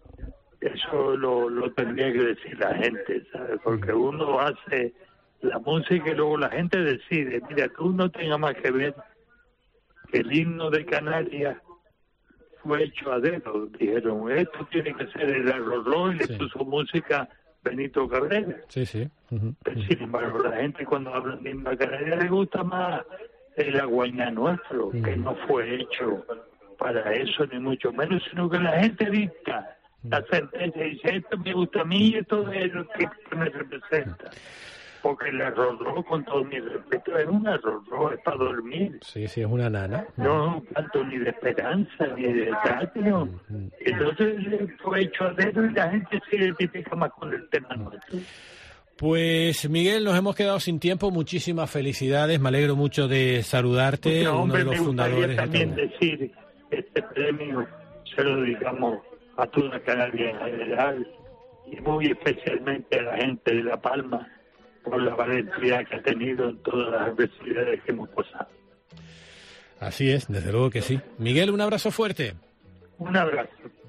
Eso lo tendría que decir la gente, ¿sabes? Porque uno hace la música y luego la gente decide. Mira, que uno tenga más que ver que el himno de Canarias fue hecho a dedo. Dijeron, esto tiene que ser el arroz y le puso música Benito Cabrera. Sí. Pero, sin embargo, la gente cuando habla de himno de Canarias le gusta más el Aguañá nuestro, que no fue hecho para eso, ni mucho menos, sino que la gente dicta la sentencia y dice, esto me gusta a mí y esto es lo que me representa. Porque el arroz, con todo mi respeto, es un arroz, es para dormir. Sí, es una nana. No tanto ni de esperanza, ni de tatio. Entonces fue hecho a dedo y la gente se identifica más con el tema nuestro. Pues Miguel, nos hemos quedado sin tiempo. Muchísimas felicidades, me alegro mucho de saludarte. Uno de los fundadores. Me gustaría también decir, este premio se lo dedicamos a toda Canarias en general y muy especialmente a la gente de La Palma por la valentía que ha tenido en todas las adversidades que hemos pasado. Así es, desde luego que sí. Miguel, un abrazo fuerte. Un abrazo.